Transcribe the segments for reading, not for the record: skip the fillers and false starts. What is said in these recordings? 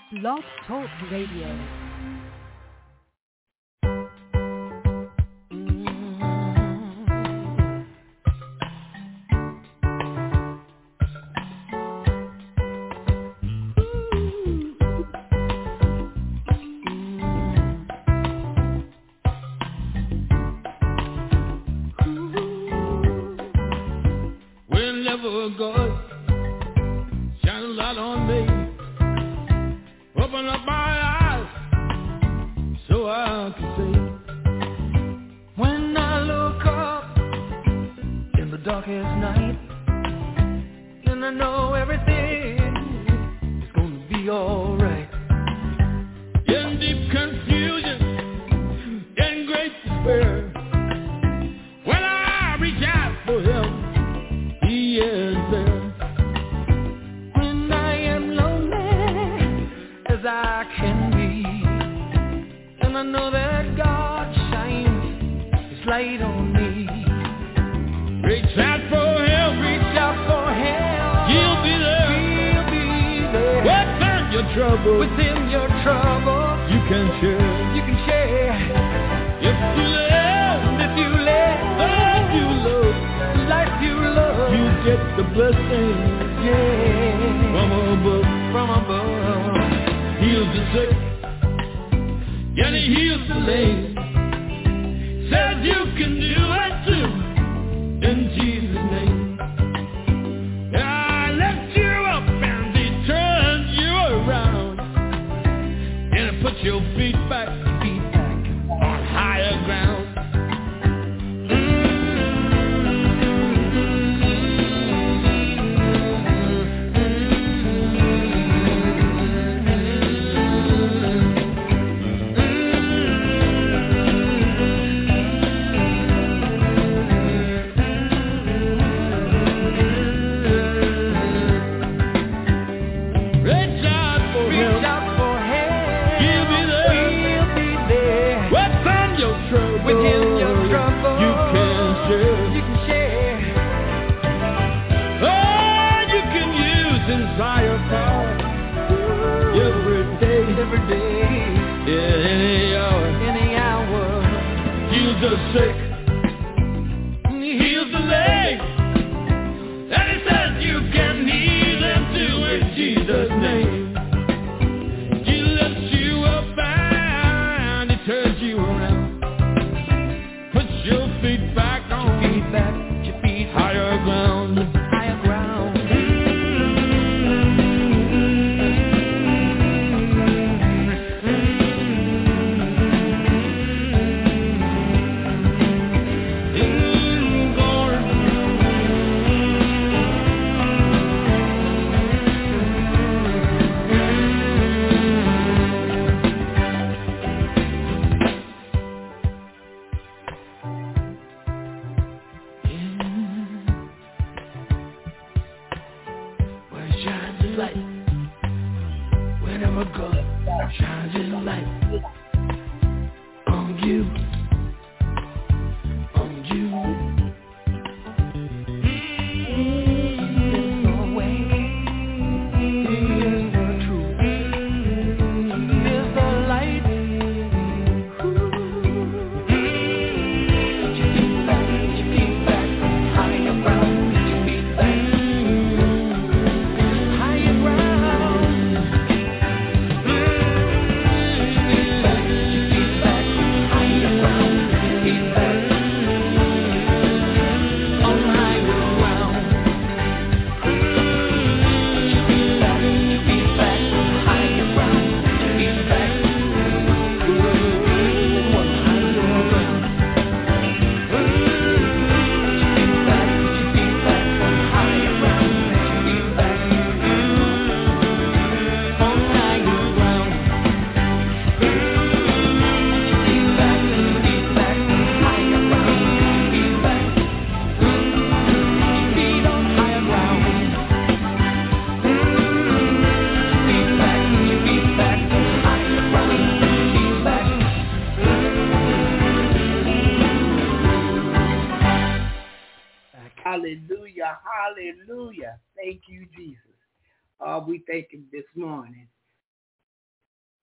Blog Talk Radio. Hallelujah. Hallelujah. Thank you, Jesus. We thank him this morning.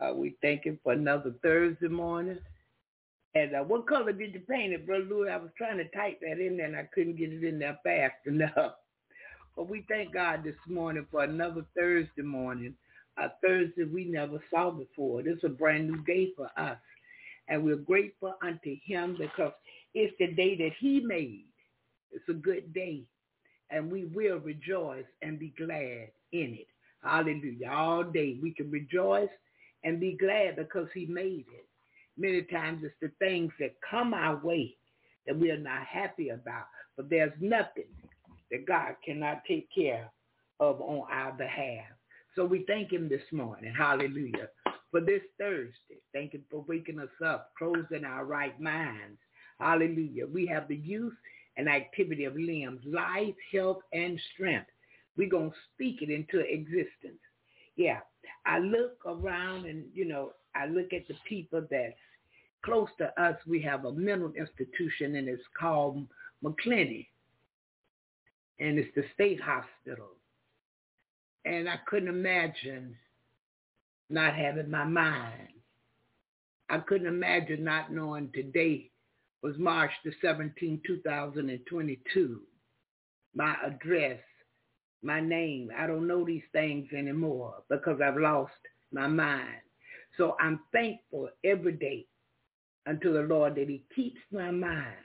We thank him for another Thursday morning. And what color did you paint it, Brother Louis? I was trying to type that in there, and I couldn't get it in there fast enough. But we thank God this morning for another Thursday morning, a Thursday we never saw before. This is a brand new day for us. And we're grateful unto him because it's the day that he made. It's a good day. And we will rejoice and be glad in it. Hallelujah. All day we can rejoice and be glad because he made it. Many times it's the things that come our way that we are not happy about. But there's nothing that God cannot take care of on our behalf. So we thank him this morning. Hallelujah. For this Thursday. Thank him for waking us up, closing our right minds. Hallelujah. We have the use and activity of limbs, life, health, and strength. We're going to speak it into existence. Yeah. I look around and, I look at the people that's close to us. We have a mental institution, and it's called McClenny, and it's the state hospital. And I couldn't imagine not having my mind. I couldn't imagine not knowing today was March the 17th, 2022. My address, my name, I don't know these things anymore because I've lost my mind. So I'm thankful every day unto the Lord that he keeps my mind.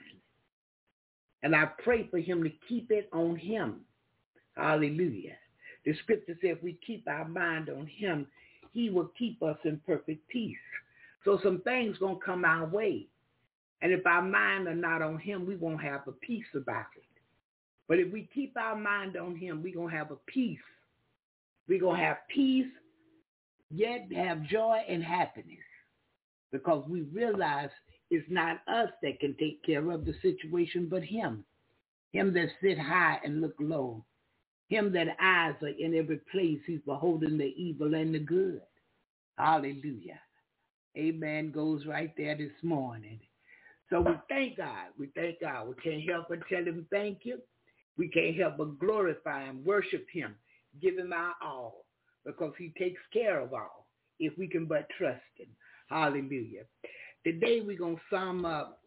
And I pray for him to keep it on him. Hallelujah. The scripture says if we keep our mind on him, he will keep us in perfect peace. So some things going to come our way. And if our mind are not on him, we won't have a peace about it. But if we keep our mind on him, we're going to have a peace. We're going to have peace, yet have joy and happiness. Because we realize it's not us that can take care of the situation, but him. Him that sit high and look low. Him that eyes are in every place. He's beholding the evil and the good. Hallelujah. Amen goes right there this morning. So we thank God. We thank God. We can't help but tell him thank you. We can't help but glorify him, worship him, give him our all, because he takes care of all if we can but trust him. Hallelujah. Today we're going to sum up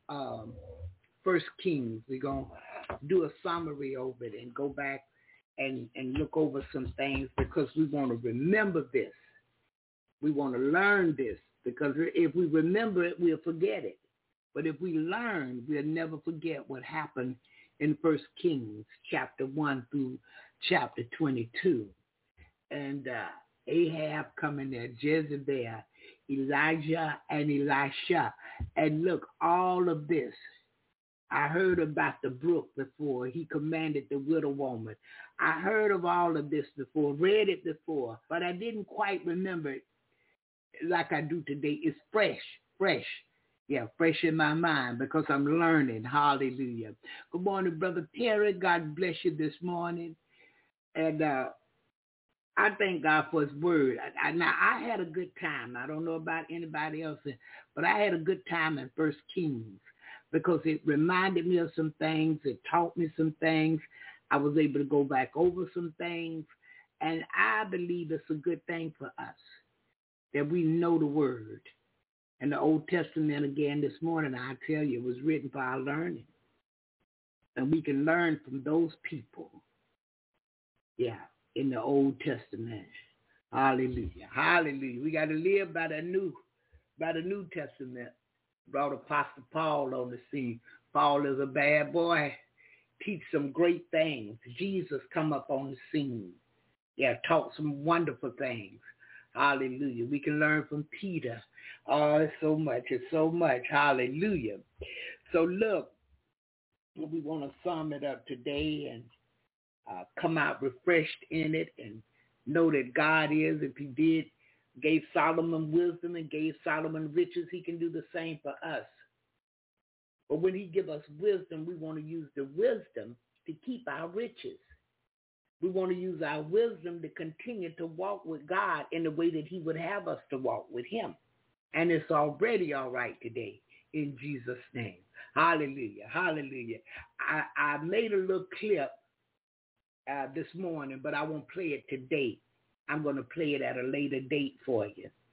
1 Kings. We're going to do a summary over it and go back and look over some things because we want to remember this. We want to learn this because if we remember it, we'll forget it. But if we learn, we'll never forget what happened in 1 Kings chapter 1 through chapter 22. And Ahab coming there, Jezebel, Elijah, and Elisha. And look, all of this. I heard about the brook before. He commanded the widow woman. I heard of all of this before, read it before, but I didn't quite remember it like I do today. It's fresh. Yeah, fresh in my mind because I'm learning. Hallelujah. Good morning, Brother Terry. God bless you this morning. And I thank God for his word. Now, I had a good time. I don't know about anybody else, but I had a good time in 1 Kings because it reminded me of some things. It taught me some things. I was able to go back over some things. And I believe it's a good thing for us that we know the word. And the Old Testament, again, this morning, I tell you, it was written for our learning. And we can learn from those people. Yeah, in the Old Testament. Hallelujah. Hallelujah. We got to live by the New Testament. Brought Apostle Paul on the scene. Paul is a bad boy. Teach some great things. Jesus come up on the scene. Yeah, taught some wonderful things. Hallelujah. We can learn from Peter. Oh, it's so much. It's so much. Hallelujah. So look, we want to sum it up today and come out refreshed in it and know that God is, if he gave Solomon wisdom and gave Solomon riches, he can do the same for us. But when he give us wisdom, we want to use the wisdom to keep our riches. We want to use our wisdom to continue to walk with God in the way that he would have us to walk with him. And it's already all right today in Jesus' name. Hallelujah. Hallelujah. I made a little clip this morning, but I won't play it today. I'm going to play it at a later date for you.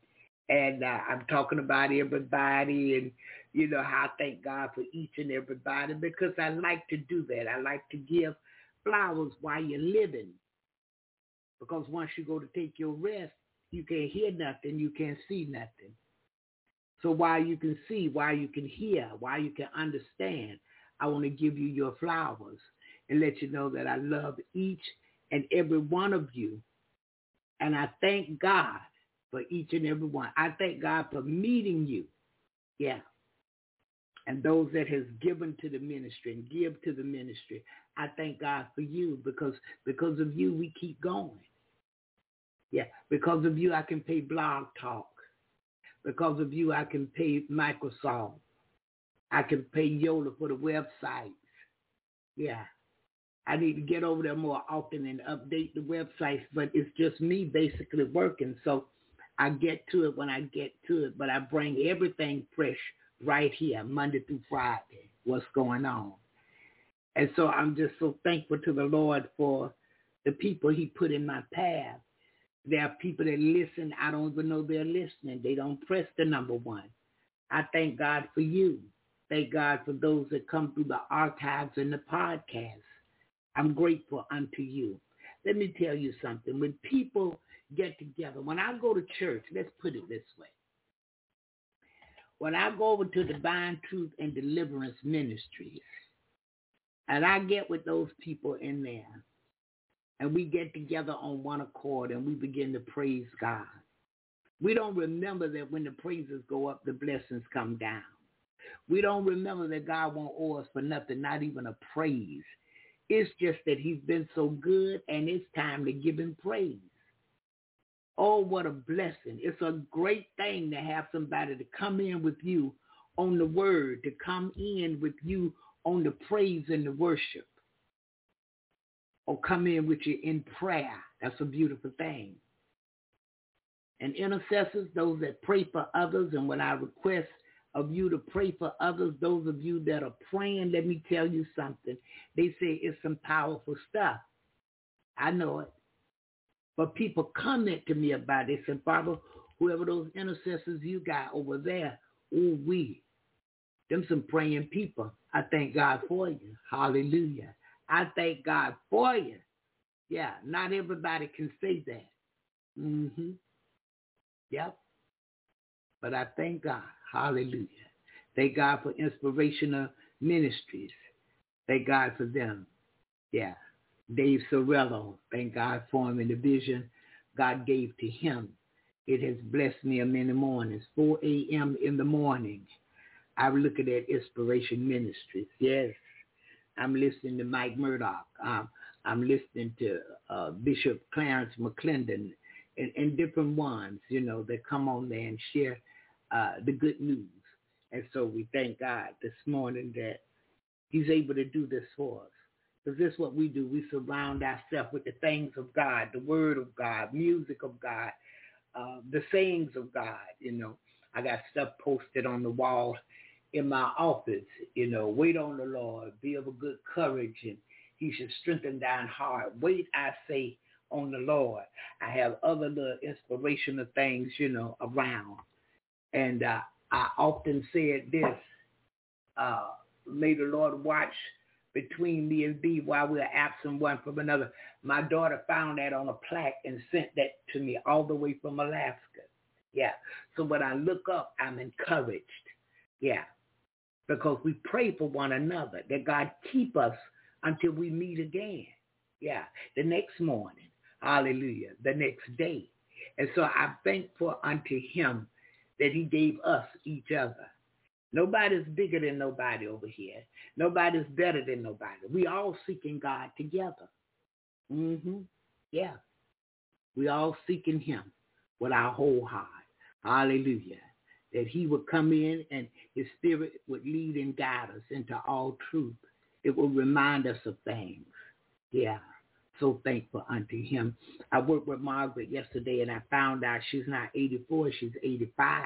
And I'm talking about everybody and, how I thank God for each and everybody because I like to do that. I like to give flowers while you're living because once you go to take your rest, you can't hear nothing, you can't see nothing. So while you can see, while you can hear, while you can understand, I want to give you your flowers and let you know that I love each and every one of you. And I thank God for each and every one. I thank God for meeting you. Yeah. And those that has given to the ministry and give to the ministry. I thank God for you because of you, we keep going. Yeah. Because of you, I can pay Blog Talk. Because of you, I can pay Microsoft. I can pay Yola for the websites. Yeah. I need to get over there more often and update the websites, but it's just me basically working. So I get to it when I get to it, but I bring everything fresh right here, Monday through Friday, what's going on. And so I'm just so thankful to the Lord for the people he put in my path. There are people that listen. I don't even know they're listening. They don't press the number one. I thank God for you. Thank God for those that come through the archives and the podcasts. I'm grateful unto you. Let me tell you something. When people get together, when I go to church, let's put it this way. When I go over to Divine Truth and Deliverance Ministries, and I get with those people in there, and we get together on one accord, and we begin to praise God. We don't remember that when the praises go up, the blessings come down. We don't remember that God won't owe us for nothing, not even a praise. It's just that he's been so good, and it's time to give him praise. Oh, what a blessing. It's a great thing to have somebody to come in with you on the word, to come in with you on the praise and the worship, or come in with you in prayer. That's a beautiful thing. And intercessors, those that pray for others, and when I request of you to pray for others, those of you that are praying, let me tell you something. They say it's some powerful stuff. I know it. But people comment to me about it. They say, Barbara, whoever those intercessors you got over there, them some praying people. I thank God for you. Hallelujah. I thank God for you. Yeah, not everybody can say that. Mm-hmm. Yep. But I thank God. Hallelujah. Thank God for Inspirational Ministries. Thank God for them. Yeah. Dave Sorello. Thank God for him and the vision God gave to him. It has blessed me in many mornings. 4 a.m. in the morning, I'm looking at Inspiration Ministries. Yes. I'm listening to Mike Murdoch. I'm listening to Bishop Clarence McClendon and different ones, that come on there and share the good news. And so we thank God this morning that he's able to do this for us. Because this is what we do. We surround ourselves with the things of God, the word of God, music of God, the sayings of God. I got stuff posted on the wall in my office, wait on the Lord, be of a good courage, and he should strengthen thine heart. Wait, I say, on the Lord. I have other little inspirational things, around. And I often said this, may the Lord watch between me and thee while we are absent one from another. My daughter found that on a plaque and sent that to me all the way from Alaska. Yeah. So when I look up, I'm encouraged. Yeah. Because we pray for one another, that God keep us until we meet again. Yeah. The next morning. Hallelujah. The next day. And so I'm thankful unto him that he gave us each other. Nobody's bigger than nobody over here. Nobody's better than nobody. We all seeking God together. Mm-hmm. Yeah. We all seeking him with our whole heart. Hallelujah. That he would come in and his spirit would lead and guide us into all truth. It will remind us of things. Yeah. So thankful unto him. I worked with Margaret yesterday and I found out she's not 84, she's 85.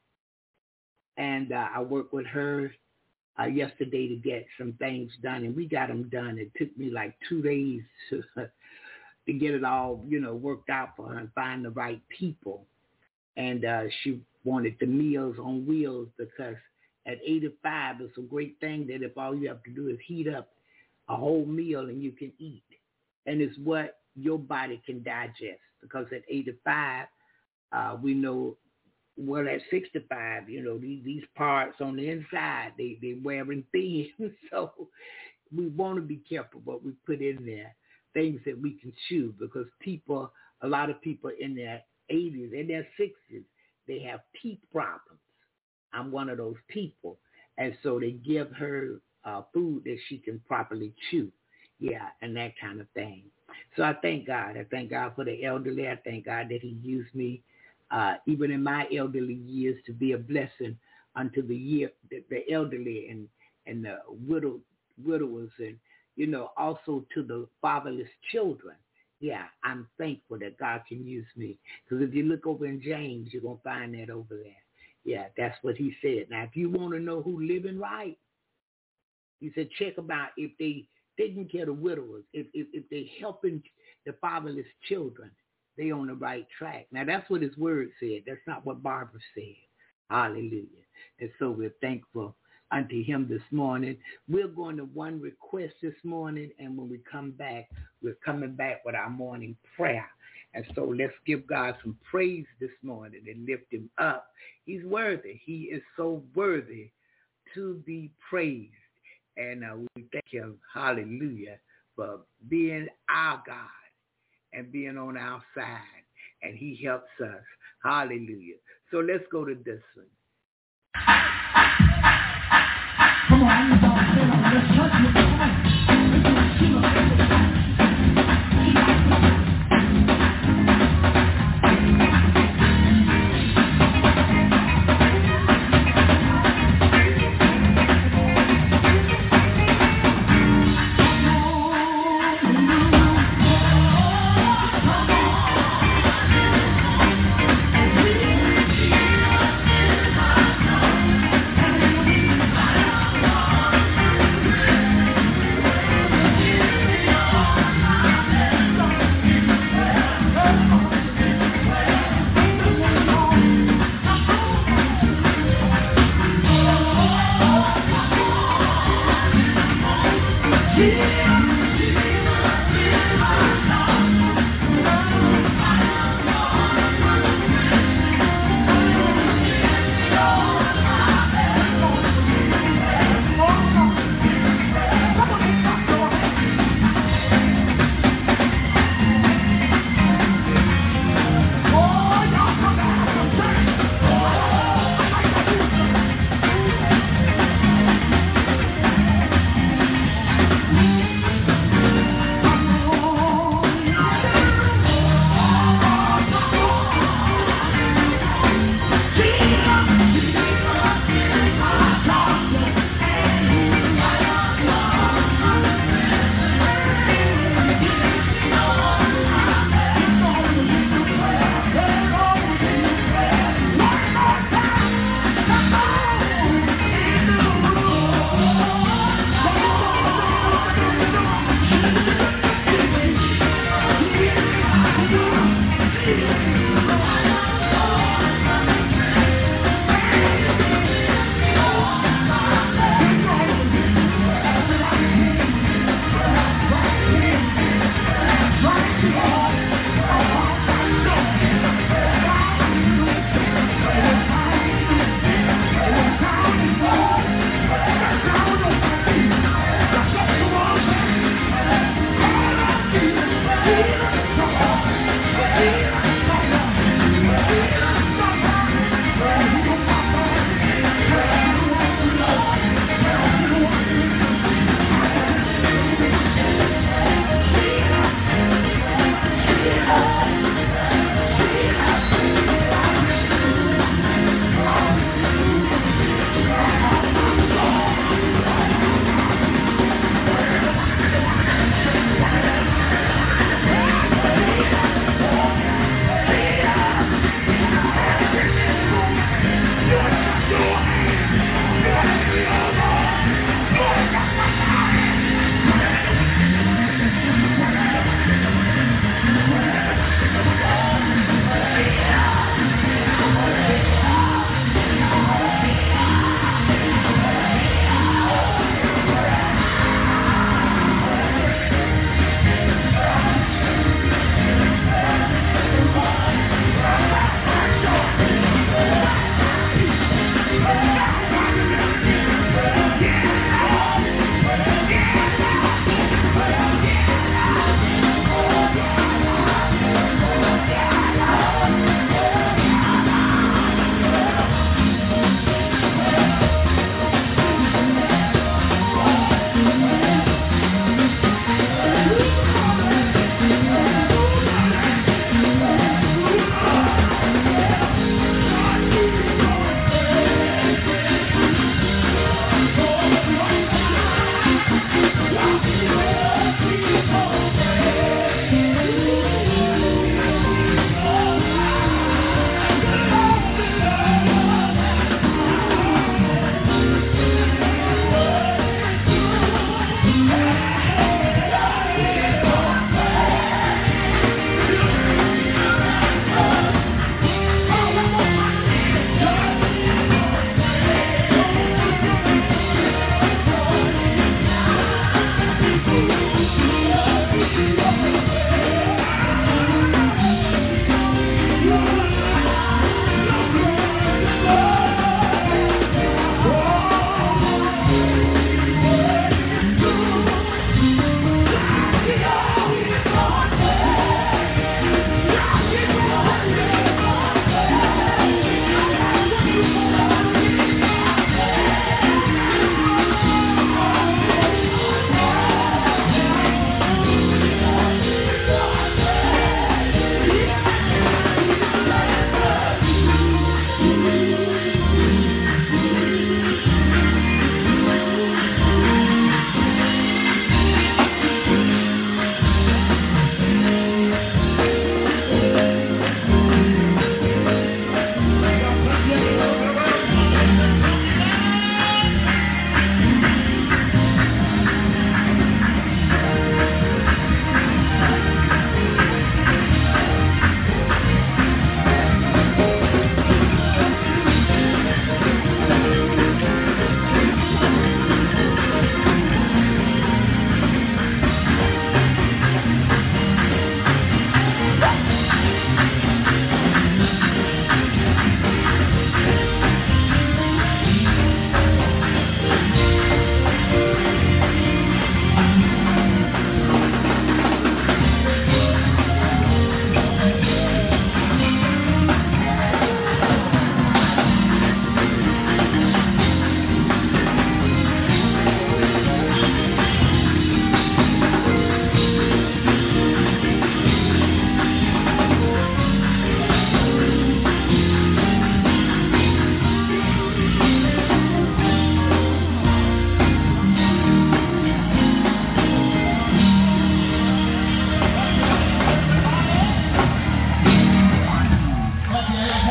And I worked with her yesterday to get some things done, and we got them done. It took me like 2 days to get it all, worked out for her and find the right people. and she wanted the Meals on Wheels because at 85, it's a great thing that if all you have to do is heat up a whole meal and you can eat. And it's what your body can digest, because at 85, we know, well, at 65, these parts on the inside, they wearing thin. So we want to be careful what we put in there, things that we can chew, because a lot of people in their 80s, in their 60s, they have teeth problems. I'm one of those people. And so they give her food that she can properly chew. Yeah, and that kind of thing. So I thank God. I thank God for the elderly. I thank God that he used me, even in my elderly years, to be a blessing unto the elderly and the widowers, and, also to the fatherless children. Yeah, I'm thankful that God can use me. Because if you look over in James, you're going to find that over there. Yeah, that's what he said. Now, if you want to know who living right, he said check about if they taking care of the widowers, if they helping the fatherless children, they on the right track. Now, that's what his word said. That's not what Barbara said. Hallelujah. And so we're thankful unto him this morning. We're going to one request this morning, and when we come back, we're coming back with our morning prayer. And so let's give God some praise this morning and lift him up. He's worthy. He is so worthy to be praised. And we thank him, hallelujah, for being our God and being on our side. And he helps us. Hallelujah. So let's go to this one. Come on, let's touch it. Come on.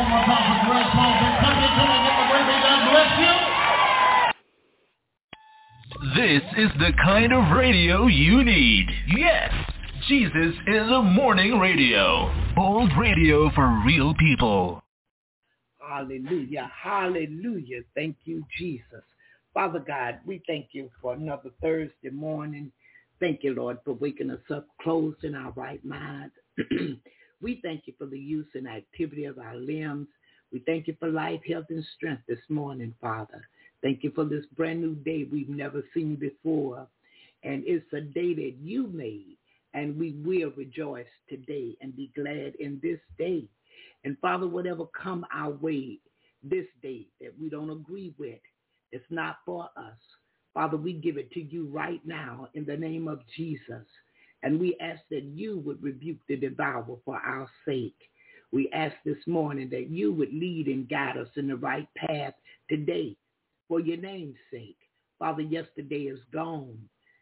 more time for Greg Paul. Come in, get the break. God bless you. This is the kind of radio you need. Yes, Jesus is a morning radio. Bold radio for real people. Hallelujah. Hallelujah. Thank you, Jesus. Father God, we thank you for another Thursday morning. Thank you, Lord, for waking us up closed in our right mind. We thank you for the use and activity of our limbs. We thank you for life, health, and strength this morning, Father. Thank you for this brand new day we've never seen before. And it's a day that you made, and we will rejoice today and be glad in this day. And Father, whatever come our way this day that we don't agree with, it's not for us. Father, we give it to you right now in the name of Jesus. And we ask that you would rebuke the devourer for our sake. We ask this morning that you would lead and guide us in the right path today for your name's sake. Father, yesterday is gone.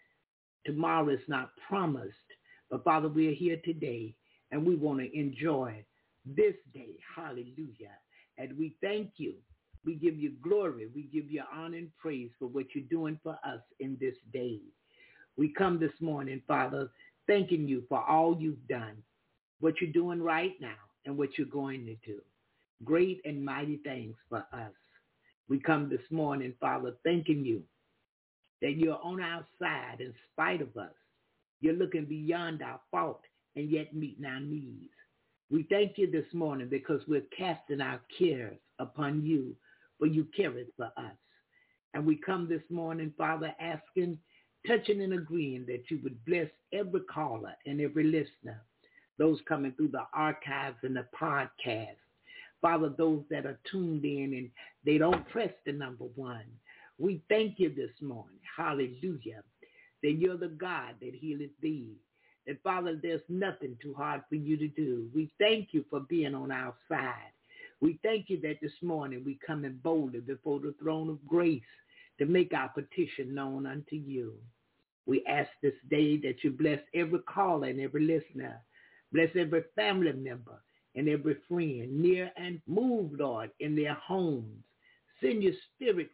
Tomorrow is not promised. But Father, we are here today, and we want to enjoy this day. Hallelujah. And we thank you. We give you glory. We give you honor and praise for what you're doing for us in this day. We come this morning, Father, thanking you for all you've done, what you're doing right now, and what you're going to do. Great and mighty things for us. We come this morning, Father, thanking you that you're on our side in spite of us. You're looking beyond our fault and yet meeting our needs. We thank you this morning because we're casting our cares upon you, for you care it for us. And we come this morning, Father, asking, touching and agreeing that you would bless every caller and every listener, those coming through the archives and the podcast. Father, those that are tuned in and they don't press the number one. We thank you this morning, hallelujah, that you're the God that healeth thee. That, Father, there's nothing too hard for you to do. We thank you for being on our side. We thank you that this morning we come in boldly before the throne of grace to make our petition known unto you. We ask this day that you bless every caller and every listener. Bless every family member and every friend, near and move, Lord, in their homes. Send your spirit,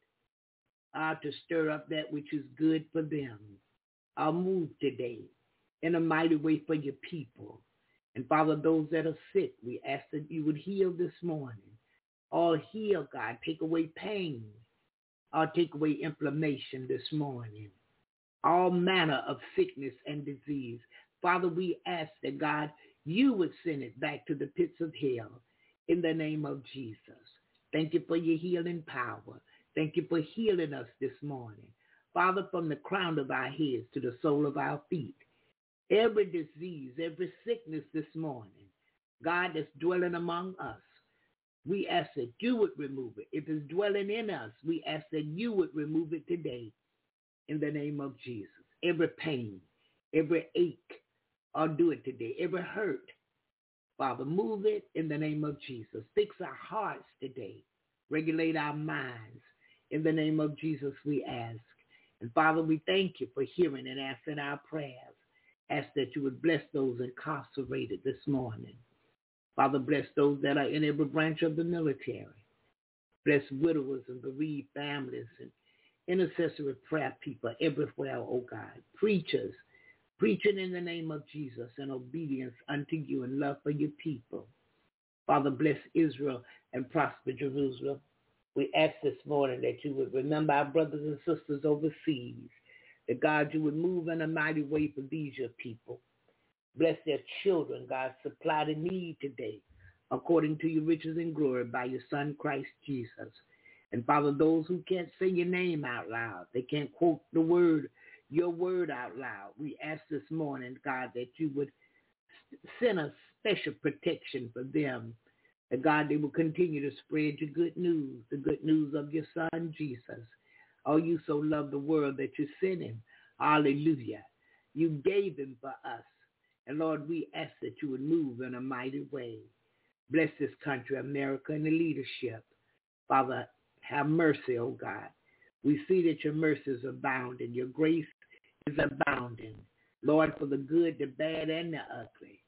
God, to stir up that which is good for them. I'll move today in a mighty way for your people. And Father, those that are sick, we ask that you would heal this morning. All heal, God. Take away pain. Or take away inflammation this morning. All manner of sickness and disease. Father, we ask that, God, you would send it back to the pits of hell in the name of Jesus. Thank you for your healing power. Thank you for healing us this morning. Father, from the crown of our heads to the sole of our feet. Every disease, every sickness this morning, God, that's dwelling among us, we ask that you would remove it. If it's dwelling in us, we ask that you would remove it today in the name of Jesus. Every pain, every ache, I'll do it today. Every hurt, Father, move it in the name of Jesus. Fix our hearts today. Regulate our minds. In the name of Jesus, we ask. And Father, we thank you for hearing and answering our prayers. Ask that you would bless those incarcerated this morning. Father, bless those that are in every branch of the military. Bless widowers and bereaved families and intercessory prayer people everywhere, oh God. Preachers, preaching in the name of Jesus in obedience unto you and love for your people. Father, bless Israel and prosper Jerusalem. We ask this morning that you would remember our brothers and sisters overseas. That, God, you would move in a mighty way for these, your people. Bless their children, God. Supply the need today, according to your riches and glory by your Son, Christ Jesus. And, Father, those who can't say your name out loud, they can't quote the word, your word out loud, we ask this morning, God, that you would send a special protection for them. That, God, they will continue to spread your good news, the good news of your Son, Jesus. Oh, you so love the world that you sent him. Hallelujah. You gave him for us. And Lord, we ask that you would move in a mighty way. Bless this country, America, and the leadership. Father, have mercy, oh God. We see that your mercies abound and your grace is abounding. Lord, for the good, the bad, and the ugly.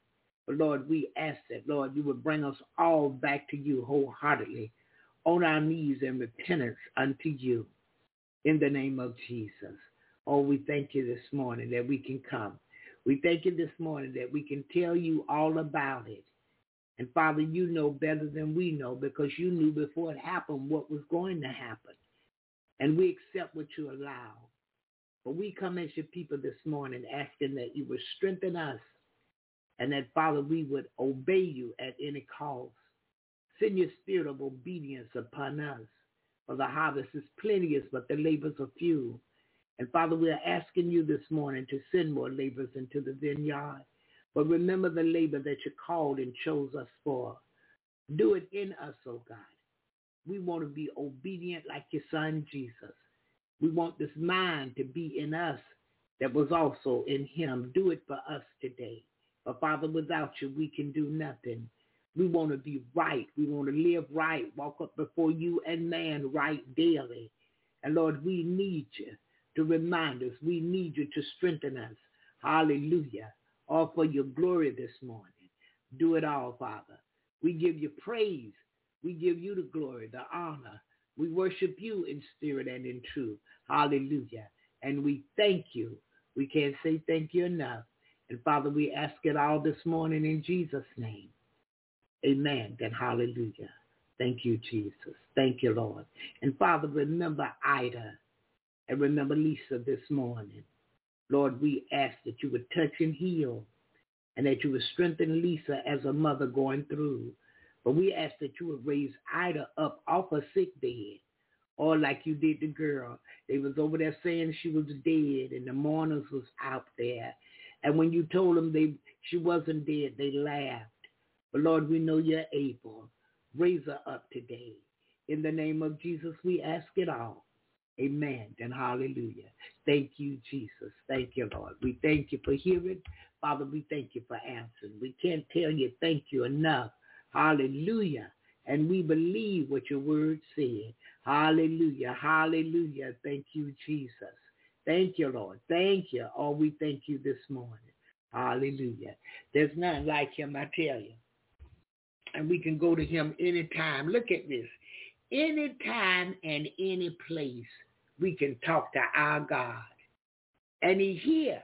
But Lord, we ask that, Lord, you would bring us all back to you wholeheartedly, on our knees in repentance unto you, in the name of Jesus. Oh, we thank you this morning that we can come. We thank you this morning that we can tell you all about it. And Father, you know better than we know, because you knew before it happened what was going to happen. And we accept what you allow. But we come as your people this morning asking that you would strengthen us, and that, Father, we would obey you at any cost. Send your spirit of obedience upon us. For the harvest is plenteous, but the labors are few. And Father, we are asking you this morning to send more laborers into the vineyard. But remember the labor that you called and chose us for. Do it in us, oh God. We want to be obedient like your son, Jesus. We want this mind to be in us that was also in him. Do it for us today. But Father, without you, we can do nothing. We want to be right. We want to live right, walk up before you and man right daily. And Lord, we need you to remind us. We need you to strengthen us. Hallelujah. All for your glory this morning. Do it all, Father. We give you praise. We give you the glory, the honor. We worship you in spirit and in truth. Hallelujah. And we thank you. We can't say thank you enough. And Father, we ask it all this morning in Jesus' name. Amen. And hallelujah. Thank you, Jesus. Thank you, Lord. And Father, remember Ida and remember Lisa this morning. Lord, we ask that you would touch and heal, and that you would strengthen Lisa as a mother going through. But we ask that you would raise Ida up off her sick bed, or like you did the girl. They was over there saying she was dead, and the mourners was out there. And when you told them she wasn't dead, they laughed. But Lord, we know you're able. Raise her up today. In the name of Jesus, we ask it all. Amen and hallelujah. Thank you, Jesus. Thank you, Lord. We thank you for hearing. Father, we thank you for answering. We can't tell you thank you enough. Hallelujah. And we believe what your word said. Hallelujah. Hallelujah. Thank you, Jesus. Thank you, Lord. Thank you. Oh, we thank you this morning. Hallelujah. There's none like him, I tell you. And we can go to him anytime. Look at this. Anytime and any place we can talk to our God. And he hear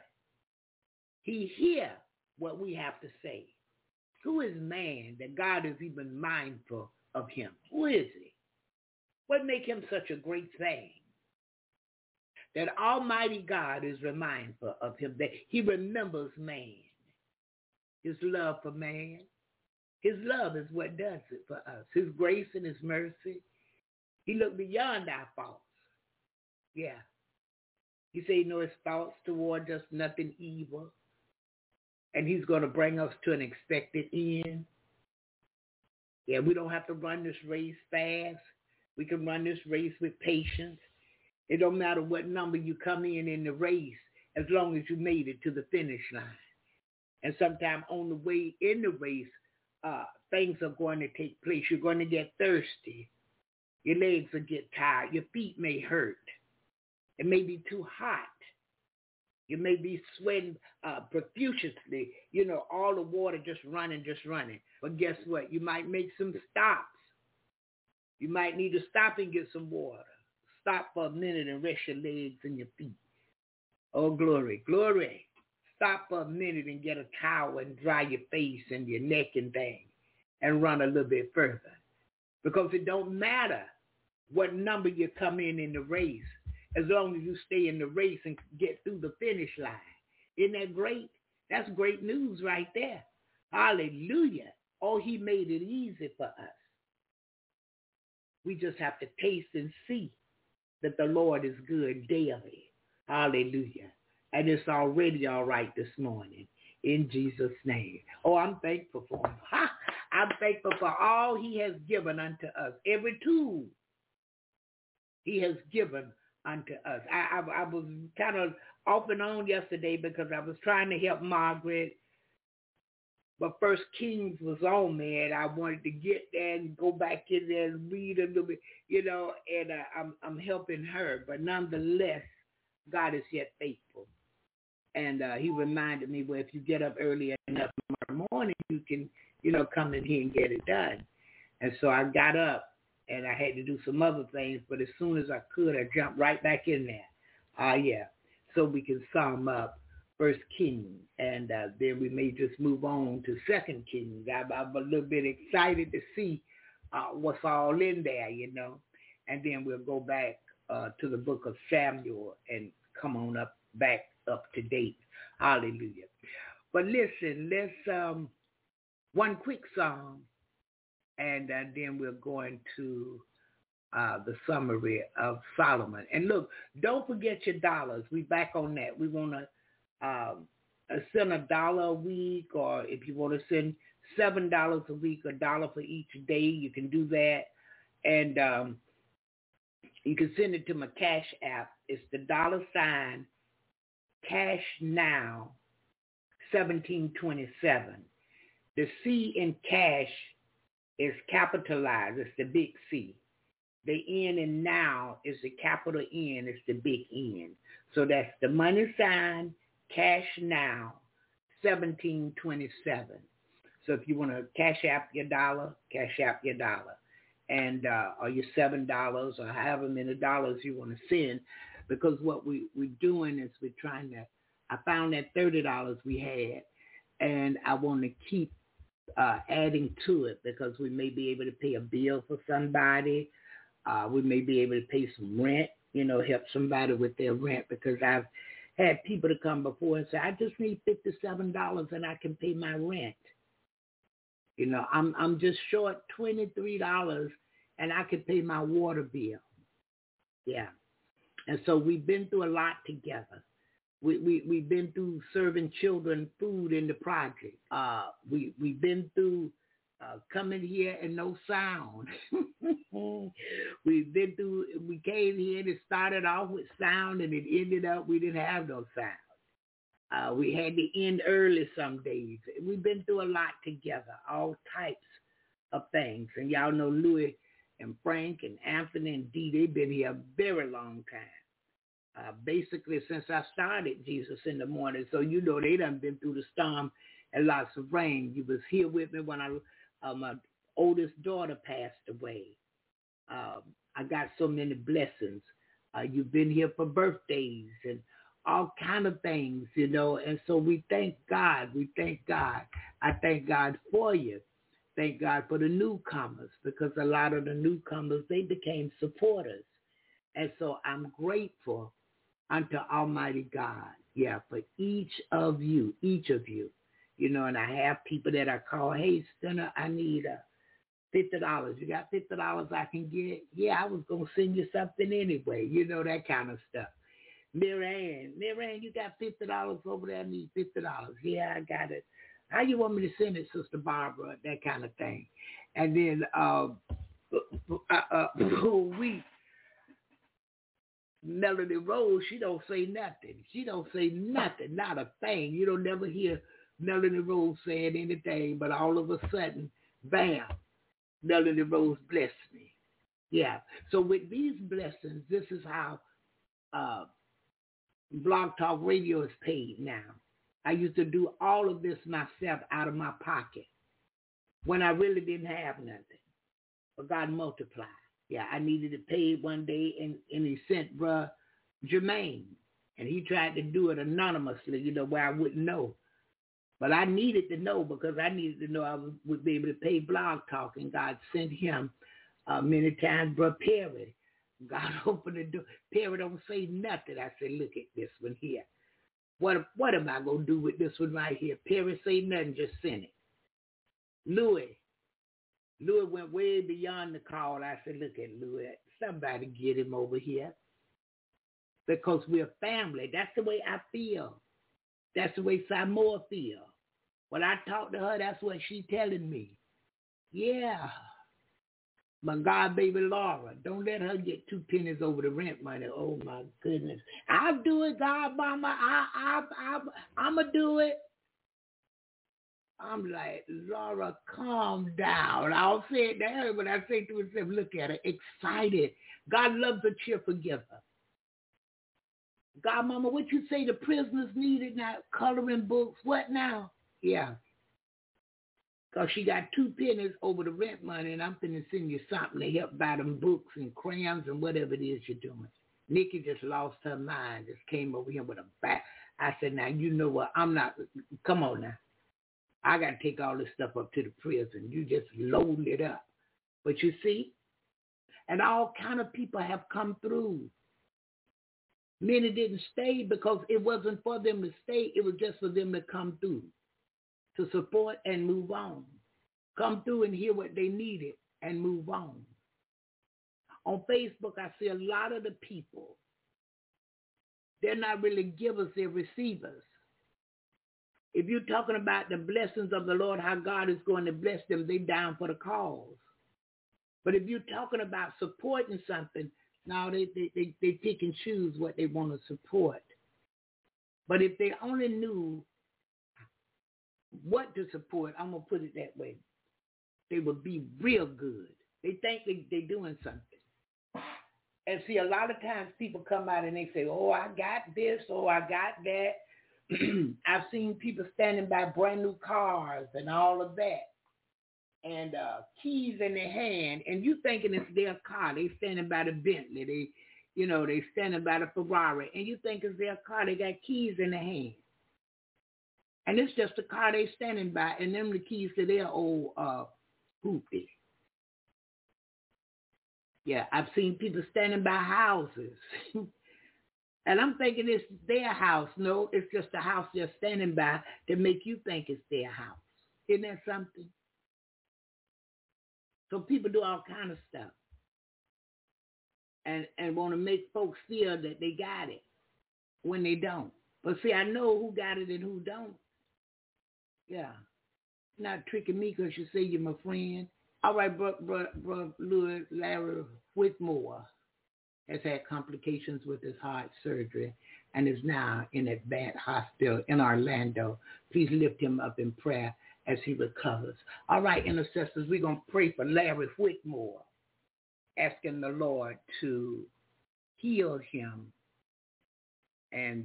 what we have to say. Who is man that God is even mindful of him? Who is he? What make him such a great thing? That Almighty God is mindful of him, that he remembers man, his love for man. His love is what does it for us. His grace and his mercy. He looked beyond our faults. Yeah. He said he knows his thoughts toward us, nothing evil. And he's going to bring us to an expected end. Yeah, we don't have to run this race fast. We can run this race with patience. It don't matter what number you come in the race, as long as you made it to the finish line. And sometime on the way in the race, things are going to take place. You're going to get thirsty. Your legs will get tired. Your feet may hurt. It may be too hot. You may be sweating profusely. You know, all the water just running. But guess what? You might make some stops. You might need to stop and get some water. Stop for a minute and rest your legs and your feet. Oh, glory, glory. Stop for a minute and get a towel and dry your face and your neck and things and run a little bit further. Because it don't matter what number you come in the race, as long as you stay in the race and get through the finish line. Isn't that great? That's great news right there. Hallelujah. Oh, he made it easy for us. We just have to taste and see that the Lord is good daily. Hallelujah. And it's already all right this morning in Jesus' name. Oh, I'm thankful for him. I'm thankful for all he has given unto us. Every tool he has given unto us. I was kind of off and on yesterday because I was trying to help Margaret. But First Kings was on me, and I wanted to get there and go back in there and read a little bit, you know, and I'm helping her. But nonetheless, God is yet faithful. And he reminded me, well, if you get up early enough tomorrow morning, you can, come in here and get it done. And so I got up, and I had to do some other things, but as soon as I could, I jumped right back in there. So we can sum up First Kings, and then we may just move on to Second Kings. I'm a little bit excited to see what's all in there, and then we'll go back to the book of Samuel and come on back up to date. Hallelujah. But listen, let's one quick song, and then we're going to the summary of Solomon. And look, don't forget your dollars. We back on that. We want to send $1 a week, or if you want to send $7 a week, $1 for each day, you can do that. And you can send it to my Cash App. It's the $ Cash Now 1727. The C in cash is capitalized. It's the big C. The N in now is the capital N. It's the big N. So that's the $, Cash Now 1727. So if you want to Cash App your $, Cash App your $. And or your $7 or however many dollars you want to send, because what we're doing is we're trying to, I found that $30 we had, and I want to keep adding to it, because we may be able to pay a bill for somebody. We may be able to pay some rent, help somebody with their rent, because I've had people to come before and say, I just need $57 and I can pay my rent. I'm just short $23 and I can pay my water bill. Yeah. And so we've been through a lot together. We've been through serving children food in the project. We've been through coming here and no sound. We came here and it started off with sound and it ended up we didn't have no sound. We had to end early some days. We've been through a lot together, all types of things. And y'all know Louis and Frank and Anthony and Dee, they've been here a very long time. Basically since I started Jesus in the Morning. So they done been through the storm and lots of rain. You was here with me when my oldest daughter passed away. I got so many blessings. You've been here for birthdays and all kind of things, and so we thank God. We thank God. I thank God for you. Thank God for the newcomers, because a lot of the newcomers, they became supporters. And so I'm grateful unto Almighty God, for each of you, and I have people that I call, hey, Stunner, I need $50. You got $50 I can get? Yeah, I was going to send you something anyway, that kind of stuff. Miran, you got $50 over there? I need $50. Yeah, I got it. How you want me to send it, Sister Barbara? That kind of thing. And then Melody Rose, she don't say nothing. Not a thing. You don't never hear Melody Rose saying anything, but all of a sudden, bam, Melody Rose blessed me. Yeah. So with these blessings, this is how Blog Talk Radio is paid now. I used to do all of this myself out of my pocket when I really didn't have nothing. But God multiplied. Yeah, I needed it paid one day, and he sent Bruh Jermaine, and he tried to do it anonymously, where I wouldn't know. But I needed to know, because I needed to know I would be able to pay Blog Talk, and God sent him many times, Bruh Perry. God opened the door. Perry don't say nothing. I said, look at this one here. What am I going to do with this one right here? Perry say nothing, just send it. Louis went way beyond the call. I said, look at Louis. Somebody get him over here. Because we're family. That's the way I feel. That's the way Samoa feel. When I talk to her, that's what she telling me. Yeah. My God, baby Laura, don't let her get 2 pennies over the rent money. Oh, my goodness. I'll do it, God, mama. I'm going to do it. I'm like, Laura, calm down. I'll say it to her, but I say to myself, look at her, excited. God loves a cheerful giver. Godmama, what you say the prisoners needed now? Coloring books. What now? Yeah. Because she got 2 pennies over the rent money, and I'm finna send you something to help buy them books and crayons and whatever it is you're doing. Nikki just lost her mind, just came over here with a bat. I said, now, you know what? I'm not, come on now. I got to take all this stuff up to the prison. You just load it up. But you see, and all kind of people have come through. Many didn't stay because it wasn't for them to stay. It was just for them to come through, to support and move on. Come through and hear what they needed and move on. On Facebook, I see a lot of the people, they're not really givers, they're receivers. If you're talking about the blessings of the Lord, how God is going to bless them, they down for the cause. But if you're talking about supporting something, now they pick and choose what they want to support. But if they only knew what to support, I'm going to put it that way, they would be real good. They think they're doing something. And see, a lot of times people come out and they say, oh, I got this, oh, I got that. I've seen people standing by brand new cars and all of that. And keys in their hand, and you thinking it's their car. They standing by the Bentley. They standing by the Ferrari, and you think it's their car. They got keys in their hand. And it's just the car they standing by, and them the keys to their old hoopty. Yeah, I've seen people standing by houses. And I'm thinking it's their house. No, it's just the house they're standing by to make you think it's their house. Isn't that something? So people do all kind of stuff and want to make folks feel that they got it when they don't. But see, I know who got it and who don't. Yeah. Not tricking me because you say you're my friend. All right, bro, Larry Whitmore has had complications with his heart surgery and is now in a bad hospital in Orlando. Please lift him up in prayer as he recovers. All right, intercessors, we're going to pray for Larry Whitmore, asking the Lord to heal him and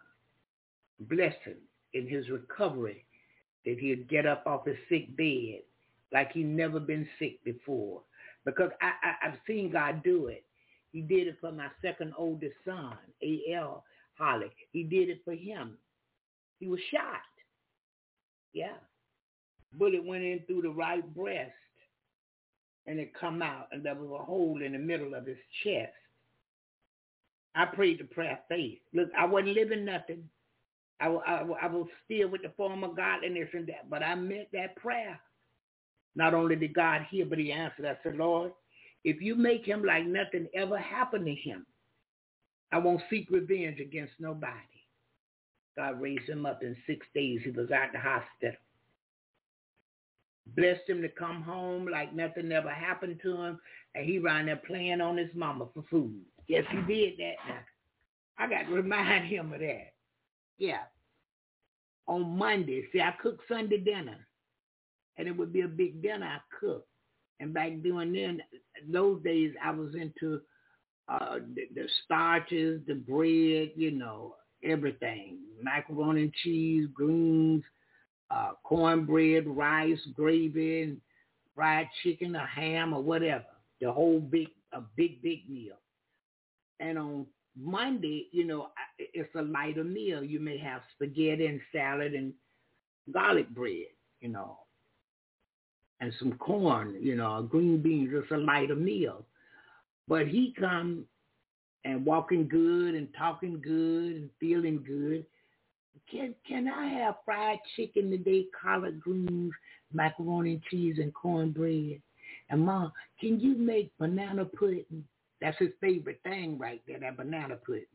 bless him in his recovery, that he'll get up off his sick bed like he's never been sick before. Because I've seen God do it. He did it for my second oldest son, A.L. Holly. He did it for him. He was shot. Yeah. Bullet went in through the right breast, and it come out, and there was a hole in the middle of his chest. I prayed the prayer of faith. Look, I wasn't living nothing. I was still with the form of godliness and that, but I meant that prayer. Not only did God hear, but he answered. I said, Lord, if you make him like nothing ever happened to him, I won't seek revenge against nobody. God raised him up in 6 days. He was out the hospital. Blessed him to come home like nothing ever happened to him, and he ran there playing on his mama for food. Yes, he did that now. I got to remind him of that. Yeah. On Monday, see, I cooked Sunday dinner, and it would be a big dinner I cooked. And back then, those days, I was into the starches, the bread, everything. Macaroni and cheese, greens, cornbread, rice, gravy, and fried chicken or ham or whatever. The whole big meal. And on Monday, it's a lighter meal. You may have spaghetti and salad and garlic bread, and some corn, green beans. It's a lighter meal. But he come and walking good and talking good and feeling good. Can I have fried chicken today, collard greens, macaroni and cheese, and cornbread? And Mom, can you make banana pudding? That's his favorite thing right there, that banana pudding.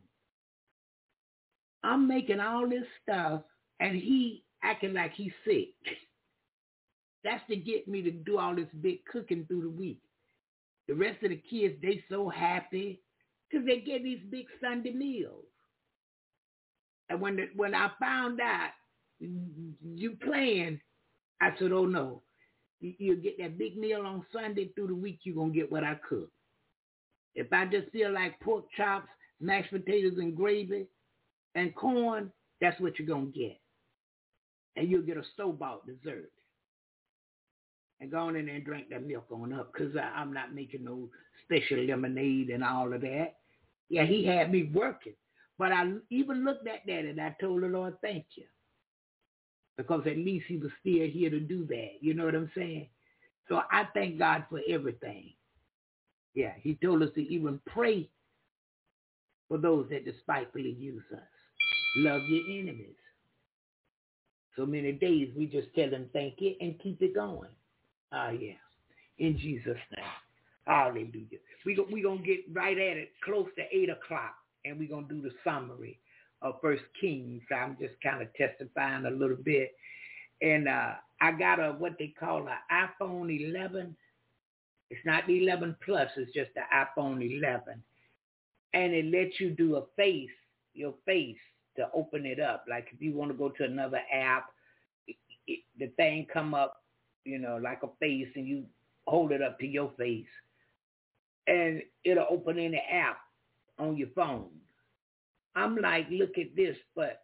I'm making all this stuff, and he acting like he's sick. That's to get me to do all this big cooking through the week. The rest of the kids, they so happy because they get these big Sunday meals. And when I found out you playing, I said, oh, no. You'll get that big meal on Sunday. Through the week, you're going to get what I cook. If I just feel like pork chops, mashed potatoes, and gravy, and corn, that's what you're going to get. And you'll get a store-bought dessert. And go on in there and drink that milk on up, because I'm not making no special lemonade and all of that. Yeah, he had me working. But I even looked at that and I told the Lord, thank you. Because at least he was still here to do that. You know what I'm saying? So I thank God for everything. Yeah, he told us to even pray for those that despitefully use us. Love your enemies. So many days we just tell them thank you and keep it going. Yeah. In Jesus' name. Hallelujah. We're going to get right at it close to 8 o'clock, and we're going to do the summary of 1 Kings. I'm just kind of testifying a little bit. And I got what they call an iPhone 11. It's not the 11 Plus. It's just the iPhone 11. And it lets you do your face to open it up. Like if you want to go to another app, the thing come up, like a face, and you hold it up to your face. And it'll open any app on your phone. I'm like, look at this, but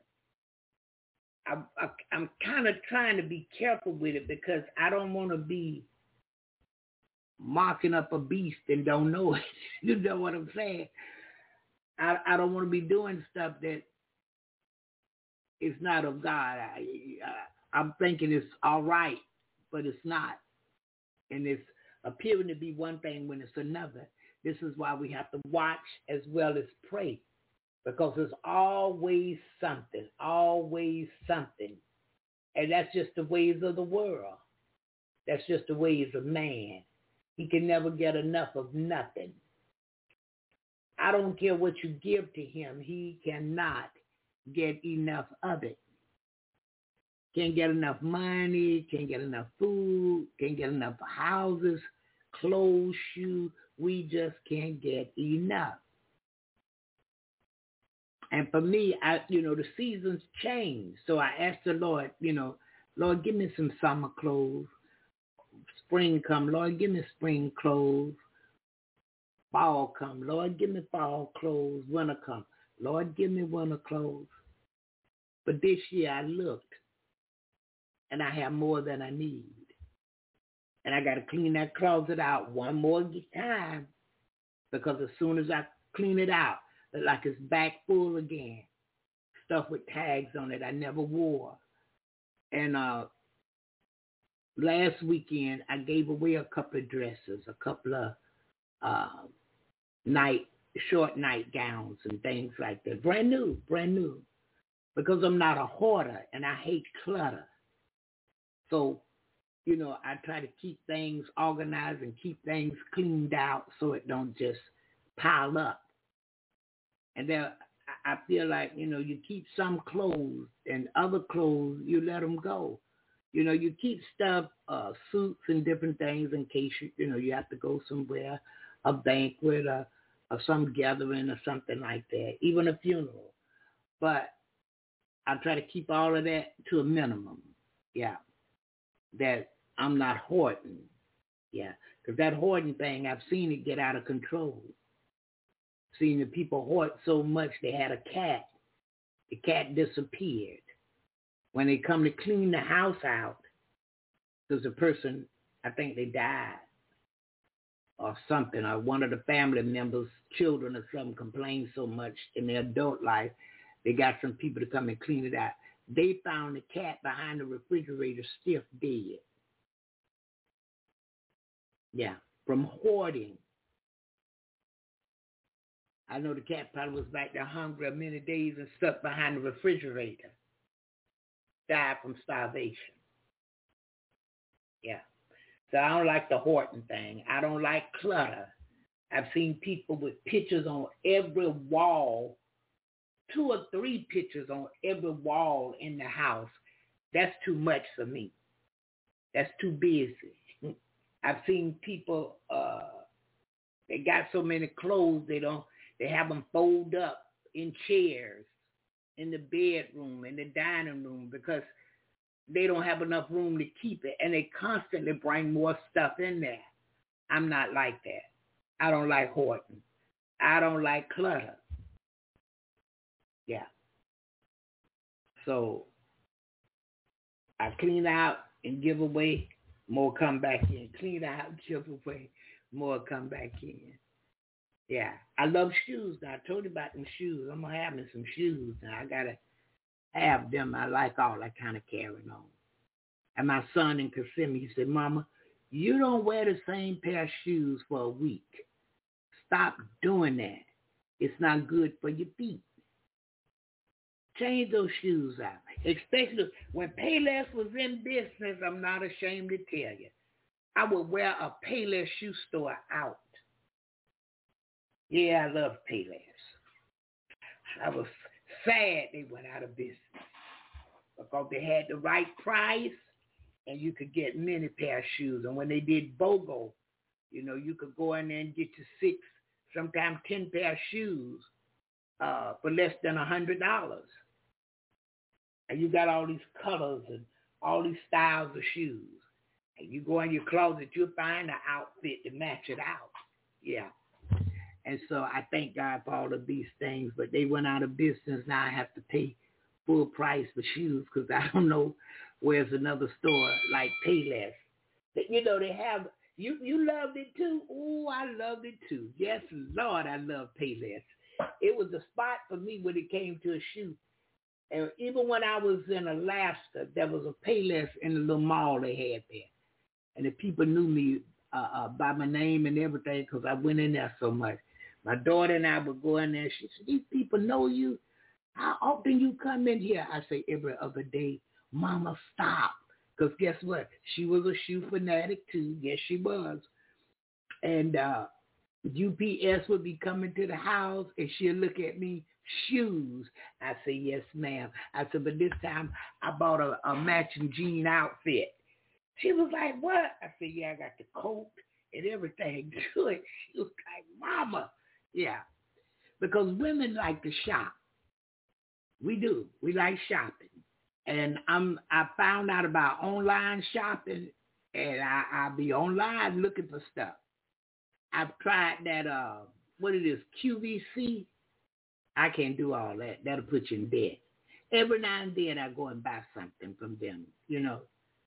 I'm kind of trying to be careful with it because I don't want to be marking up a beast and don't know it. You know what I'm saying? I don't want to be doing stuff that is not of God. I'm thinking it's all right, but it's not. And it's appearing to be one thing when it's another. This is why we have to watch as well as pray, because there's always something. And that's just the ways of the world. That's just the ways of man. He can never get enough of nothing. I don't care what you give to him. He cannot get enough of it. Can't get enough money, can't get enough food, can't get enough houses, clothes, shoes. We just can't get enough. And for me, the seasons change. So I asked the Lord, Lord, give me some summer clothes. Spring come, Lord, give me spring clothes. Fall come, Lord, give me fall clothes. Winter come, Lord, give me winter clothes. But this year I looked, and I have more than I need. And I got to clean that closet out one more time, because as soon as I clean it out, it's like it's back full again. Stuff with tags on it I never wore. And last weekend, I gave away a couple of dresses, a couple of short nightgowns and things like that. Brand new. Because I'm not a hoarder, and I hate clutter. So, I try to keep things organized and keep things cleaned out so it don't just pile up. And then I feel like, you keep some clothes, and other clothes, you let them go. You keep stuff, suits and different things in case, you have to go somewhere, a banquet or some gathering or something like that, even a funeral. But I try to keep all of that to a minimum. Yeah. That I'm not hoarding. Yeah. Because that hoarding thing, I've seen it get out of control. Seen the people hoard so much, they had a cat. The cat disappeared. When they come to clean the house out, because the person, I think they died or something, or one of the family members, children or something, complained so much in their adult life, they got some people to come and clean it out. They found the cat behind the refrigerator stiff dead. Yeah, from hoarding. I know the cat probably was back there hungry many days and stuck behind the refrigerator. Died from starvation. Yeah. So I don't like the hoarding thing. I don't like clutter. I've seen people with pictures on every wall, 2 or 3 pictures on every wall in the house. That's too much for me. That's too busy. I've seen people, they got so many clothes, they have them fold up in chairs, in the bedroom, in the dining room, because they don't have enough room to keep it, and they constantly bring more stuff in there. I'm not like that. I don't like hoarding. I don't like clutter. Yeah. So I clean out and give away, more come back in. Clean out, give away, more come back in. Yeah, I love shoes. Now, I told you about them shoes. I'm going to have me some shoes. Now, I got to have them. I like all that kind of carrying on. And my son in Kissimmee, he said, Mama, you don't wear the same pair of shoes for a week. Stop doing that. It's not good for your feet. Change those shoes out. Especially when Payless was in business, I'm not ashamed to tell you. I would wear a Payless shoe store out. Yeah, I love Payless. I was sad they went out of business because they had the right price and you could get many pair of shoes. And when they did BOGO, you know, you could go in there and get you 6, sometimes 10 pair of shoes for less than $100. And you got all these colors and all these styles of shoes. And you go in your closet, you'll find an outfit to match it out. Yeah. And so I thank God for all of these things, but they went out of business. Now I have to pay full price for shoes because I don't know where's another store like Payless. But, you know, they have, you loved it too? Oh, I loved it too. Yes, Lord, I love Payless. It was a spot for me when it came to a shoe. And even when I was in Alaska, there was a Payless in the little mall they had there. And the people knew me by my name and everything because I went in there so much. My daughter and I would go in there. She said, these people know you. How often you come in here? I say, every other day. Mama, stop. Because guess what? She was a shoe fanatic too. Yes, she was. And UPS would be coming to the house and she'll look at me, shoes. I say, yes, ma'am. I said, but this time I bought a matching jean outfit. She was like, what? I said, yeah, I got the coat and everything to it. She was like, Mama. Yeah, because women like to shop. We do. We like shopping. And I found out about online shopping, and I'll be online looking for stuff. I've tried that, what it is, QVC. I can't do all that. That'll put you in debt. Every now and then I go and buy something from them, you know.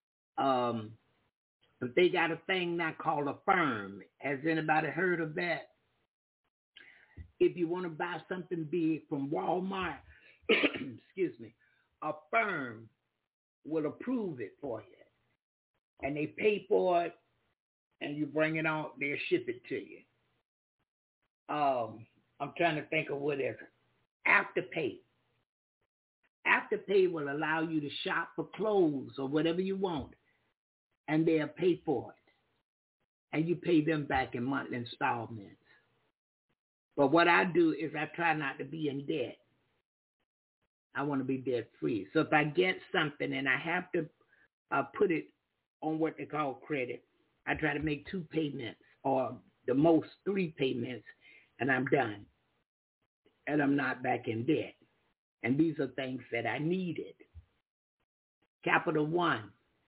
But they got a thing now called a firm. Has anybody heard of that? If you want to buy something big from Walmart, excuse me, a firm will approve it for you. And they pay for it, and you bring it on, they'll ship it to you. I'm trying to think of what is it. Afterpay. Afterpay will allow you to shop for clothes or whatever you want, and they'll pay for it. And you pay them back in monthly installments. But what I do is I try not to be in debt. I want to be debt free. So if I get something and I have to put it on what they call credit, I try to make 2 payments or the most 3 payments, and I'm done. And I'm not back in debt. And these are things that I needed. Capital One.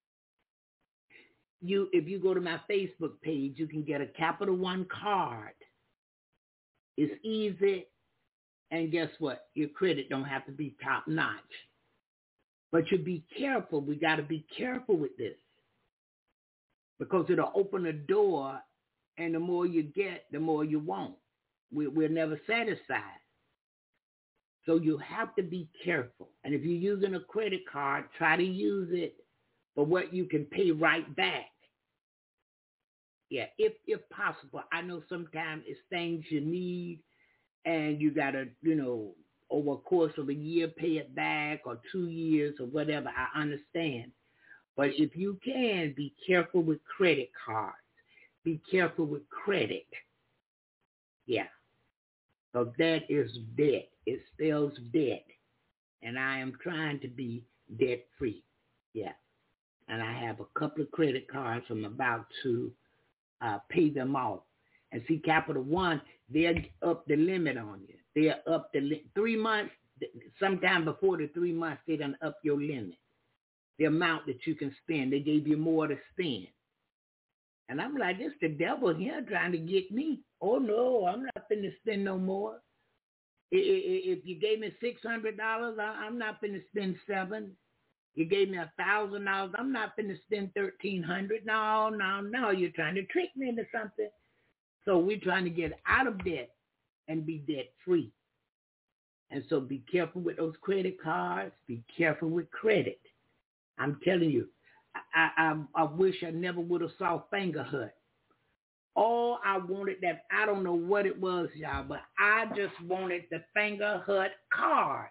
If you go to my Facebook page, you can get a Capital One card. It's easy, and guess what? Your credit don't have to be top notch. But you be careful. We got to be careful with this because it'll open a door, and the more you get, the more you want. We're never satisfied. So you have to be careful. And if you're using a credit card, try to use it for what you can pay right back. Yeah, if possible. I know sometimes it's things you need and you got to, you know, over a course of a year pay it back or 2 years or whatever. I understand. But if you can, be careful with credit cards. Be careful with credit. Yeah. So that is debt. It spells debt. And I am trying to be debt free. Yeah. And I have a couple of credit cards I'm about to pay them off. And see, Capital One, they're up the limit on you. They're up the 3 months, sometime before the 3 months, they done up your limit. The amount that you can spend. They gave you more to spend. And I'm like, it's the devil here trying to get me. Oh, no, I'm not finna spend no more. If you gave me $600, I'm not finna spend $700. You gave me $1,000, I'm not finna spend $1,300. No, you're trying to trick me into something. So we're trying to get out of debt and be debt free. And so be careful with those credit cards. Be careful with credit. I'm telling you, I wish I never would have saw Fingerhut. All I wanted that, I don't know what it was, y'all, but I just wanted the Fingerhut card.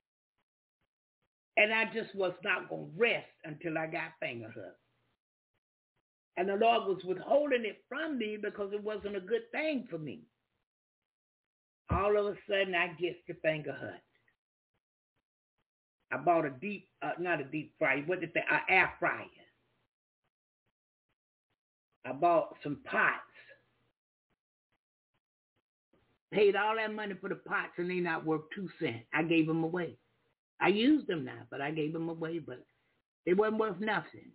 And I just was not going to rest until I got Fingerhut. And the Lord was withholding it from me because it wasn't a good thing for me. All of a sudden, I get the Fingerhut. I bought an air fryer. I bought some pots. Paid all that money for the pots, and they not worth 2 cents. I gave them away. I used them now, but I gave them away, but they wasn't worth nothing.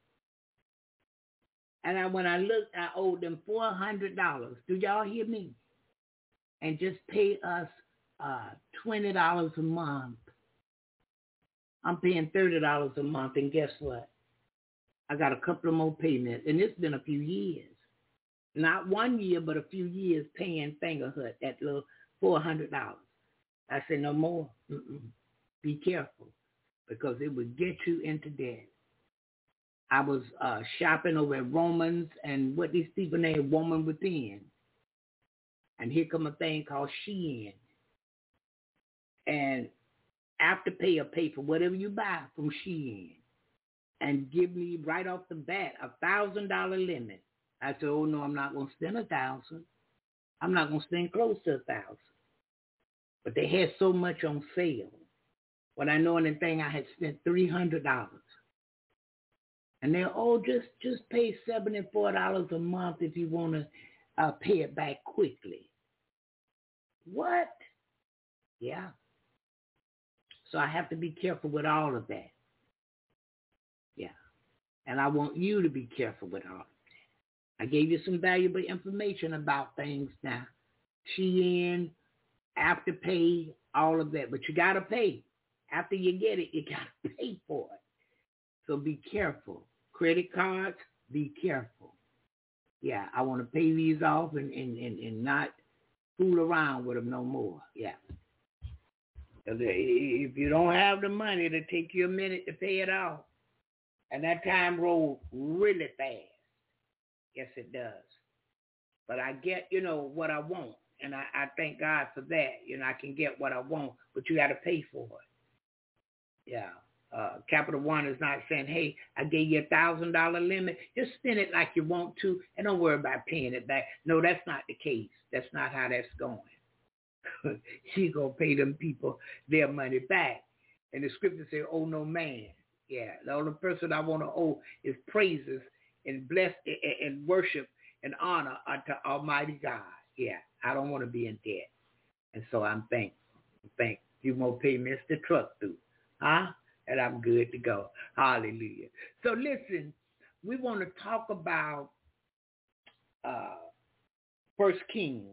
And when I looked, I owed them $400. Do y'all hear me? And just pay us $20 a month. I'm paying $30 a month, and guess what? I got a couple of more payments, and it's been a few years. Not 1 year, but a few years paying Fingerhut, that little $400. I said, no more. Be careful, because it would get you into debt. I was shopping over at Romans, and what these people named Woman Within. And here come a thing called Shein. And Afterpay or pay for whatever you buy from Shein. And give me right off the bat $1,000 limit. I said, oh no, I'm not going to spend $1,000. I'm not going to spend close to $1,000. But they had so much on sale. When I know anything, I had spent $300. And they're, just pay $74 a month if you want to pay it back quickly. What? Yeah. So I have to be careful with all of that. Yeah. And I want you to be careful with all of that. I gave you some valuable information about things now. Shein, Afterpay, all of that. But you got to pay. After you get it, you got to pay for it. So be careful. Credit cards, be careful. Yeah, I want to pay these off and not fool around with them no more. Yeah. If you don't have the money, it'll take you a minute to pay it off. And that time rolls really fast. Yes, it does. But I get, what I want. And I thank God for that. I can get what I want, but you got to pay for it. Yeah. Capital One is not saying, hey, I gave you $1,000 limit. Just spend it like you want to, and don't worry about paying it back. No, that's not the case. That's not how that's going. She's going to pay them people their money back. And the scripture says, owe no man. Yeah, the only person I want to owe is praises and bless and worship and honor unto Almighty God. Yeah, I don't want to be in debt. And so I'm thankful. You won't pay Mr. Truck through. Huh? And I'm good to go. Hallelujah. So listen, we want to talk about 1 Kings.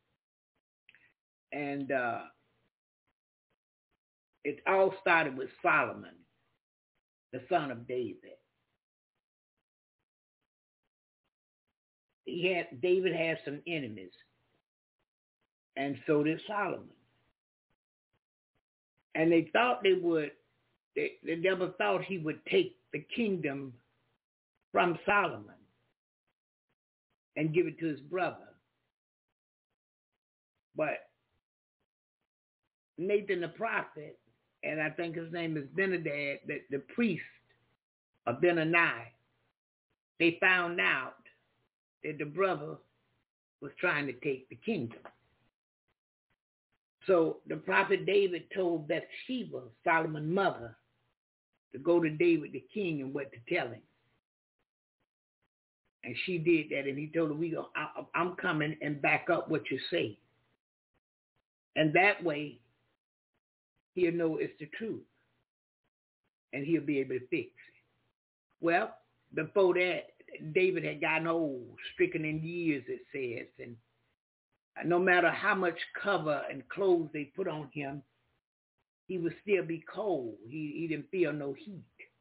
And it all started with Solomon, the son of David. David had some enemies, and so did Solomon. And they thought they never thought he would take the kingdom from Solomon and give it to his brother. But Nathan the prophet, and I think his name is Benadad, the priest of Benani, they found out that the brother was trying to take the kingdom. So the prophet David told Bathsheba, Solomon's mother, to go to David the king and what to tell him. And she did that, and he told her, I'm coming and back up what you say. And that way, he'll know it's the truth. And he'll be able to fix it. Well, before that, David had gotten old, stricken in years, it says. no matter how much cover and clothes they put on him, he would still be cold. He didn't feel no heat.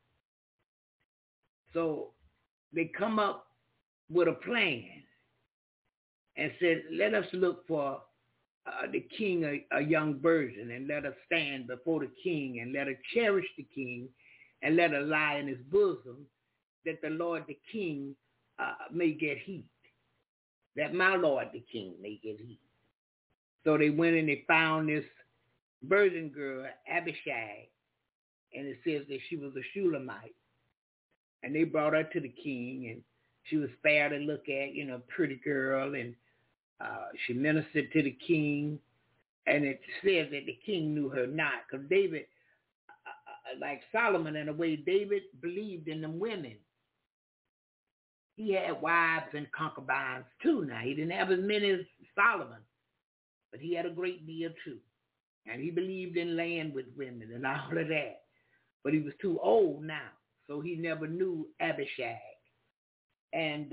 So they come up with a plan and said, let us look for the king, a young virgin, and let us stand before the king, and let us cherish the king, and let her lie in his bosom, that the Lord the king may get heat, that my Lord the king may get heat. So they went and they found this virgin girl, Abishag, and it says that she was a Shulamite. And they brought her to the king, and she was fair to look at, pretty girl, and she ministered to the king. And it says that the king knew her not, because David, like Solomon in a way, David believed in them women. He had wives and concubines too. Now, he didn't have as many as Solomon, but he had a great deal too. And he believed in laying with women and all of that. But he was too old now, so he never knew Abishag. And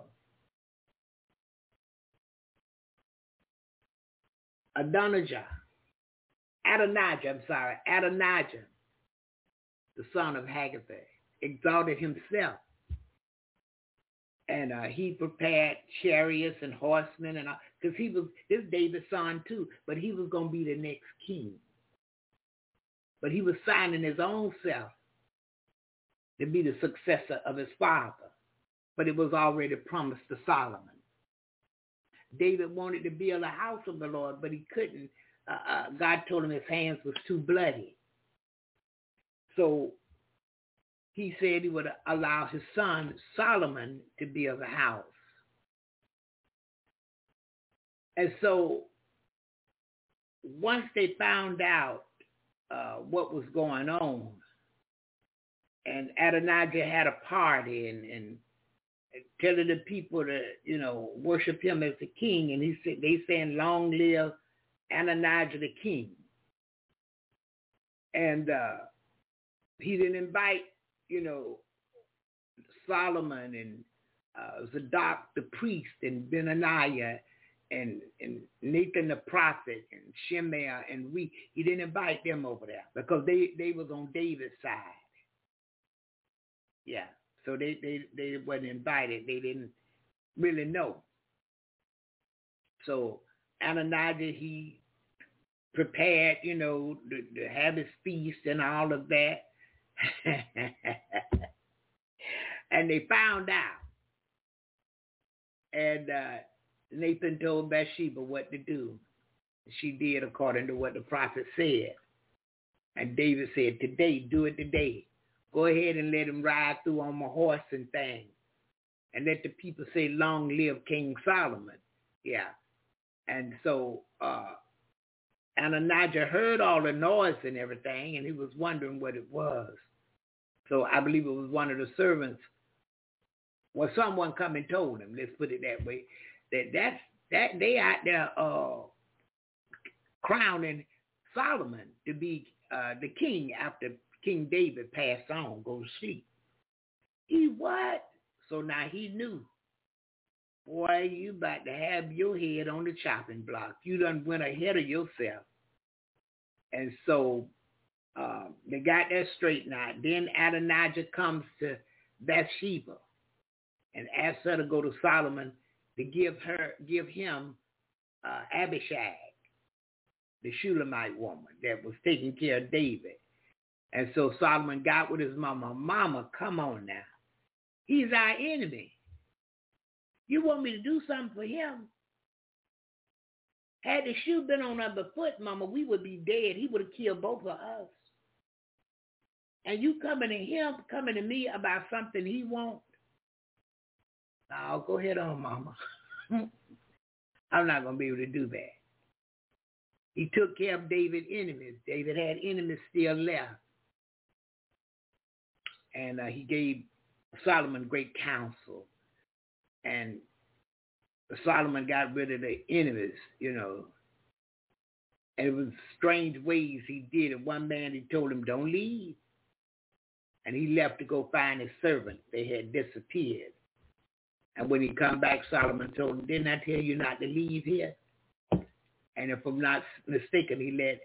Adonijah, the son of Haggith, exalted himself. And he prepared chariots and horsemen, and because he was this David's son too, but he was going to be the next king. But he was signing his own self to be the successor of his father. But it was already promised to Solomon. David wanted to build a house of the Lord, but he couldn't. God told him his hands was too bloody. So he said he would allow his son Solomon to build a house. And so once they found out what was going on, and Adonijah had a party and telling the people to, worship him as the king, and they saying, long live Adonijah the king. And he didn't invite, Solomon and Zadok the priest and Benaniah and Nathan the prophet and Shimei and he didn't invite them over there because they was on David's side. Yeah, so they wasn't invited. They didn't really know. So Adonijah, he prepared, to have his feast and all of that. And they found out. And Nathan told Bathsheba what to do. She did according to what the prophet said. And David said, today, do it today. Go ahead and let him ride through on my horse and things. And let the people say, long live King Solomon. Yeah. And so Adonijah heard all the noise and everything, and he was wondering what it was. So I believe it was one of the servants. Well, someone come and told him, let's put it that way, that they out there crowning Solomon to be the king after King David passed on, go to sleep. He what? So now he knew. Boy, you about to have your head on the chopping block. You done went ahead of yourself. And so they got that straightened out. Then Adonijah comes to Bathsheba and asks her to go to Solomon to give him Abishag, the Shulamite woman that was taking care of David. And so Solomon got with his mama. Mama, come on now. He's our enemy. You want me to do something for him? Had the shoe been on the other foot, Mama, we would be dead. He would have killed both of us. And you coming to me about something he won't? No, go ahead on, Mama. I'm not going to be able to do that. He took care of David's enemies. David had enemies still left. And he gave Solomon great counsel. And Solomon got rid of the enemies, And it was strange ways he did it. One man, he told him, don't leave. And he left to go find his servant. They had disappeared. And when he come back, Solomon told him, didn't I tell you not to leave here? And if I'm not mistaken, he let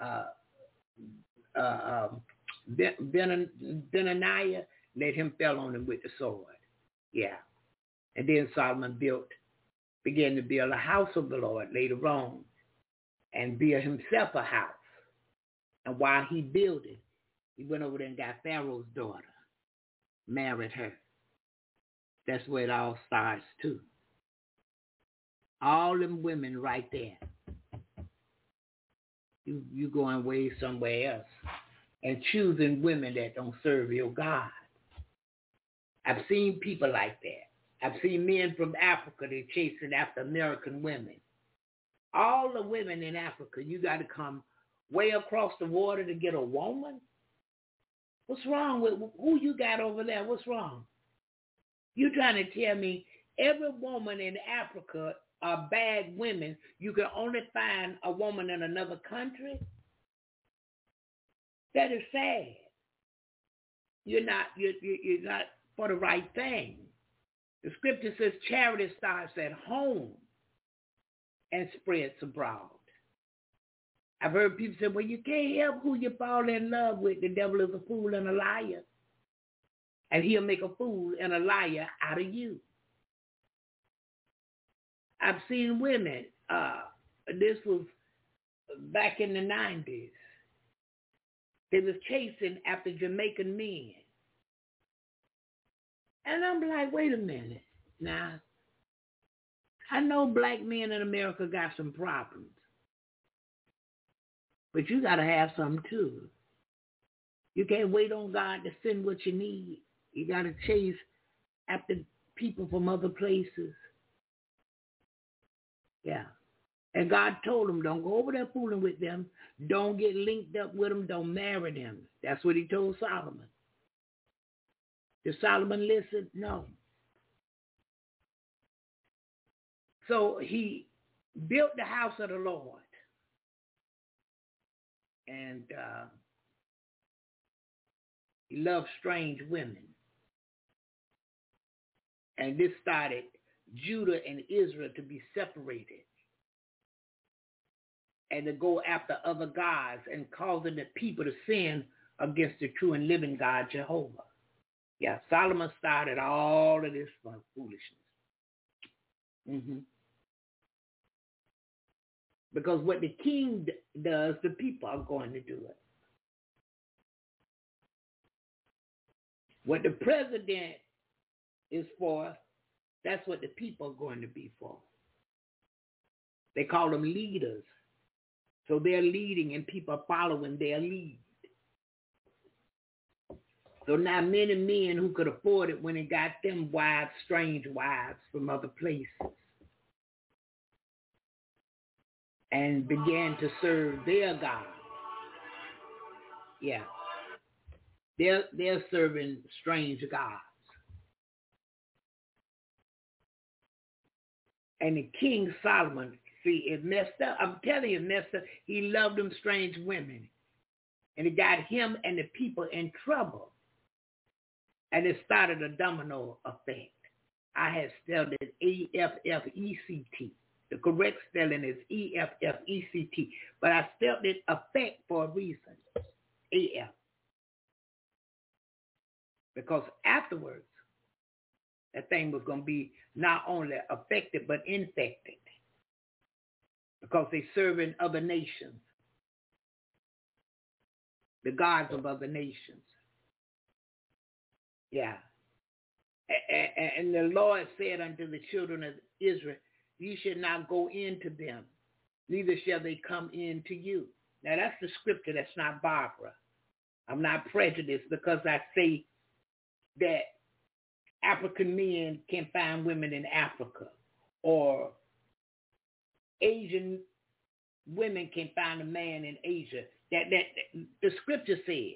Benaniah, let him fell on him with the sword. Yeah. And then Solomon began to build a house of the Lord later on and build himself a house. And while he built it, he went over there and got Pharaoh's daughter, married her. That's where it all starts too. All them women right there. You going way somewhere else and choosing women that don't serve your God. I've seen people like that. I've seen men from Africa, they're chasing after American women. All the women in Africa, you got to come way across the water to get a woman? What's wrong with who you got over there? What's wrong? You trying to tell me every woman in Africa are bad women? You can only find a woman in another country? That is sad. You're not for the right thing. The scripture says charity starts at home and spreads abroad. I've heard people say, well, you can't help who you fall in love with. The devil is a fool and a liar. And he'll make a fool and a liar out of you. I've seen women, this was back in the 90s. They was chasing after Jamaican men. And I'm like, wait a minute. Now, I know black men in America got some problems. But you got to have some too. You can't wait on God to send what you need. You got to chase after people from other places. Yeah. And God told him, don't go over there fooling with them. Don't get linked up with them. Don't marry them. That's what he told Solomon. Did Solomon listen? No. So he built the house of the Lord. And he loved strange women. And this started Judah and Israel to be separated and to go after other gods and causing the people to sin against the true and living God, Jehovah. Yeah, Solomon started all of this foolishness. Mm-hmm. Because what the king does, the people are going to do it. What the president is for, that's what the people are going to be for. They call them leaders. So they're leading and people are following their lead. So now many men who could afford it when they got them wives, strange wives from other places, and began to serve their God. Yeah. They're serving strange gods. And the King Solomon, see, it messed up. I'm telling you, it messed up. He loved them strange women. And it got him and the people in trouble. And it started a domino effect. I had spelled it E-F-F-E-C-T. The correct spelling is E-F-F-E-C-T. But I spelled it effect for a reason. A-F. Because afterwards, that thing was going to be not only affected, but infected. Because they serving other nations. The gods of other nations. Yeah. And the Lord said unto the children of Israel, you should not go into them, neither shall they come into you. Now that's the scripture, that's not Barbara. I'm not prejudiced because I say that African men can find women in Africa, or Asian women can find a man in Asia. That the scripture said,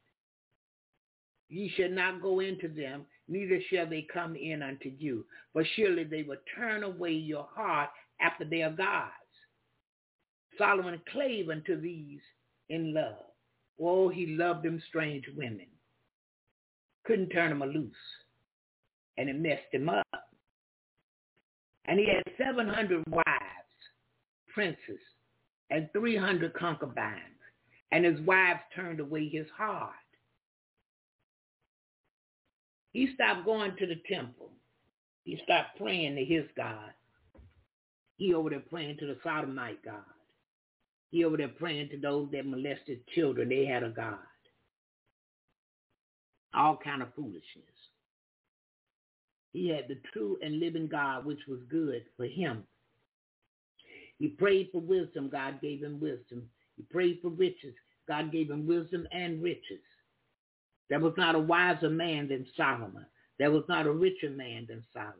ye shall not go into them, neither shall they come in unto you. For surely they will turn away your heart after their gods. Solomon clave unto these in love. Oh, he loved them strange women. Couldn't turn them loose. And it messed him up. And he had 700 wives, princes, and 300 concubines, and his wives turned away his heart. He stopped going to the temple. He stopped praying to his God. He over there praying to the Sodomite God. He over there praying to those that molested children. They had a God. All kind of foolishness. He had the true and living God, which was good for him. He prayed for wisdom. God gave him wisdom. He prayed for riches. God gave him wisdom and riches. There was not a wiser man than Solomon. There was not a richer man than Solomon.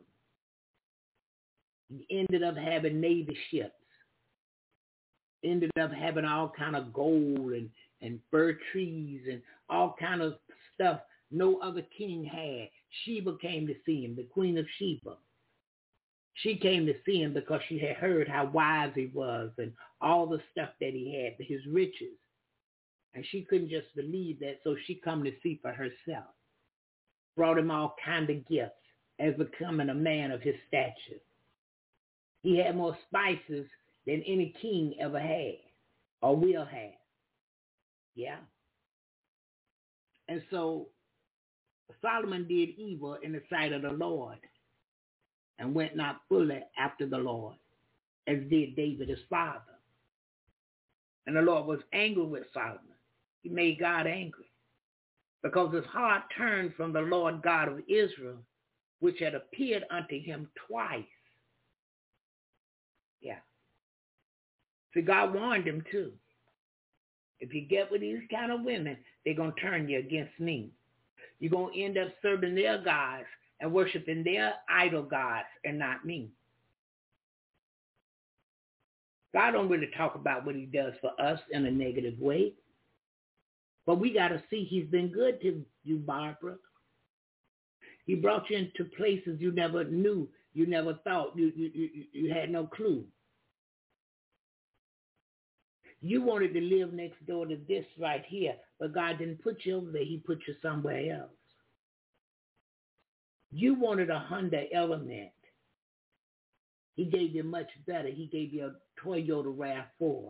He ended up having Navy ships. Ended up having all kind of gold and fir trees and all kind of stuff no other king had. Sheba came to see him, the queen of Sheba. She came to see him because she had heard how wise he was and all the stuff that he had, his riches. And she couldn't just believe that, so she come to see for herself. Brought him all kind of gifts as becoming a man of his stature. He had more spices than any king ever had or will have. Yeah. And so Solomon did evil in the sight of the Lord and went not fully after the Lord, as did David his father. And the Lord was angry with Solomon. He made God angry because his heart turned from the Lord God of Israel, which had appeared unto him twice. Yeah. See, God warned him too. If you get with these kind of women, they're going to turn you against me. You're going to end up serving their gods and worshiping their idol gods and not me. God don't really talk about what he does for us in a negative way. But we got to see he's been good to you, Barbara. He brought you into places you never knew, you never thought, you had no clue. You wanted to live next door to this right here, but God didn't put you over there. He put you somewhere else. You wanted a Honda Element. He gave you much better. He gave you a Toyota RAV4.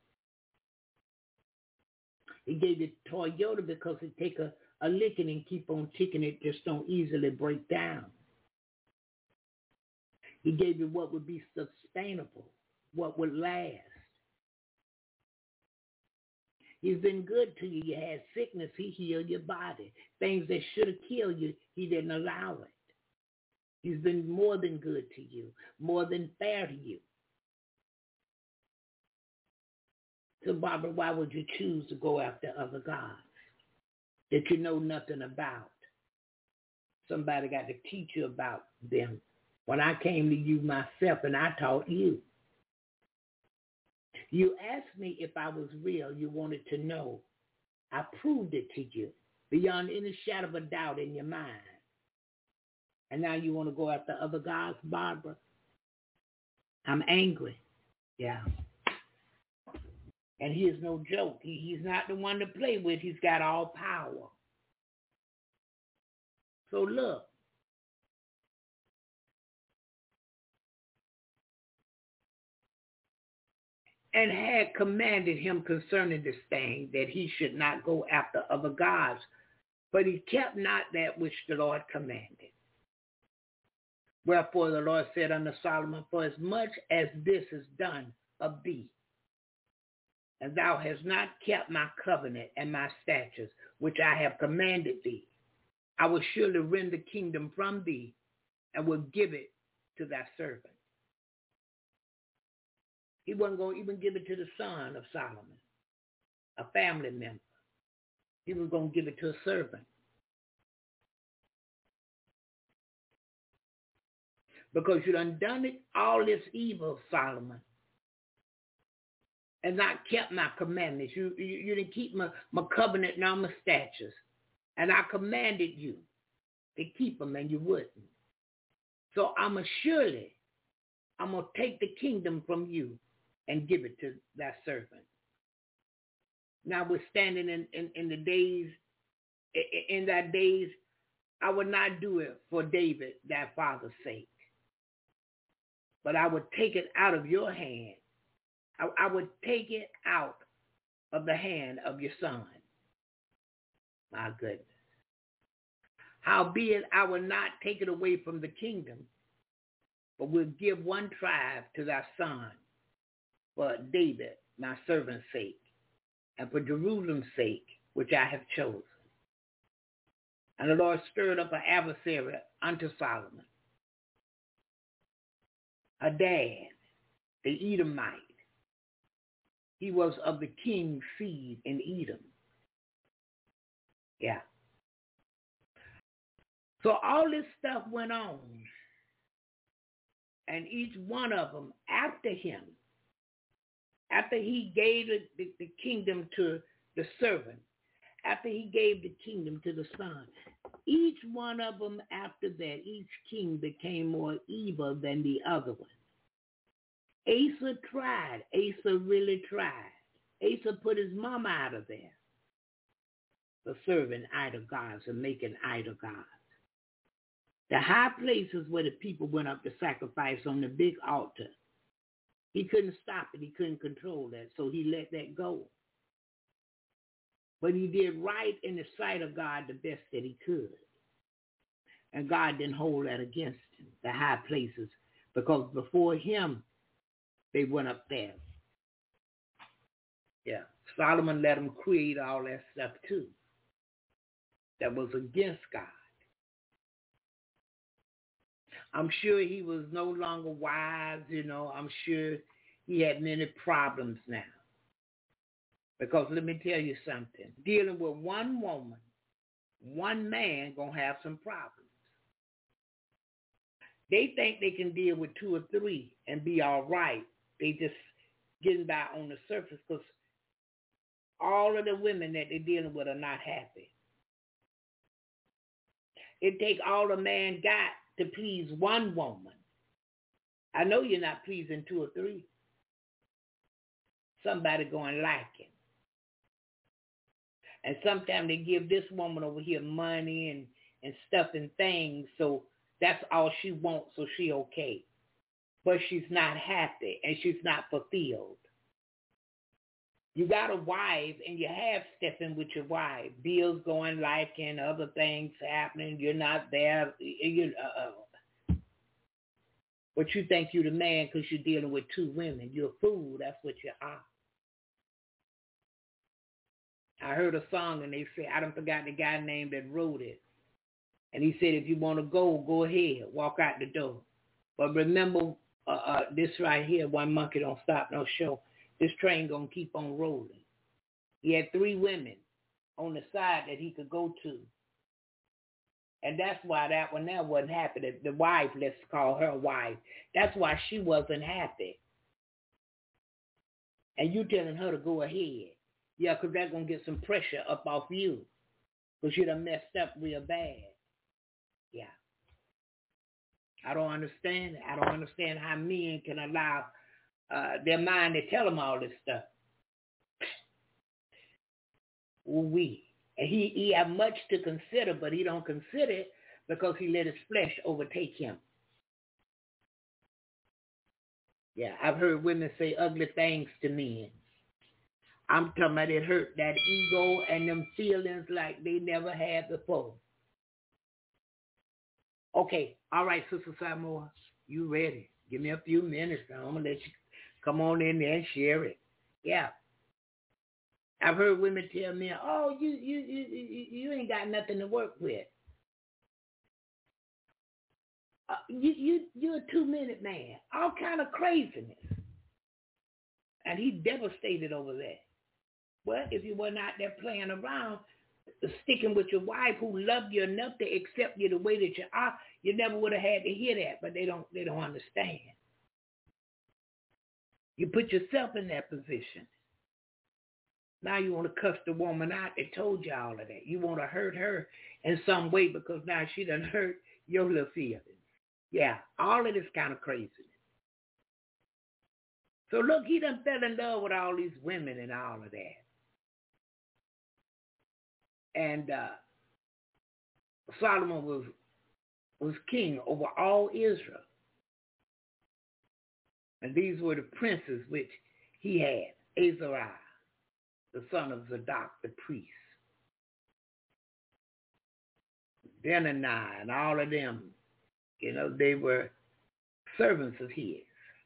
He gave you Toyota because it take a licking and keep on ticking. It just don't easily break down. He gave you what would be sustainable, what would last. He's been good to you. You had sickness. He healed your body. Things that should have killed you, he didn't allow it. He's been more than good to you, more than fair to you. So, Barbara, why would you choose to go after other gods that you know nothing about? Somebody got to teach you about them. When I came to you myself and I taught you. You asked me if I was real. You wanted to know. I proved it to you beyond any shadow of a doubt in your mind. And now you want to go after other gods, Barbara? I'm angry. Yeah. And he is no joke. He's not the one to play with. He's got all power. So look. And had commanded him concerning this thing, that he should not go after other gods, but he kept not that which the Lord commanded. Wherefore the Lord said unto Solomon, for as much as this is done of thee, and thou hast not kept my covenant and my statutes, which I have commanded thee, I will surely rend the kingdom from thee, and will give it to thy servant. He wasn't going to even give it to the son of Solomon, a family member. He was going to give it to a servant. Because you done it, all this evil, Solomon, and not kept my commandments. You didn't keep my covenant and all my statutes. And I commanded you to keep them, and you wouldn't. So I'm going to take the kingdom from you and give it to that servant. Now we're standing in the days, in that days, I would not do it for David, thy father's sake. But I would take it out of your hand I would take it out of the hand of your son. My goodness. Howbeit, I will not take it away from the kingdom, but will give one tribe to thy son for David, my servant's sake, and for Jerusalem's sake, which I have chosen. And the Lord stirred up an adversary unto Solomon, Hadad, the Edomite. He was of the king's seed in Edom. Yeah. So all this stuff went on. And each one of them, after him, after he gave the kingdom to the servant, after he gave the kingdom to the son, each one of them after that, each king became more evil than the other one. Asa tried. Asa really tried. Asa put his mama out of there for serving idol gods and making idol gods. The high places where the people went up to sacrifice on the big altar, he couldn't stop it. He couldn't control that, so he let that go. But he did right in the sight of God the best that he could. And God didn't hold that against him, the high places, because before him, they went up there. Yeah, Solomon let him create all that stuff too that was against God. I'm sure he was no longer wise, I'm sure he had many problems now. Because let me tell you something. Dealing with one woman, one man going to have some problems. They think they can deal with two or three and be all right. They just getting by on the surface because all of the women that they're dealing with are not happy. It take all a man got to please one woman. I know you're not pleasing two or three. Somebody going lacking. And sometimes they give this woman over here money and stuff and things, so that's all she wants, so she okay. But she's not happy and she's not fulfilled. You got a wife and you have stepping with your wife. Bills going lacking, other things happening. You're not there. But you think you're the man because you're dealing with two women. You're a fool. That's what you are. I heard a song and they said, I don't forgot the guy name that wrote it. And he said, if you want to go ahead. Walk out the door. But remember this right here, one monkey don't stop no show. This train going to keep on rolling. He had 3 women on the side that he could go to. And that's why that one there wasn't happy. The wife, let's call her wife, that's why she wasn't happy. And you telling her to go ahead. Yeah, because that's going to get some pressure up off you. Because you done messed up real bad. Yeah. I don't understand it. I don't understand how men can allow their mind to tell them all this stuff. And he have much to consider, but he don't consider it because he let his flesh overtake him. Yeah, I've heard women say ugly things to men. I'm talking about it hurt that ego and them feelings like they never had before. Okay, all right, Sister Samoa, you ready? Give me a few minutes. I'm going to let you come on in there and share it. Yeah. I've heard women tell me, oh, you ain't got nothing to work with. You're a 2-minute man. All kind of craziness. And he devastated over that. Well, if you weren't out there playing around, sticking with your wife who loved you enough to accept you the way that you are, you never would have had to hear that, but they don't understand. You put yourself in that position. Now you want to cuss the woman out that told you all of that. You want to hurt her in some way because now she done hurt your little feelings. Yeah, all of this kind of craziness. So look, he done fell in love with all these women and all of that. And Solomon was king over all Israel. And these were the princes which he had Azariah, the son of Zadok, the priest, Benaniah, and all of them, they were servants of his.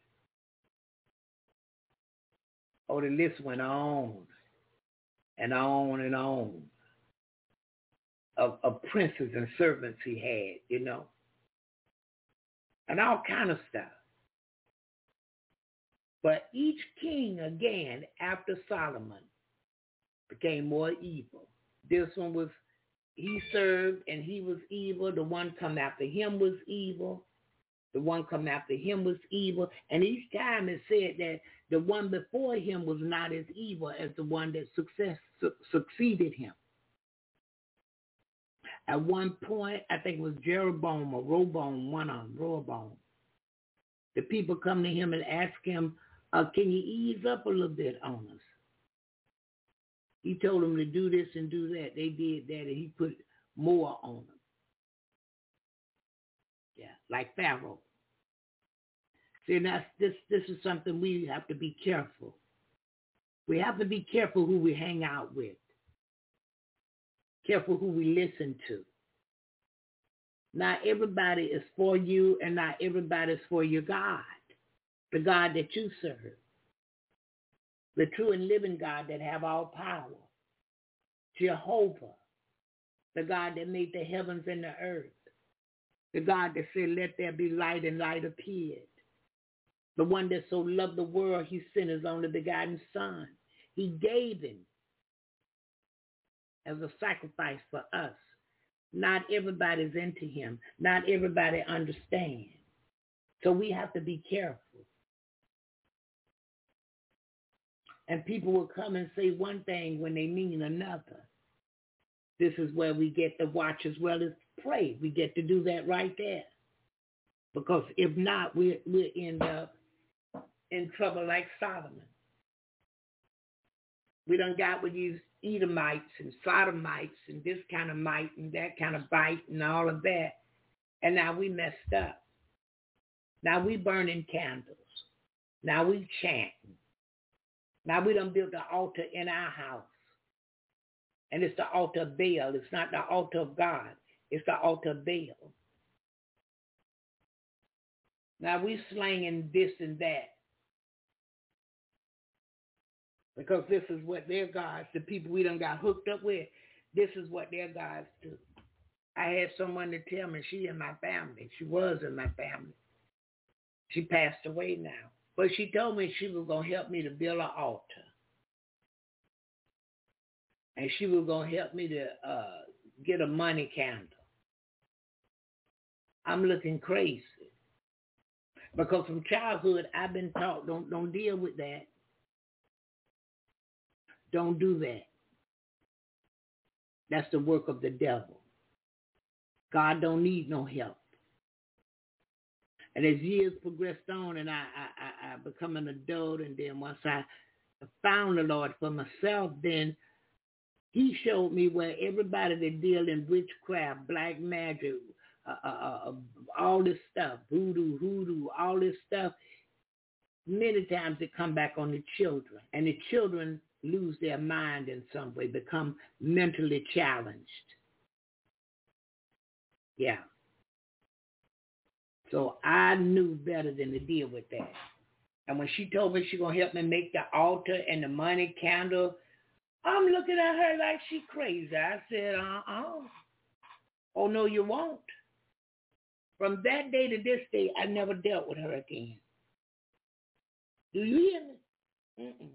Oh, the list went on and on and on of princes and servants he had, and all kind of stuff. But each king, again, after Solomon, became more evil. This one was, he served and he was evil. The one come after him was evil. The one come after him was evil. And each time it said that the one before him was not as evil as the one that succeeded him. At one point, I think it was Jeroboam or Roboam, one of them, Rehoboam. The people come to him and ask him, can you ease up a little bit on us? He told them to do this and do that. They did that, and he put more on them. Yeah, like Pharaoh. See, now this is something we have to be careful. We have to be careful who we hang out with. Careful who we listen to. Not everybody is for you, and not everybody is for your God. The God that you serve, the true and living God that have all power, Jehovah, the God that made the heavens and the earth, the God that said, let there be light, and light appeared, the one that so loved the world, he sent his only begotten son. He gave him as a sacrifice for us. Not everybody's into him. Not everybody understands. So we have to be careful. And people will come and say one thing when they mean another. This is where we get to watch as well as pray. We get to do that right there. Because if not, we'll end up in trouble like Solomon. We done got with these Edomites and Sodomites and this kind of might and that kind of bite and all of that. And now we messed up. Now we burning candles. Now we chanting. Now we done built the altar in our house. And it's the altar of Baal. It's not the altar of God. It's the altar of Baal. Now we slanging this and that. Because this is what their gods, the people we done got hooked up with, this is what their gods do. I had someone to tell me she in my family. She was in my family. She passed away now. But she told me she was going to help me to build an altar. And she was going to help me to get a money candle. I'm looking crazy. Because from childhood, I've been taught, don't deal with that. Don't do that. That's the work of the devil. God don't need no help. And as years progressed on and I become an adult, and then once I found the Lord for myself, then he showed me where everybody that deal in witchcraft, black magic, all this stuff, voodoo, hoodoo, all this stuff, many times it come back on the children. And the children lose their mind in some way, become mentally challenged. Yeah. So I knew better than to deal with that. And when she told me she's going to help me make the altar and the money candle, I'm looking at her like she crazy. I said, oh, no, you won't. From that day to this day, I never dealt with her again. Do you hear me? Mm-mm.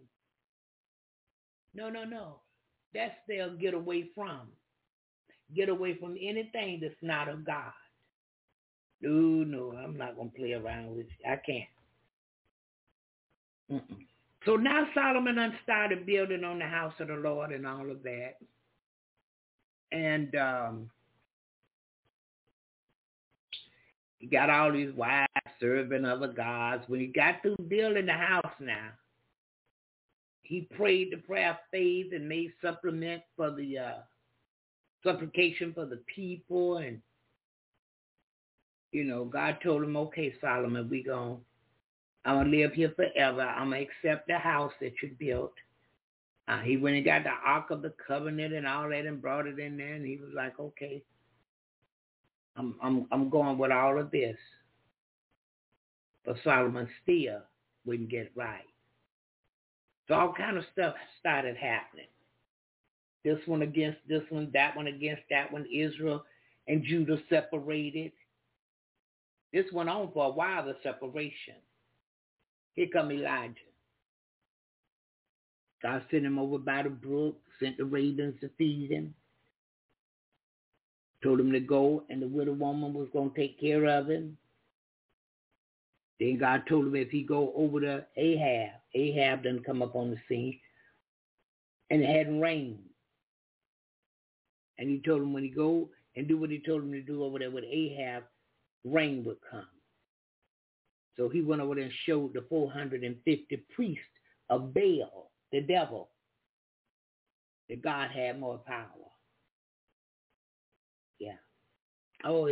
No. That's they'll get away from. Get away from anything that's not of God. No, I'm not going to play around with you. I can't. Mm-mm. So now Solomon done started building on the house of the Lord and all of that. And he got all these wives serving other gods. When he got through building the house now, he prayed the prayer of faith and made supplement for the supplication for the people. And, God told him, okay, Solomon, we going to I'm going to live here forever. I'm going to accept the house that you built. He went and got the Ark of the Covenant and all that and brought it in there, and he was like, okay, I'm going with all of this. But Solomon still wouldn't get it right. So all kind of stuff started happening. This one against this one, that one against that one. Israel and Judah separated. This went on for a while, the separation. Here come Elijah. God sent him over by the brook, sent the ravens to feed him. Told him to go, and the widow woman was going to take care of him. Then God told him if he go over to Ahab done come up on the scene, and it hadn't rained. And he told him when he go and do what he told him to do over there with Ahab, rain would come. So he went over there and showed the 450 priests of Baal, the devil, that God had more power. Yeah. Oh,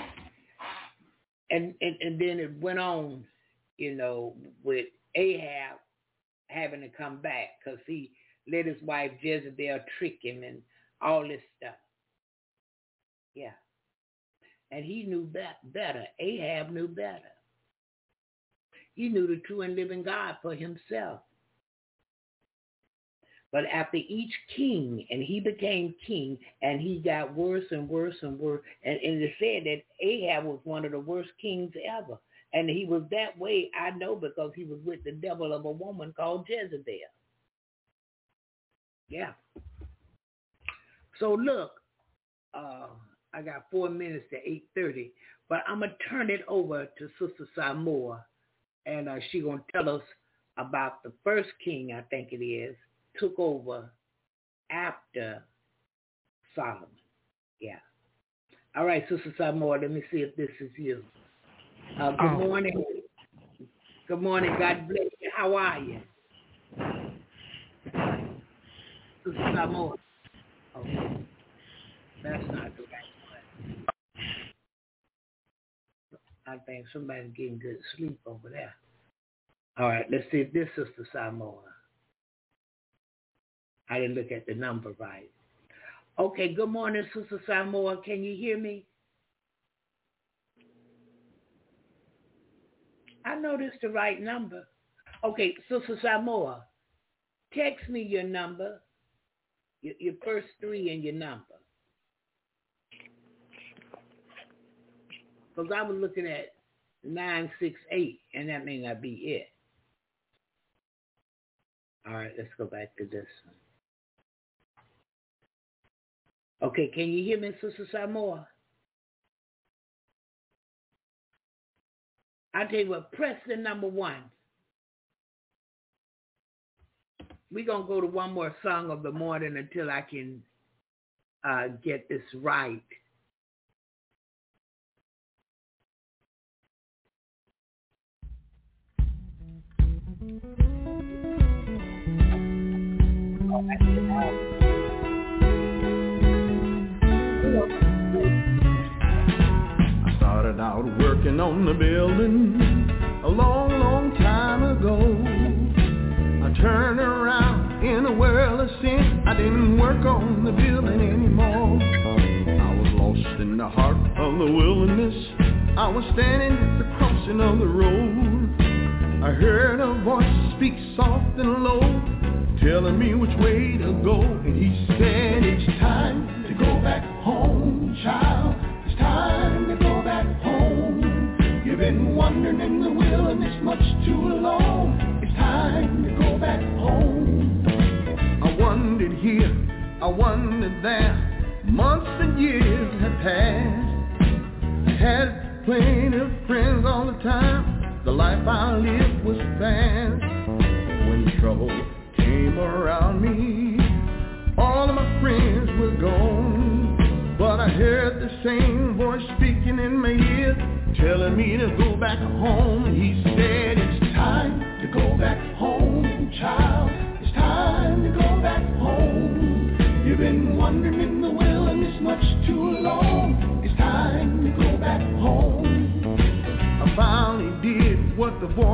and then it went on, with Ahab having to come back because he let his wife Jezebel trick him and all this stuff. Yeah. And he knew better. Ahab knew better. He knew the true and living God for himself. But after each king, and he became king, and he got worse and worse and worse. And it said that Ahab was one of the worst kings ever. And he was that way, I know, because he was with the devil of a woman called Jezebel. Yeah. So look, I got 4 minutes to 8:30, but I'm going to turn it over to Sister Samoa, and she's going to tell us about the first king, I think it is, took over after Solomon. Yeah. All right, Sister Samoa, let me see if this is you. Good morning. Good morning. God bless you. How are you? Sister Samoa. Okay. That's not the right one. I think somebody's getting good sleep over there. All right, let's see if this is Sister Samoa. I didn't look at the number right. Okay, good morning, Sister Samoa. Can you hear me? I know this is the right number. Okay, Sister Samoa, text me your number, your first three and your number. Because I was looking at 968, and that may not be it. All right, let's go back to this one. Okay, can you hear me, Sister Samoa? I tell you what, press the number 1. We're going to go to one more song of the morning until I can get this right. I started out working on the building a long, long time ago. I turned around in a world of sin. I didn't work on the building anymore. I was lost in the heart of the wilderness. I was standing at the crossing of the road. I heard a voice speak soft and low, telling me which way to go. And he said, it's time to go back home, child. It's time to go back home. You've been wandering in the wilderness much too long. It's time to go back home. I wandered here, I wandered there. Months and years had passed. I had plenty of friends all the time. The life I lived was fast. When trouble came around me, all of my friends were gone. But I heard the same voice speaking in my ear, telling me to go back home. He said, it's time to go back home, child. It's time to go back home. You've been wandering in the wilderness much too long. It's time to go back home. I finally did what the voice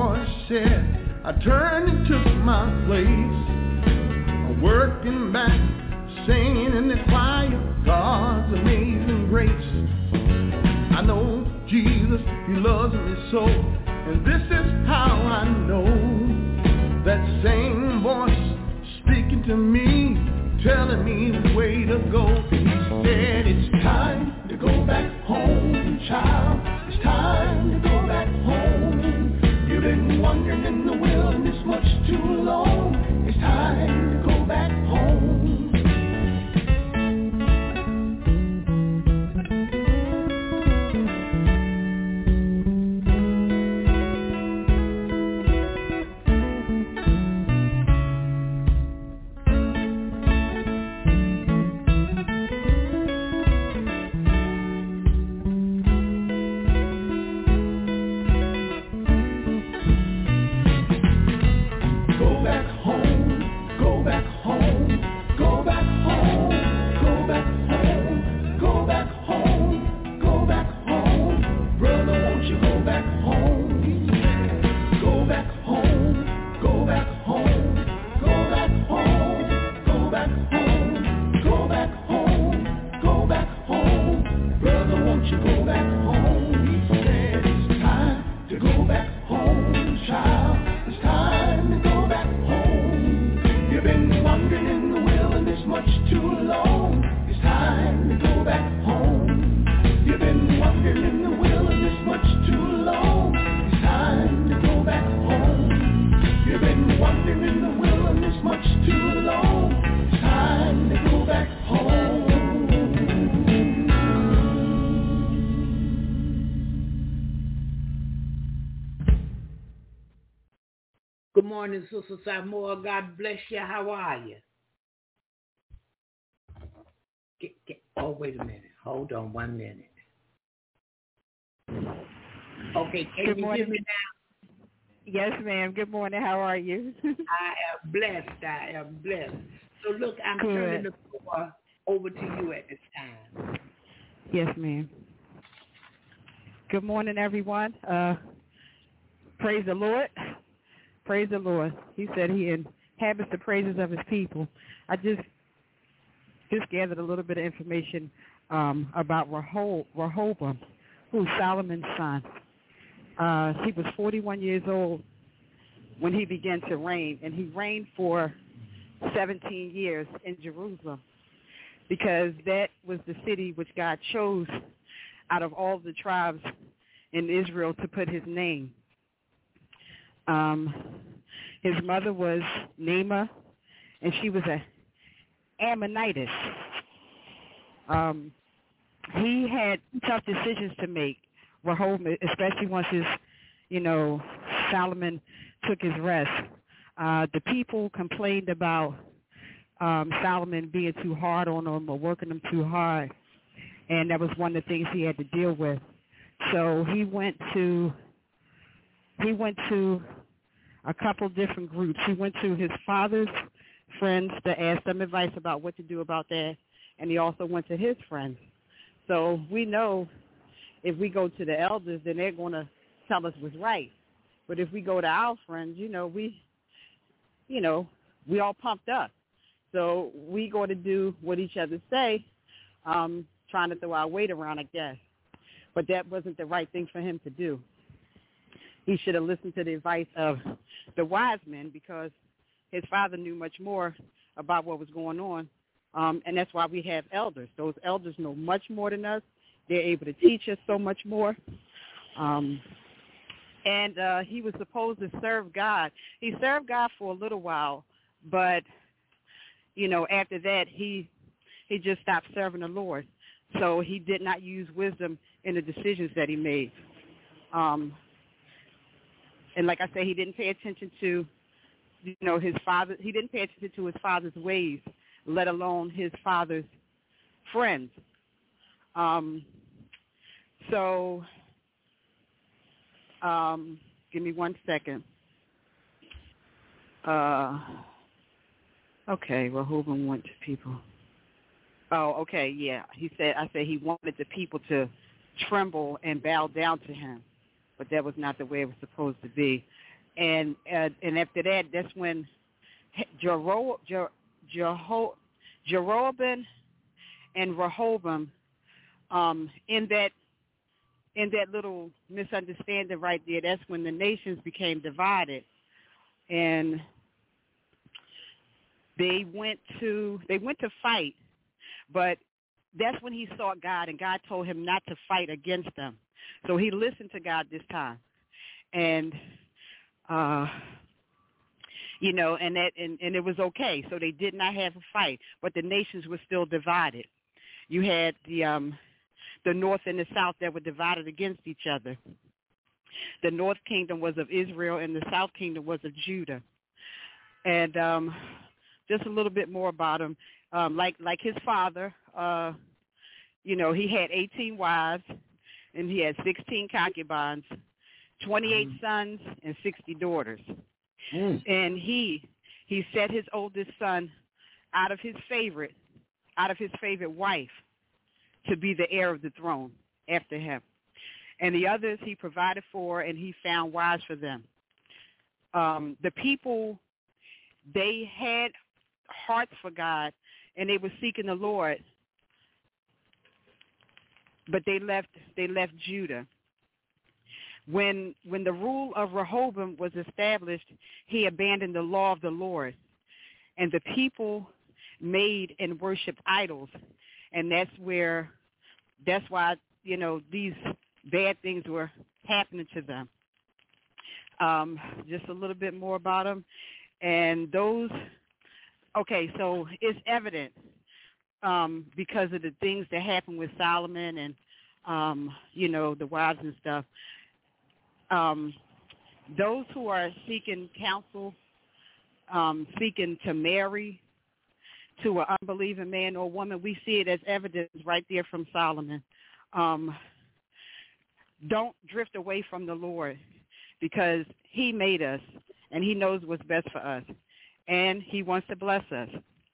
said, I turned and took my place. Working back, singing in the choir, God's amazing grace. I know Jesus, He loves me so, and this is how I know. That same voice speaking to me, telling me the way to go. He said, it's time to go back home, child. It's time to go back home. You've been wandering in the wilderness much too long. It's time to go back home. Good morning, Sister Samoa. God bless you. How are you? Oh, wait a minute. Hold on 1 minute. Okay, can you hear me now? Yes, ma'am. Good morning. How are you? I am blessed. I am blessed. So look, I'm turning the floor over to you at this time. Yes, ma'am. Good morning, everyone. Praise the Lord. Praise the Lord. He said He inhabits the praises of His people. I just gathered a little bit of information about Rehoboam, who's Solomon's son. He was 41 years old when he began to reign, and he reigned for 17 years in Jerusalem because that was the city which God chose out of all the tribes in Israel to put His name. His mother was Naamah, and she was an Ammonitess. He had tough decisions to make, Rehoboam, especially once Solomon took his rest. The people complained about Solomon being too hard on them or working them too hard, and that was one of the things he had to deal with. So he went to a couple different groups. He went to his father's friends to ask them advice about what to do about that, and he also went to his friends. So we know if we go to the elders, then they're going to tell us what's right. But if we go to our friends, we all pumped up. So we go to do what each other say, trying to throw our weight around, I guess. But that wasn't the right thing for him to do. He should have listened to the advice of the wise men because his father knew much more about what was going on. And that's why we have elders. Those elders know much more than us. They're able to teach us so much more. And he was supposed to serve God. He served God for a little while, but, after that, he just stopped serving the Lord. So he did not use wisdom in the decisions that he made. And like I said, he didn't pay attention to, his father. He didn't pay attention to his father's ways, let alone his father's friends. Give me 1 second. Okay, Rehoboam went to people. Oh, okay, yeah. I said he wanted the people to tremble and bow down to him, but that was not the way it was supposed to be. and after that, that's when Jeroboam and Rehoboam, in that little misunderstanding right there, that's when the nations became divided, and they went to fight, but that's when he sought God, and God told him not to fight against them. So he listened to God this time, and you know, and it was okay. So they did not have a fight, but the nations were still divided. You had the north and the south that were divided against each other. The north kingdom was of Israel, and the south kingdom was of Judah. And just a little bit more about him, like his father. You know, he had 18 wives, and he had 16 concubines, 28 sons, and 60 daughters. And he set his oldest son out of his favorite wife to be the heir of the throne after him. And the others he provided for, and he found wives for them. The people, they had hearts for God, and they were seeking the Lord, but they left Judah. When the rule of Rehoboam was established, he abandoned the law of the Lord, and the people made and worshipped idols, and that's why, you know, these bad things were happening to them. Just a little bit more about them, and those. Okay, so it's evident because of the things that happened with Solomon and you know, the wives and stuff. Those who are seeking counsel, seeking to marry to an unbelieving man or woman, we see it as evidence right there from Solomon. Don't drift away from the Lord, because he made us and he knows what's best for us, and he wants to bless us.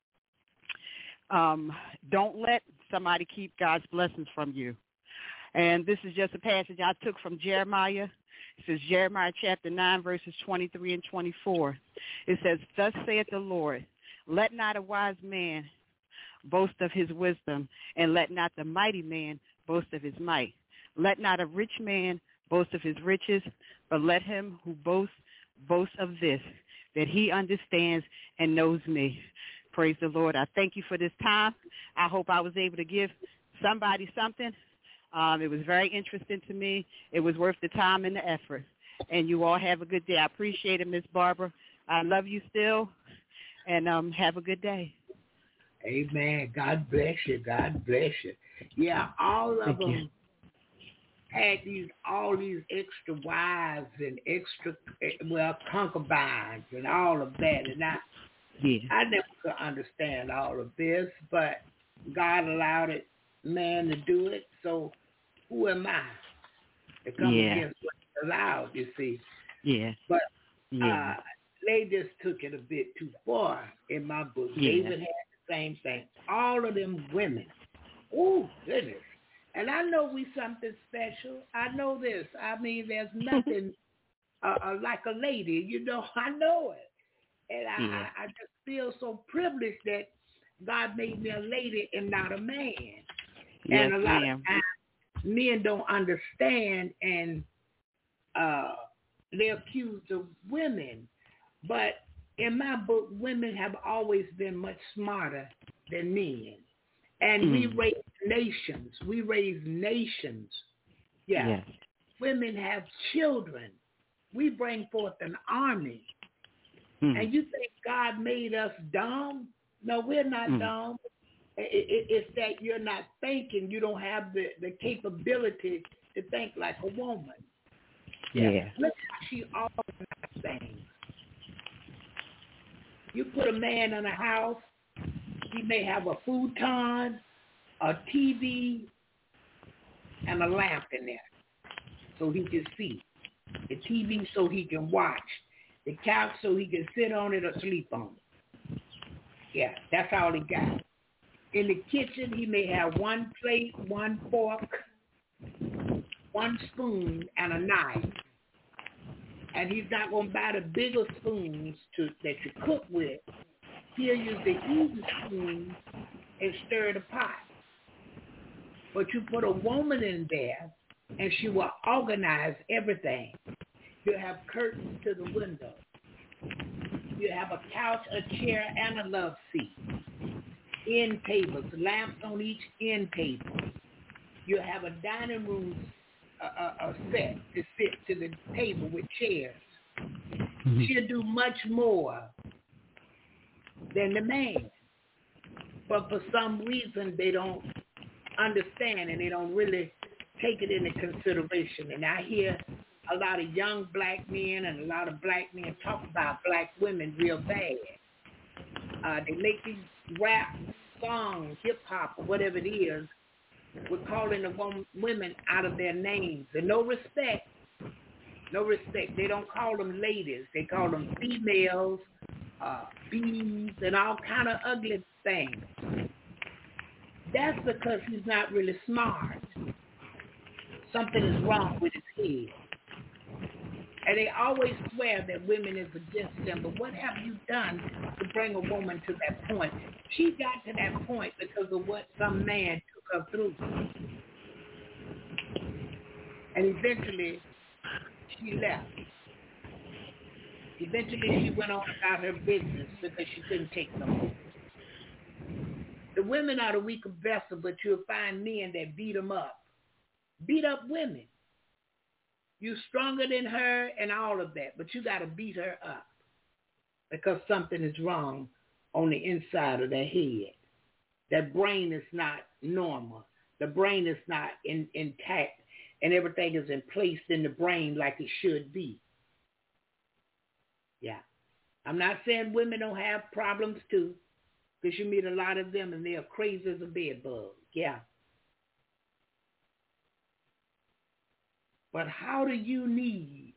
Don't let somebody keep God's blessings from you. And this is just a passage I took from Jeremiah. It says Jeremiah chapter 9, verses 23 and 24. It says, "Thus saith the Lord, let not a wise man boast of his wisdom, and let not the mighty man boast of his might. Let not a rich man boast of his riches, but let him who boast of this, that he understands and knows me." Praise the Lord. I thank you for this time. I hope I was able to give somebody something. It was very interesting to me. It was worth the time and the effort. And you all have a good day. I appreciate it, Miss Barbara. I love you still. And have a good day. Amen. God bless you. God bless you. Yeah, all of them had all these extra wives and extra, concubines and all of that. And I never could understand all of this, but God allowed man to do it. So who am I to come against what He allowed, you see? Yeah. But they just took it a bit too far in my book. David had the same thing. All of them women. Oh, goodness. And I know we something special. I know this. I mean, there's nothing like a lady, you know. I know it. And I just feel so privileged that God made me a lady and not a man. Yes, and a lot of times men don't understand, and they're accused of women. But in my book, women have always been much smarter than men. And we raise nations. We raise nations. Yeah. Yes. Women have children. We bring forth an army. And you think God made us dumb? No, we're not dumb. It's that you're not thinking. You don't have the capability to think like a woman. Yeah. Look how she organizes things. You put a man in a house, he may have a futon, a TV, and a lamp in there so he can see. The TV so he can watch. The couch so he can sit on it or sleep on it. Yeah, that's all he got. In the kitchen, he may have one plate, one fork, one spoon, and a knife. And he's not going to buy the bigger spoons that you cook with. He'll use the easy spoon and stir the pot. But you put a woman in there, and she will organize everything. You have curtains to the window. You have a couch, a chair, and a love seat. End tables, lamps on each end table. You have a dining room a set to sit to the table with chairs. Mm-hmm. She'll do much more than the man. But for some reason, they don't understand and they don't really take it into consideration. And I hear a lot of young black men and a lot of black men talk about black women real bad. They make these rap songs, hip-hop, or whatever it is. We're calling the women out of their names. And no respect. They don't call them ladies. They call them females, bees, and all kind of ugly things. That's because he's not really smart. Something is wrong with his head. And they always swear that women is against them. But what have you done to bring a woman to that point? She got to that point because of what some man took her through. And eventually, she left. Eventually, she went on about her business because she couldn't take no more. The women are the weaker vessel, but you'll find men that beat them up. Beat up women. You're stronger than her and all of that, but you got to beat her up because something is wrong on the inside of their head. Their brain is not normal. The brain is not intact, and everything is in place in the brain like it should be. Yeah. I'm not saying women don't have problems too, because you meet a lot of them and they are crazy as a bedbug. Yeah. But how do you need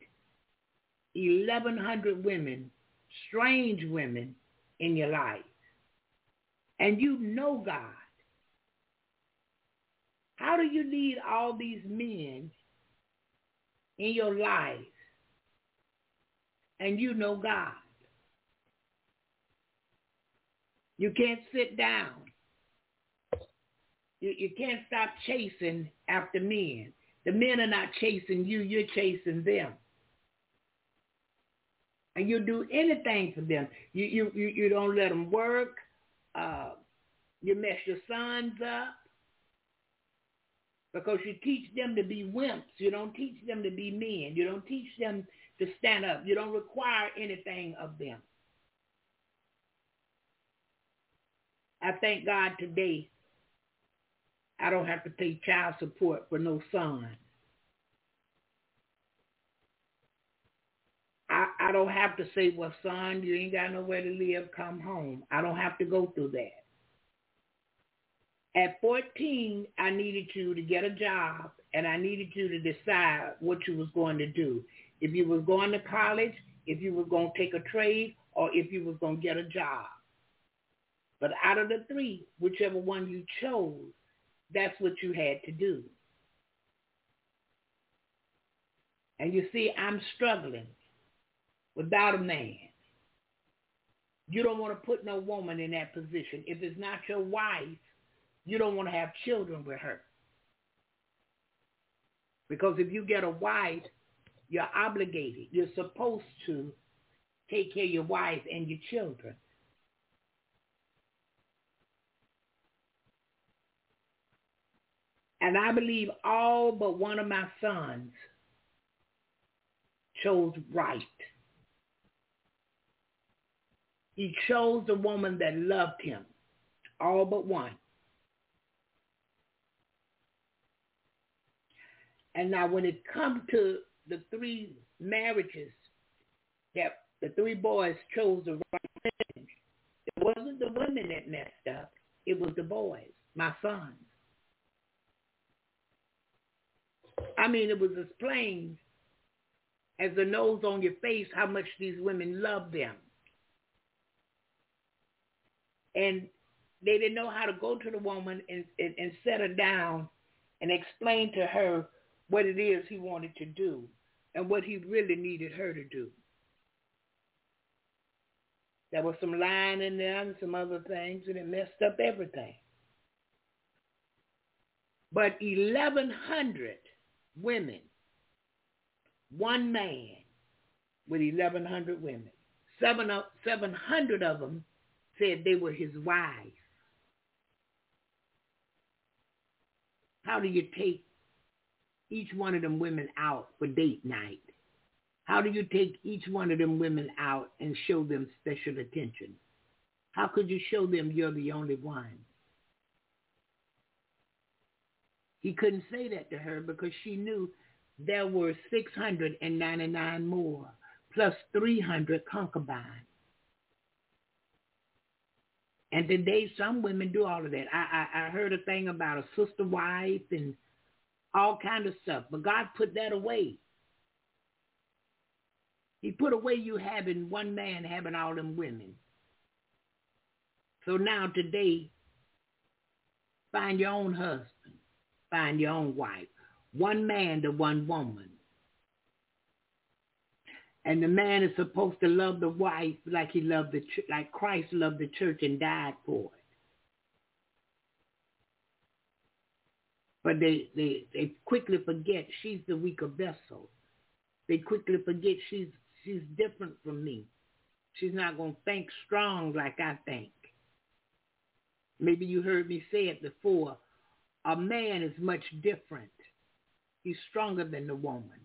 1,100 women, strange women, in your life? And you know God. How do you need all these men in your life and you know God? You can't sit down. You can't stop chasing after men. The men are not chasing you, you're chasing them. And you do anything for them. You don't let them work. You mess your sons up. Because you teach them to be wimps. You don't teach them to be men. You don't teach them to stand up. You don't require anything of them. I thank God today I don't have to pay child support for no son. I don't have to say, well, son, you ain't got nowhere to live, come home. I don't have to go through that. At 14, I needed you to get a job, and I needed you to decide what you was going to do. If you was going to college, if you was going to take a trade, or if you was going to get a job. But out of the three, whichever one you chose, that's what you had to do. And you see, I'm struggling without a man. You don't want to put no woman in that position. If it's not your wife, you don't want to have children with her. Because if you get a wife, you're obligated. You're supposed to take care of your wife and your children. And I believe all but one of my sons chose right. He chose the woman that loved him, all but one. And now when it comes to the three marriages that the three boys chose the right thing, it wasn't the women that messed up. It was the boys, my sons. I mean, it was as plain as the nose on your face how much these women loved them. And they didn't know how to go to the woman and set her down and explain to her what it is he wanted to do and what he really needed her to do. There was some lying in there and some other things, and it messed up everything. But 1,100 women, one man with 1,100 women. 700 of them said they were his wives. How do you take each one of them women out for date night? How do you take each one of them women out and show them special attention? How could you show them you're the only one? He couldn't say that to her because she knew there were 699 more, plus 300 concubines. And today, some women do all of that. I heard a thing about a sister wife and all kind of stuff, but God put that away. He put away you having one man having all them women. So now today, find your own husband. Find your own wife. One man to one woman. And the man is supposed to love the wife like he loved the like Christ loved the church and died for it. But they quickly forget she's the weaker vessel. They quickly forget she's different from me. She's not going to think strong like I think. Maybe you heard me say it before. A man is much different. He's stronger than the woman.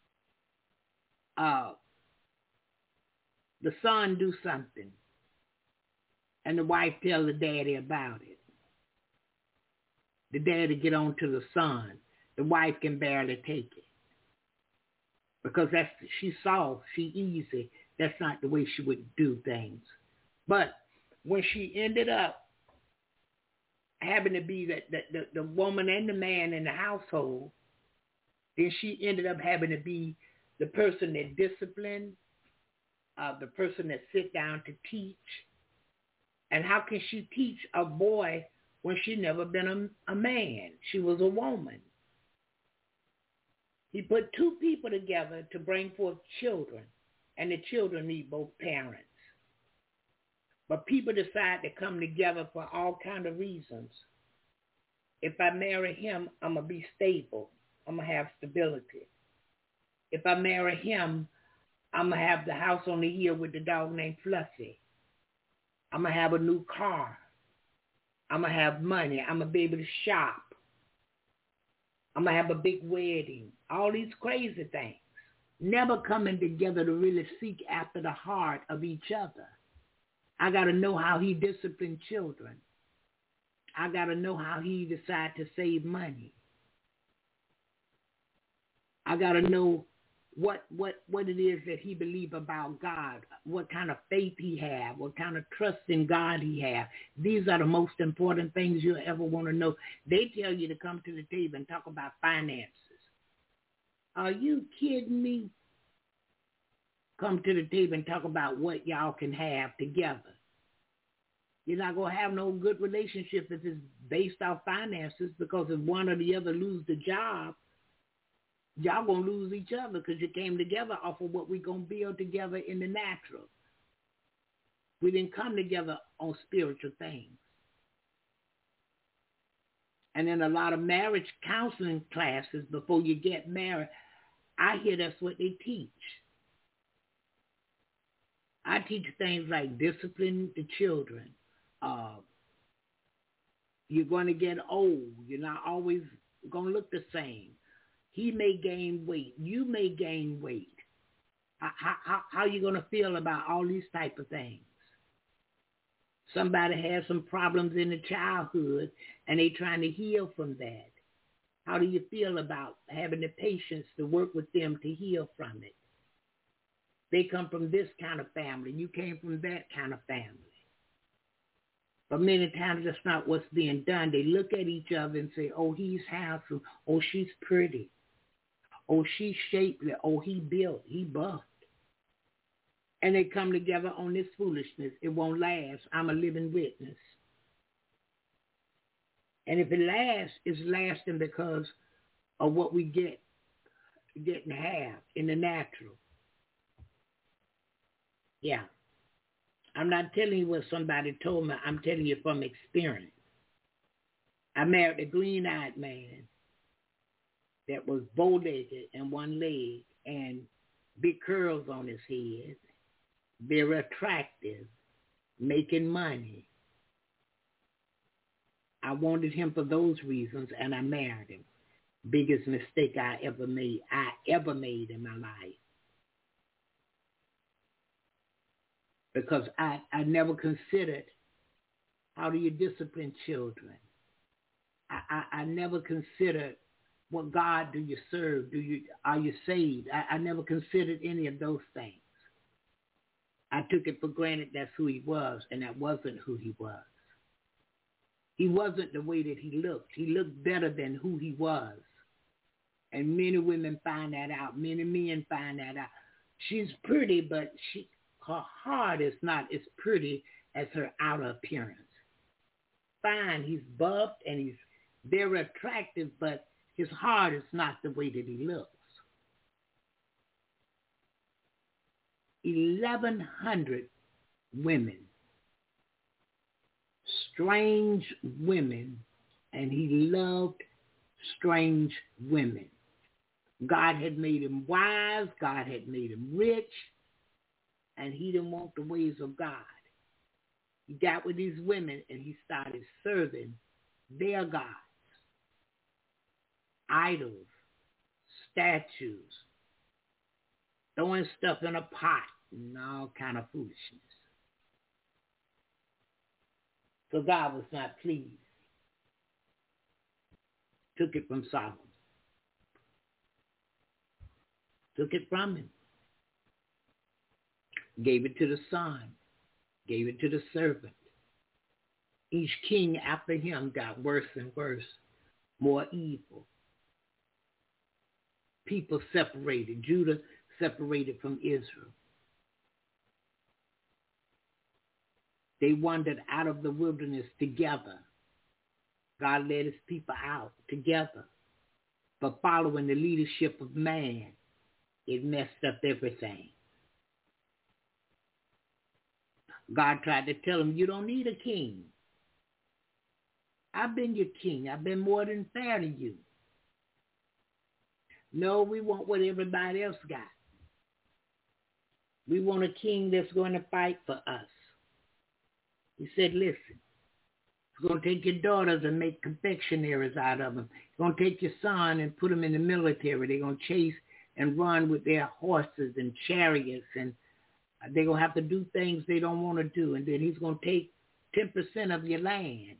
The son do something, and the wife tell the daddy about it. The daddy get on to the son. The wife can barely take it because she's soft, she easy. That's not the way she would do things. But when she ended up having to be the woman and the man in the household, then she ended up having to be the person that disciplined, the person that sit down to teach. And how can she teach a boy when she never been a man? She was a woman. He put two people together to bring forth children, and the children need both parents. But people decide to come together for all kind of reasons. If I marry him, I'm going to be stable. I'm going to have stability. If I marry him, I'm going to have the house on the hill with the dog named Fluffy. I'm going to have a new car. I'm going to have money. I'm going to be able to shop. I'm going to have a big wedding. All these crazy things. Never coming together to really seek after the heart of each other. I got to know how he disciplined children. I got to know how he decided to save money. I got to know what it is that he believed about God, what kind of faith he have, what kind of trust in God he have. These are the most important things you'll ever want to know. They tell you to come to the table and talk about finances. Are you kidding me? Come to the table and talk about what y'all can have together. You're not going to have no good relationship if it's based off finances, because if one or the other lose the job, y'all going to lose each other because you came together off of what we're going to build together in the natural. We didn't come together on spiritual things. And in a lot of marriage counseling classes before you get married, I hear that's what they teach. I teach things like discipline the children. You're going to get old. You're not always going to look the same. He may gain weight. You may gain weight. How are you going to feel about all these type of things? Somebody has some problems in the childhood, and they trying to heal from that. How do you feel about having the patience to work with them to heal from it? They come from this kind of family. You came from that kind of family. But many times that's not what's being done. They look at each other and say, oh, he's handsome. Oh, she's pretty. Oh, she's shapely. Oh, he built. He buffed. And they come together on this foolishness. It won't last. I'm a living witness. And if it lasts, it's lasting because of what we get didn't have in the natural. Yeah. I'm not telling you what somebody told me. I'm telling you from experience. I married a green-eyed man that was bow-legged and one leg and big curls on his head, very attractive, making money. I wanted him for those reasons, and I married him. Biggest mistake I ever made in my life. Because I never considered how do you discipline children. I never considered what God do you serve? Are you saved? I never considered any of those things. I took it for granted that's who he was, and that wasn't who he was. He wasn't the way that he looked. He looked better than who he was. And many women find that out. Many men find that out. She's pretty, but her heart is not as pretty as her outer appearance. Fine, he's buffed and he's very attractive, but his heart is not the way that he looks. 1,100 women, strange women, and he loved strange women. God had made him wise. God had made him rich. And he didn't want the ways of God. He got with these women and he started serving their gods. Idols, statues, throwing stuff in a pot and all kind of foolishness. So God was not pleased. Took it from Solomon. Took it from him. Gave it to the son. Gave it to the servant. Each king after him got worse and worse, more evil. People separated. Judah separated from Israel. They wandered out of the wilderness together. God led his people out together. But following the leadership of man, it messed up everything. God tried to tell him, you don't need a king. I've been your king. I've been more than fair to you. No, we want what everybody else got. We want a king that's going to fight for us. He said, listen, it's going to take your daughters and make confectionaries out of them. It's going to take your son and put them in the military. They're going to chase and run with their horses and chariots, and they're going to have to do things they don't want to do. And then he's going to take 10% of your land.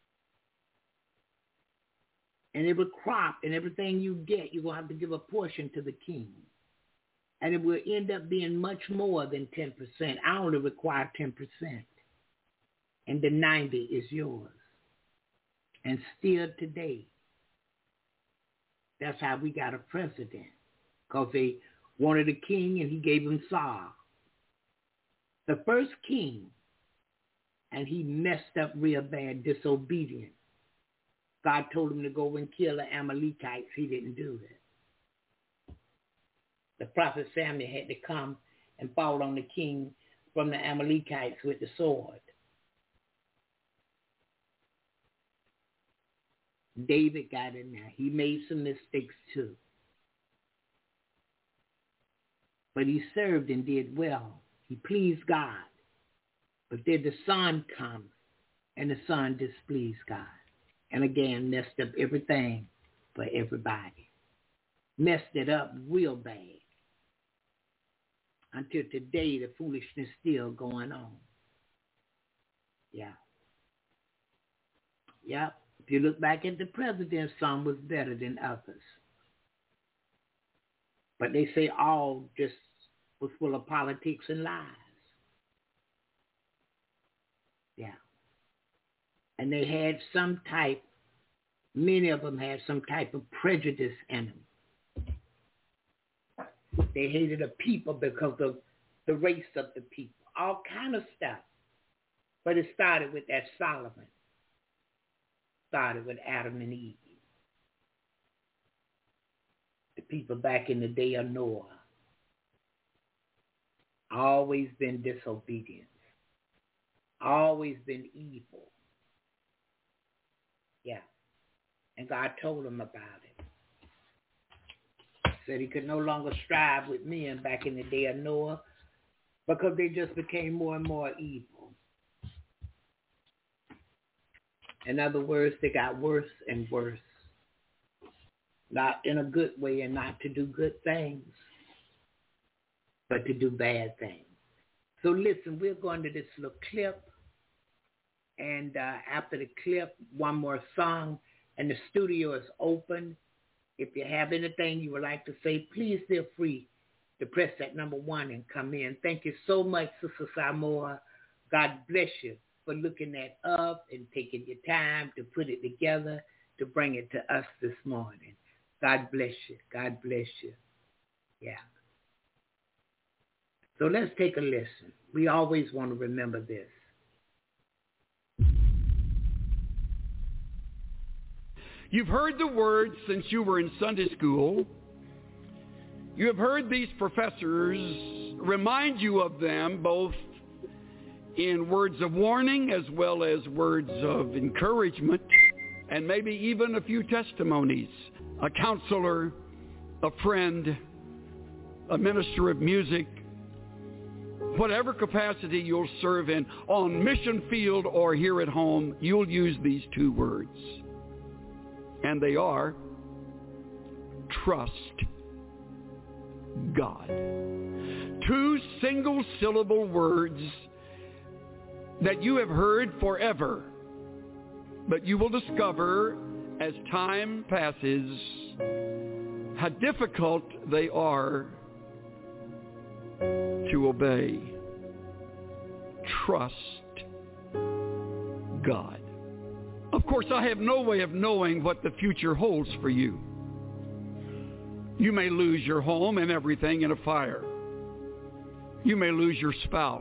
And every crop and everything you get, you're going to have to give a portion to the king. And it will end up being much more than 10%. I only require 10%. And the 90 is yours. And still today, that's how we got a president. Because they wanted a king and he gave him Saul. The first king, and he messed up real bad, disobedient. God told him to go and kill the Amalekites. He didn't do it. The prophet Samuel had to come and fall on the king from the Amalekites with the sword. David got in there. He made some mistakes too. But he served and did well. He pleased God. But then the son comes, and the son displeased God. And again, messed up everything for everybody. Messed it up real bad. Until today, the foolishness still going on. Yeah. Yep. If you look back at the presidents, some was better than others. But they say all just was full of politics and lies. Yeah. And they had some type, many of them had some type of prejudice in them. They hated the people because of the race of the people. All kind of stuff. But it started with that Solomon. Started with Adam and Eve. The people back in the day of Noah. Always been disobedience. Always been evil. Yeah. And God told him about it. Said he could no longer strive with men back in the day of Noah because they just became more and more evil. In other words, they got worse and worse. Not in a good way, and not to do good things, but to do bad things. So listen, we're going to this little clip, and after the clip, one more song, and the studio is open. If you have anything you would like to say, please feel free to press that number 1 and come in. Thank you so much, Sister Samoa. God bless you for looking that up and taking your time to put it together to bring it to us this morning. God bless you. God bless you. Yeah. So let's take a listen. We always want to remember this. You've heard the words since you were in Sunday school. You have heard these professors remind you of them both in words of warning as well as words of encouragement, and maybe even a few testimonies. A counselor, a friend, a minister of music, whatever capacity you'll serve in, on mission field or here at home, you'll use these 2 words. And they are, trust God. 2 single-syllable words that you have heard forever, but you will discover as time passes how difficult they are to obey. Trust God. Of course, I have no way of knowing what the future holds for you. You may lose your home and everything in a fire. You may lose your spouse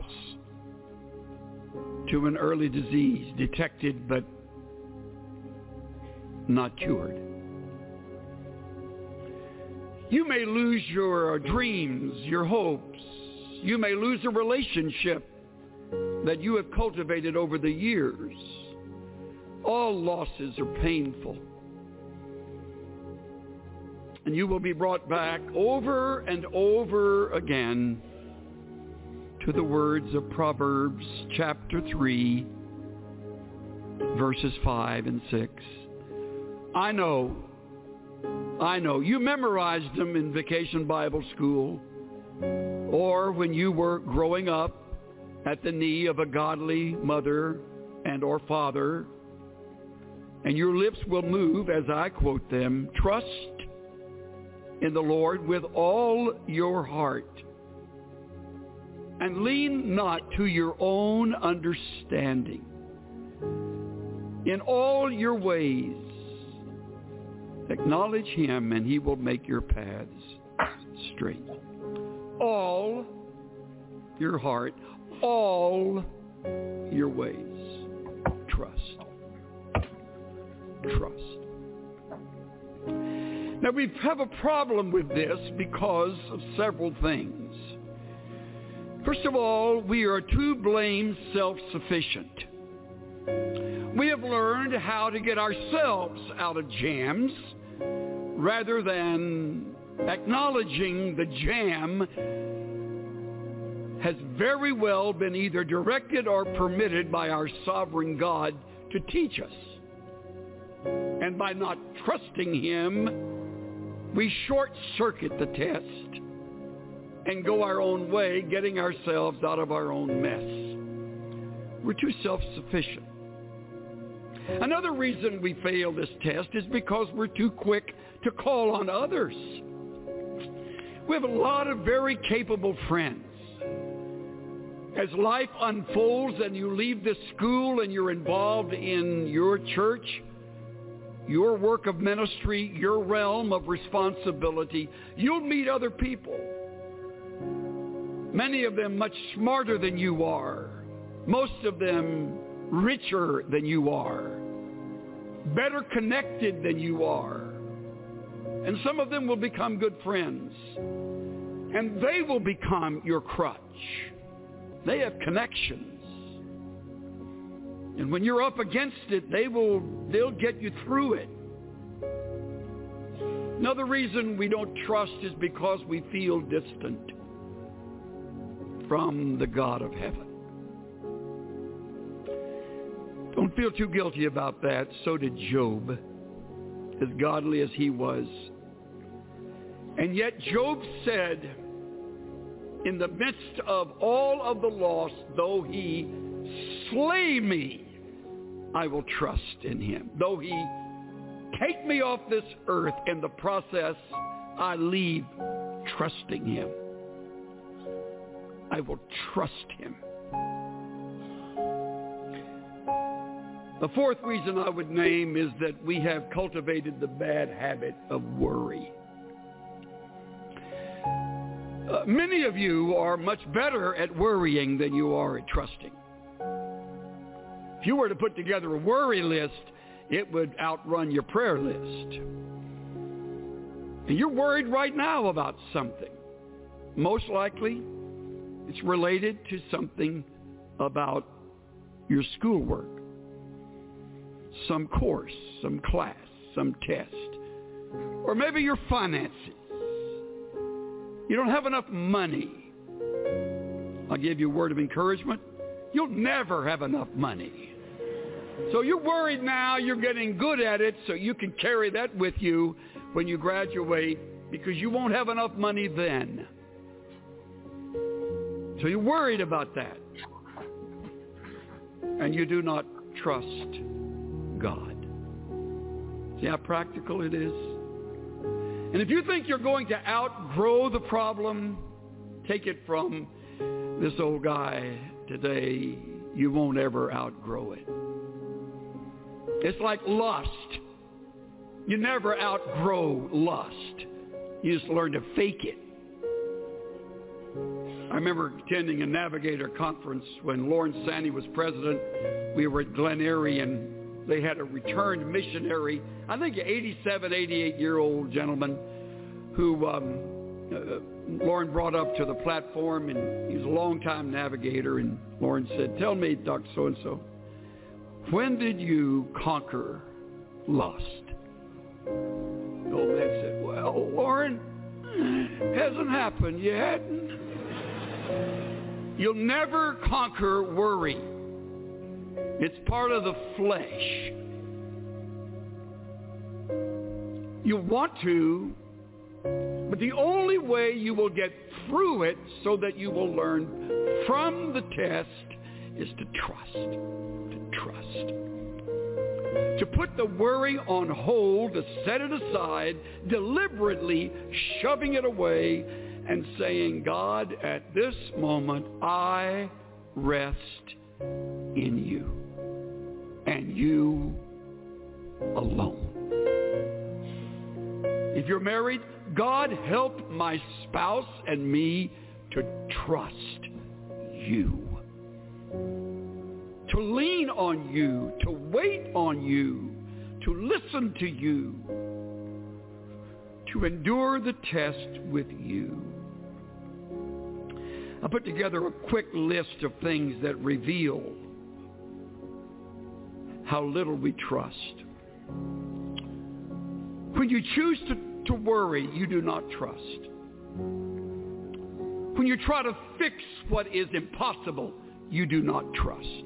to an early disease, detected but not cured. You may lose your dreams, your hopes. You may lose a relationship that you have cultivated over the years. All losses are painful. And you will be brought back over and over again to the words of Proverbs chapter 3, verses 5 and 6. I know. You memorized them in Vacation Bible School or when you were growing up at the knee of a godly mother and or father, and your lips will move as I quote them. Trust in the Lord with all your heart, and lean not to your own understanding. In all your ways acknowledge him, and he will make your paths straight. All your heart, all your ways. Trust. Now, we have a problem with this because of several things. First of all, we are too blamed self-sufficient. We have learned how to get ourselves out of jams rather than acknowledging the jam has very well been either directed or permitted by our sovereign God to teach us. And by not trusting him, we short-circuit the test and go our own way, getting ourselves out of our own mess. We're too self-sufficient. Another reason we fail this test is because we're too quick to call on others. We have a lot of very capable friends. As life unfolds and you leave this school and you're involved in your church, your work of ministry, your realm of responsibility, you'll meet other people. Many of them much smarter than you are. Most of them richer than you are. Better connected than you are. And some of them will become good friends. And they will become your crutch. They have connections. And when you're up against it, they'll get you through it. Another reason we don't trust is because we feel distant from the God of heaven. Don't feel too guilty about that. So did Job, as godly as he was. And yet Job said, in the midst of all of the loss, though he slay me, I will trust in him. Though he take me off this earth, in the process, I leave trusting him. I will trust him. The fourth reason I would name is that we have cultivated the bad habit of worry. Many of you are much better at worrying than you are at trusting. If you were to put together a worry list, it would outrun your prayer list. And you're worried right now about something. Most likely, it's related to something about your schoolwork, some course, some class, some test, or maybe your finances. You don't have enough money. I'll give you a word of encouragement. You'll never have enough money. So you're worried now, you're getting good at it, so you can carry that with you when you graduate, because you won't have enough money then. So you're worried about that. And you do not trust God. See how practical it is? And if you think you're going to outgrow the problem, take it from this old guy today, you won't ever outgrow it. It's like lust. You never outgrow lust. You just learn to fake it. I remember attending a Navigator conference when Lawrence Sandy was president. We were at Glen Erie, and they had a returned missionary, I think an 87, 88-year-old gentleman who Lauren brought up to the platform, and he was a long-time navigator. And Lauren said, "Tell me, Dr. So-and-so, when did you conquer lust?" The old man said, "Well, Lauren, hasn't happened yet." You'll never conquer worry. It's part of the flesh. You want to, but the only way you will get through it so that you will learn from the test is to trust. To trust. To put the worry on hold, to set it aside, deliberately shoving it away and saying, "God, at this moment, I rest in you and you alone." If you're married, God, help my spouse and me to trust you, to lean on you, to wait on you, to listen to you, to endure the test with you. I put together a quick list of things that reveal how little we trust. When you choose to worry, you do not trust. When you try to fix what is impossible, you do not trust.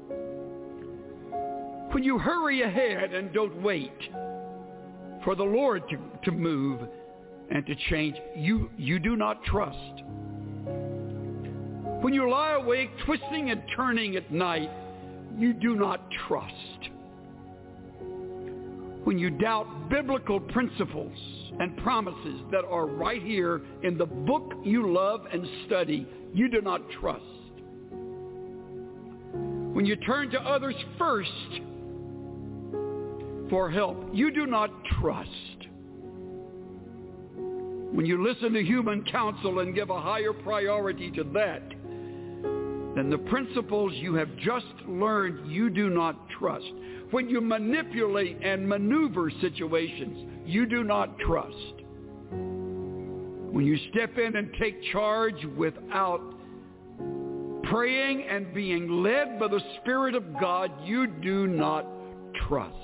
When you hurry ahead and don't wait for the Lord to move and to change, you do not trust. When you lie awake twisting and turning at night, you do not trust. When you doubt biblical principles and promises that are right here in the book you love and study, you do not trust. When you turn to others first for help, you do not trust. When you listen to human counsel and give a higher priority to that then the principles you have just learned you do not trust. When you manipulate and maneuver situations, you do not trust. When you step in and take charge without praying and being led by the Spirit of God, you do not trust.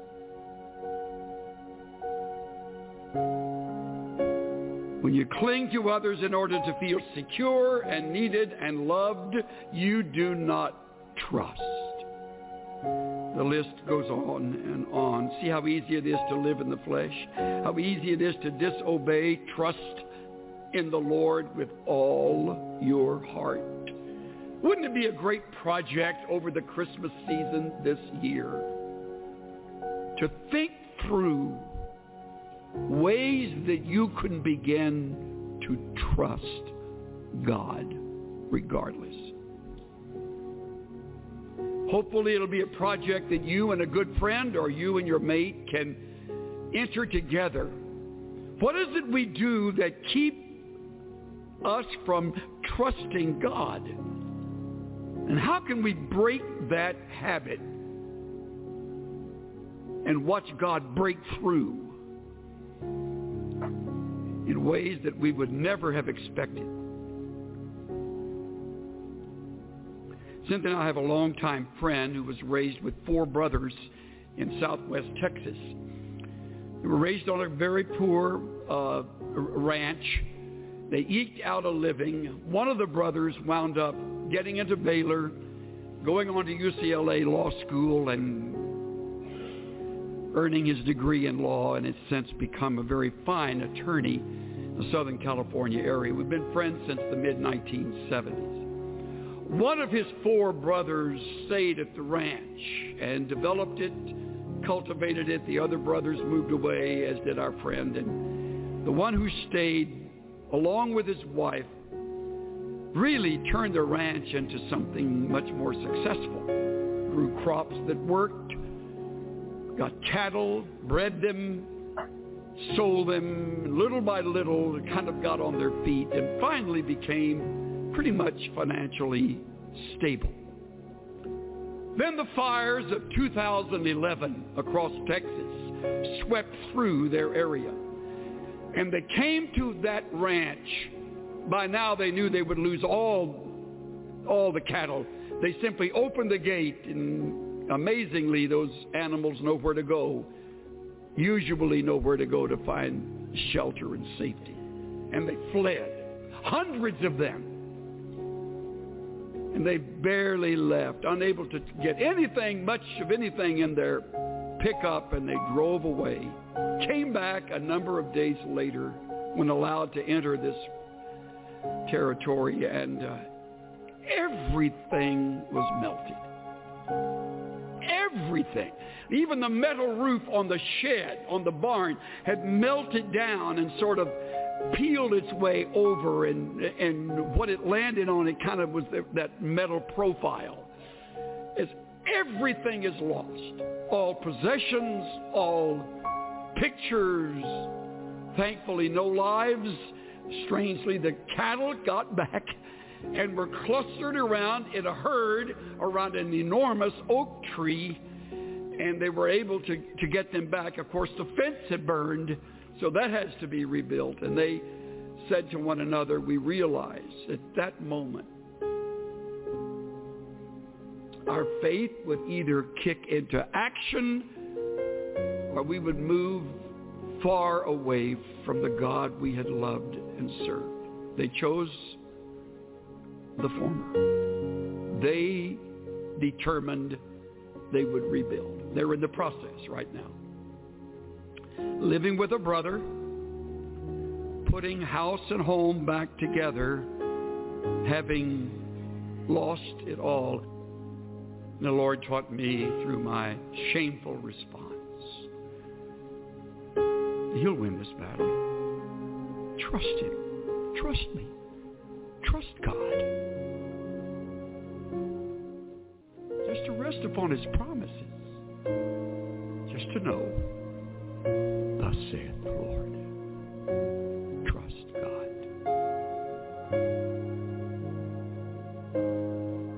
When you cling to others in order to feel secure and needed and loved, you do not trust. The list goes on and on. See how easy it is to live in the flesh, how easy it is to disobey. Trust in the Lord with all your heart. Wouldn't it be a great project over the Christmas season this year to think through ways that you can begin to trust God regardless? Hopefully it'll be a project that you and a good friend or you and your mate can enter together. What is it we do that keep us from trusting God? And how can we break that habit and watch God break through in ways that we would never have expected? Cynthia and I have a longtime friend who was raised with 4 brothers in southwest Texas. They were raised on a very poor ranch. They eked out a living. One of the brothers wound up getting into Baylor, going on to UCLA Law School, and earning his degree in law, and has since become a very fine attorney in the Southern California area. We've been friends since the mid-1970s. One of his 4 brothers stayed at the ranch and developed it, cultivated it. The other brothers moved away, as did our friend. And the one who stayed, along with his wife, really turned the ranch into something much more successful. Grew crops that worked, got cattle, bred them, sold them. Little by little, kind of got on their feet and finally became pretty much financially stable. Then the fires of 2011 across Texas swept through their area. And they came to that ranch. By now they knew they would lose all the cattle. They simply opened the gate, and amazingly those animals know where to go. Usually know where to go to find shelter and safety. And they fled. Hundreds of them. And they barely left, unable to get much of anything in their pickup, and they drove away. Came back a number of days later when allowed to enter this territory, and everything was melted. Everything. Even the metal roof on the shed, on the barn, had melted down and sort of peeled its way over, and what it landed on, it kind of was that metal profile. Everything is lost. All possessions, all pictures, thankfully no lives. Strangely, the cattle got back and were clustered around in a herd around an enormous oak tree, and they were able to get them back. Of course, the fence had burned, so that has to be rebuilt. And they said to one another, we realized at that moment our faith would either kick into action or we would move far away from the God we had loved and served. They chose the former. They determined they would rebuild. They're in the process right now. Living with a brother, putting house and home back together, having lost it all. And the Lord taught me through my shameful response, He'll win this battle. Trust Him. Trust me. Trust God. Just to rest upon His promises. Just to know, thus saith the Lord. Trust God.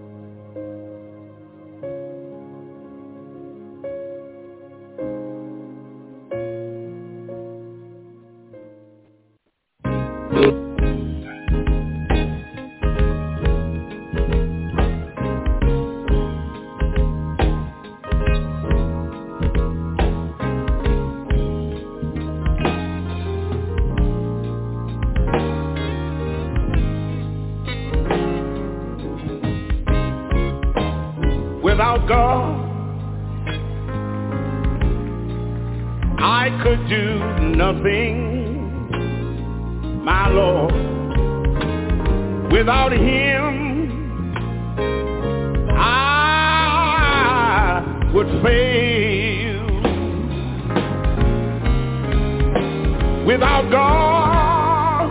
I could do nothing, my Lord, without him. I would fail. Without God,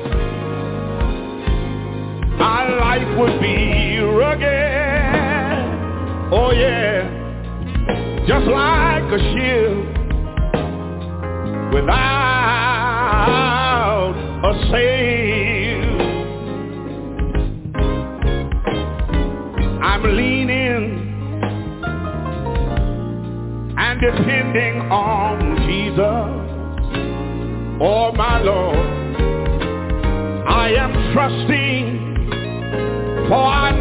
my life would be rugged. Oh yeah, just like a ship without a sail. I'm leaning and depending on Jesus. Oh my Lord, I am trusting, for I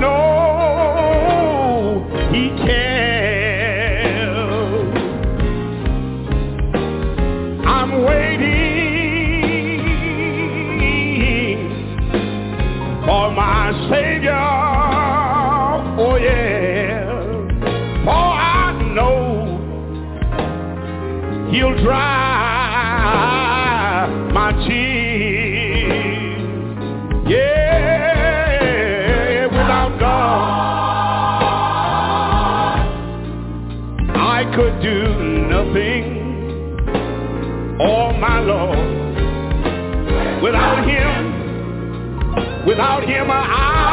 know he can. I'm waiting for my Savior. Oh yeah, for I know he'll dry my tears. Yeah, without God, I could do nothing. Oh my Lord, without him I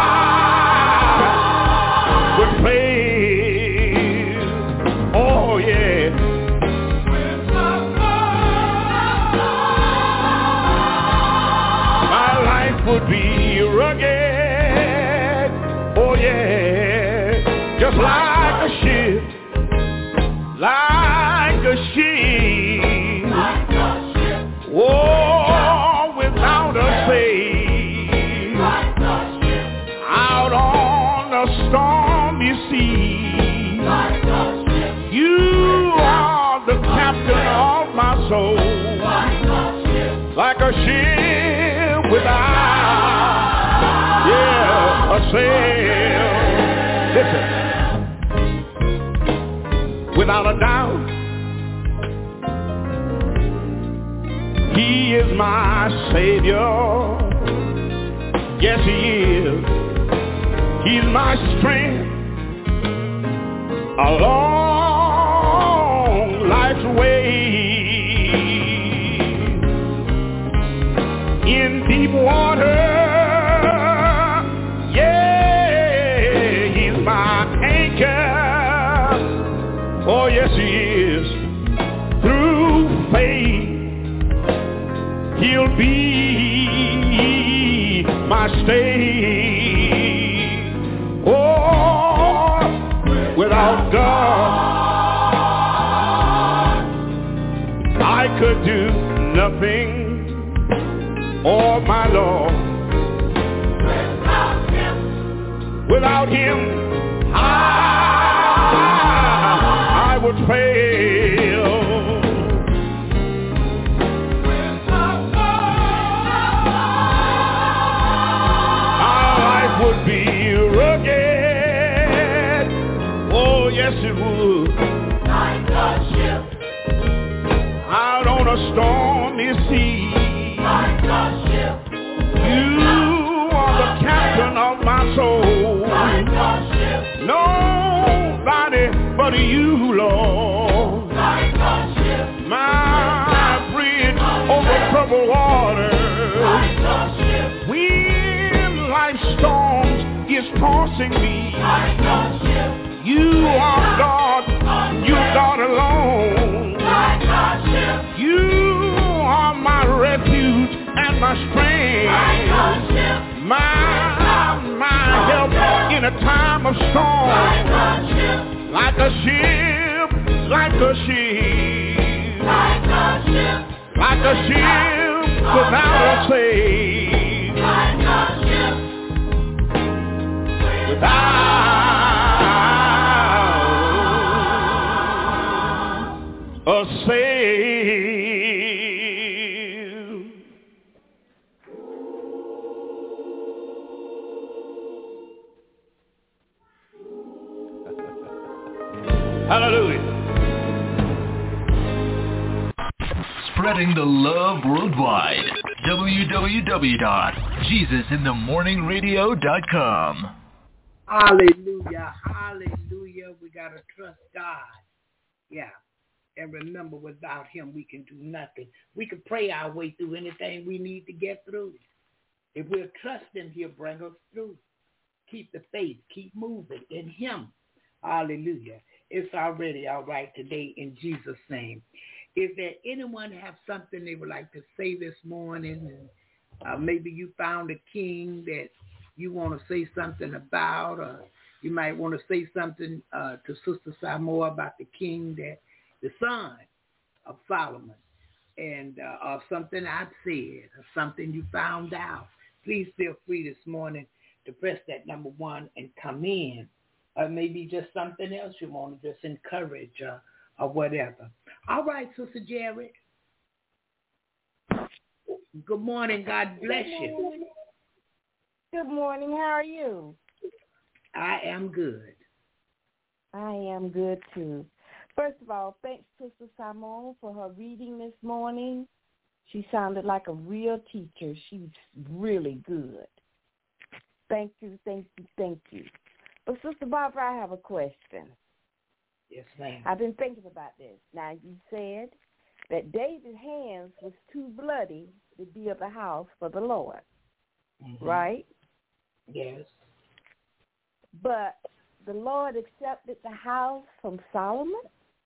would fail. Oh yeah. Would be rugged, oh yeah, just like a ship, like a ship, oh, without a sail, out on a stormy sea, you are the captain of my soul, like a ship without a sail. Listen, without a doubt, he is my Savior. Yes, he is. He's my strength along life's way. In deep water, oh yes he is. Through faith he'll be my stay. Oh, without God I could do nothing. Oh my Lord, without him I would fail. Our life would be rugged. Oh yes it would. Like a ship out on a stormy sea. Like a ship. You are the captain of my soul. Like a ship. Nobody but you, Lord. Like a ship. My bridge over troubled waters. Like a ship. When life's storms is tossing me. Like a ship. You are God. You God alone. Like a ship. You are my refuge and my strength. Like a ship. My help in a time of storm. Like a ship, like a ship, like a ship, like a ship without a sail. Like a ship without a sail. Hallelujah. spreading the love worldwide. www.jesusinthemorningradio.com. Hallelujah. Hallelujah. We got to trust God. Yeah. And remember, without him, we can do nothing. We can pray our way through anything we need to get through. If we'll trust him, he'll bring us through. Keep the faith. Keep moving in him. Hallelujah. It's already all right today in Jesus' name. Is there anyone have something they would like to say this morning? And maybe you found a king that you want to say something about, or you might want to say something to Sister Samoa about the king, that the son of Solomon, and or something I've said, or something you found out. Please feel free this morning to press that number 1 and come in. Or maybe just something else you want to just encourage or whatever. All right, Sister Jared. Good morning. God bless you. Good morning. How are you? I am good. I am good, too. First of all, thanks, Sister Simone, for her reading this morning. She sounded like a real teacher. She's really good. Thank you, thank you, thank you. But, Sister Barbara, I have a question. Yes, ma'am. I've been thinking about this. Now, you said that David's hands was too bloody to build a house for the Lord, right? Yes. But the Lord accepted the house from Solomon?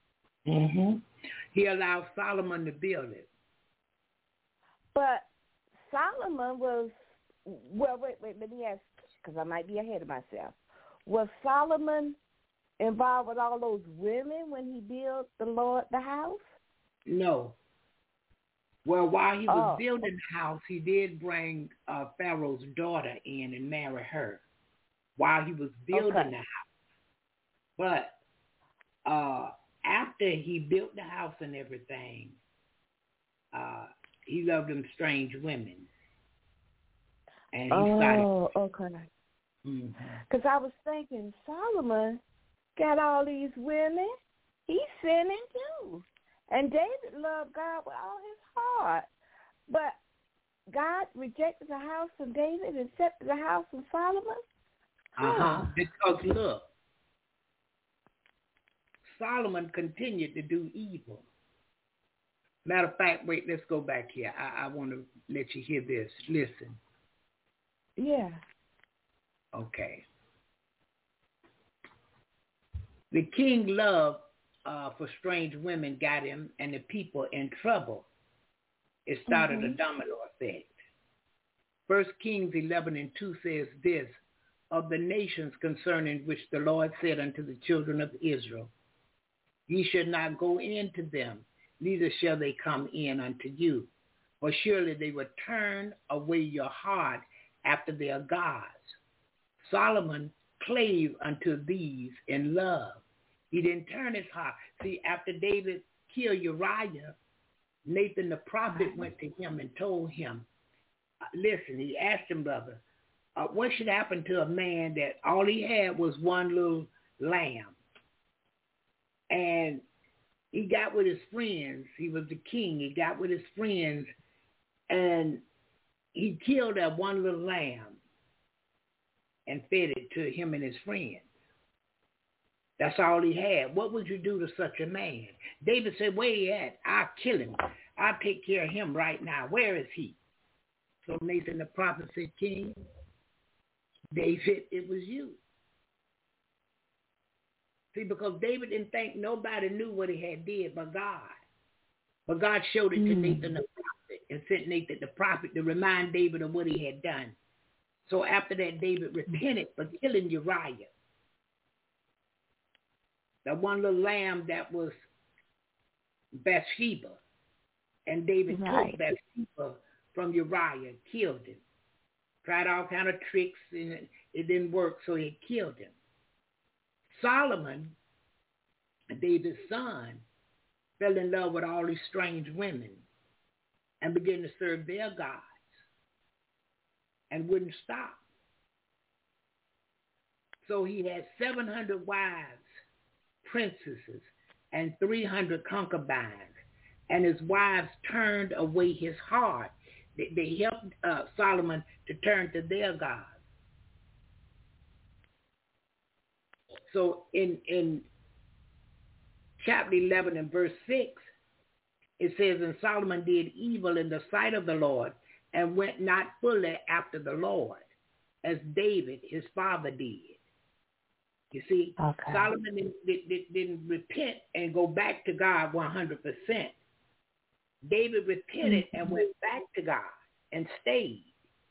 He allowed Solomon to build it. But Solomon was, well, wait, let me ask, because I might be ahead of myself. Was Solomon involved with all those women when he built the Lord the house? No. Well, while he was building the house, he did bring Pharaoh's daughter in and marry her while he was building the house. But after he built the house and everything, he loved them strange women. And he started. Oh, okay. Because I was thinking, Solomon got all these women. He's sinning too. And David loved God with all his heart. But God rejected the house from David and accepted the house from Solomon? Because look, Solomon continued to do evil. Matter of fact, wait, let's go back here. I want to let you hear this. Listen. Yeah. Okay. The king love for strange women got him and the people in trouble. It started a domino effect. 1 Kings 11:2 says this, of the nations concerning which the Lord said unto the children of Israel, ye shall not go into them, neither shall they come in unto you. For surely they will turn away your heart after their gods. Solomon clave unto these in love. He didn't turn his heart. See, after David killed Uriah, Nathan the prophet went to him and told him, listen, he asked him, brother, what should happen to a man that all he had was one little lamb? And he got with his friends. He was the king. He got with his friends, and he killed that one little lamb and fed it to him and his friends. That's all he had. What would you do to such a man? David said, where he at? I'll kill him. I'll take care of him right now. Where is he? So Nathan the prophet said, King, David, it was you. See, because David didn't think nobody knew what he had did but God. But God showed it to Nathan the prophet and sent Nathan the prophet to remind David of what he had done. So after that, David repented for killing Uriah. The one little lamb that was Bathsheba. And David took Bathsheba from Uriah, killed him. Tried all kind of tricks, and it didn't work, so he killed him. Solomon, David's son, fell in love with all these strange women and began to serve their gods and wouldn't stop. So he had 700 wives, princesses, and 300 concubines. and his wives turned away his heart. They helped Solomon to turn to their gods. So in chapter 11 and verse 6, it says, and Solomon did evil in the sight of the Lord and went not fully after the Lord, as David, his father, did. You see, okay. Solomon didn't repent and go back to God 100%. David repented and went back to God and stayed.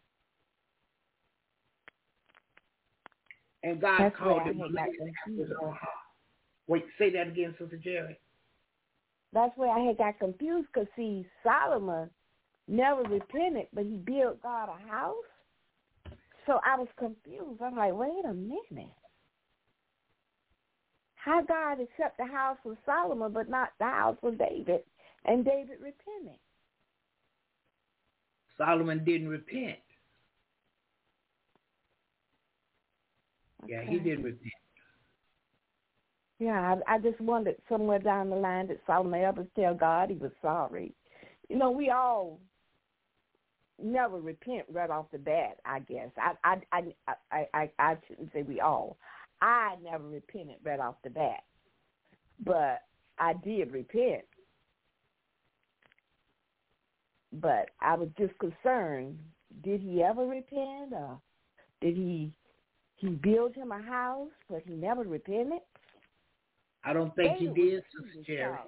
And God That's called him after his own heart. Wait, say that again, Sister Jerry. That's where I had got confused because, see, Solomon never repented, but he built God a house. So I was confused. I'm like, wait a minute. How God accept the house of Solomon but not the house of David, and David repented? Solomon didn't repent. Okay. Yeah, he didn't repent. Yeah, I just wondered somewhere down the line that Solomon ever tell God he was sorry. You know, we all never repent right off the bat, I guess. I shouldn't say we all. I never repented right off the bat, but I did repent. But I was just concerned, did he ever repent, or did he build him a house, but he never repented? I don't think he did, Sister Jerry.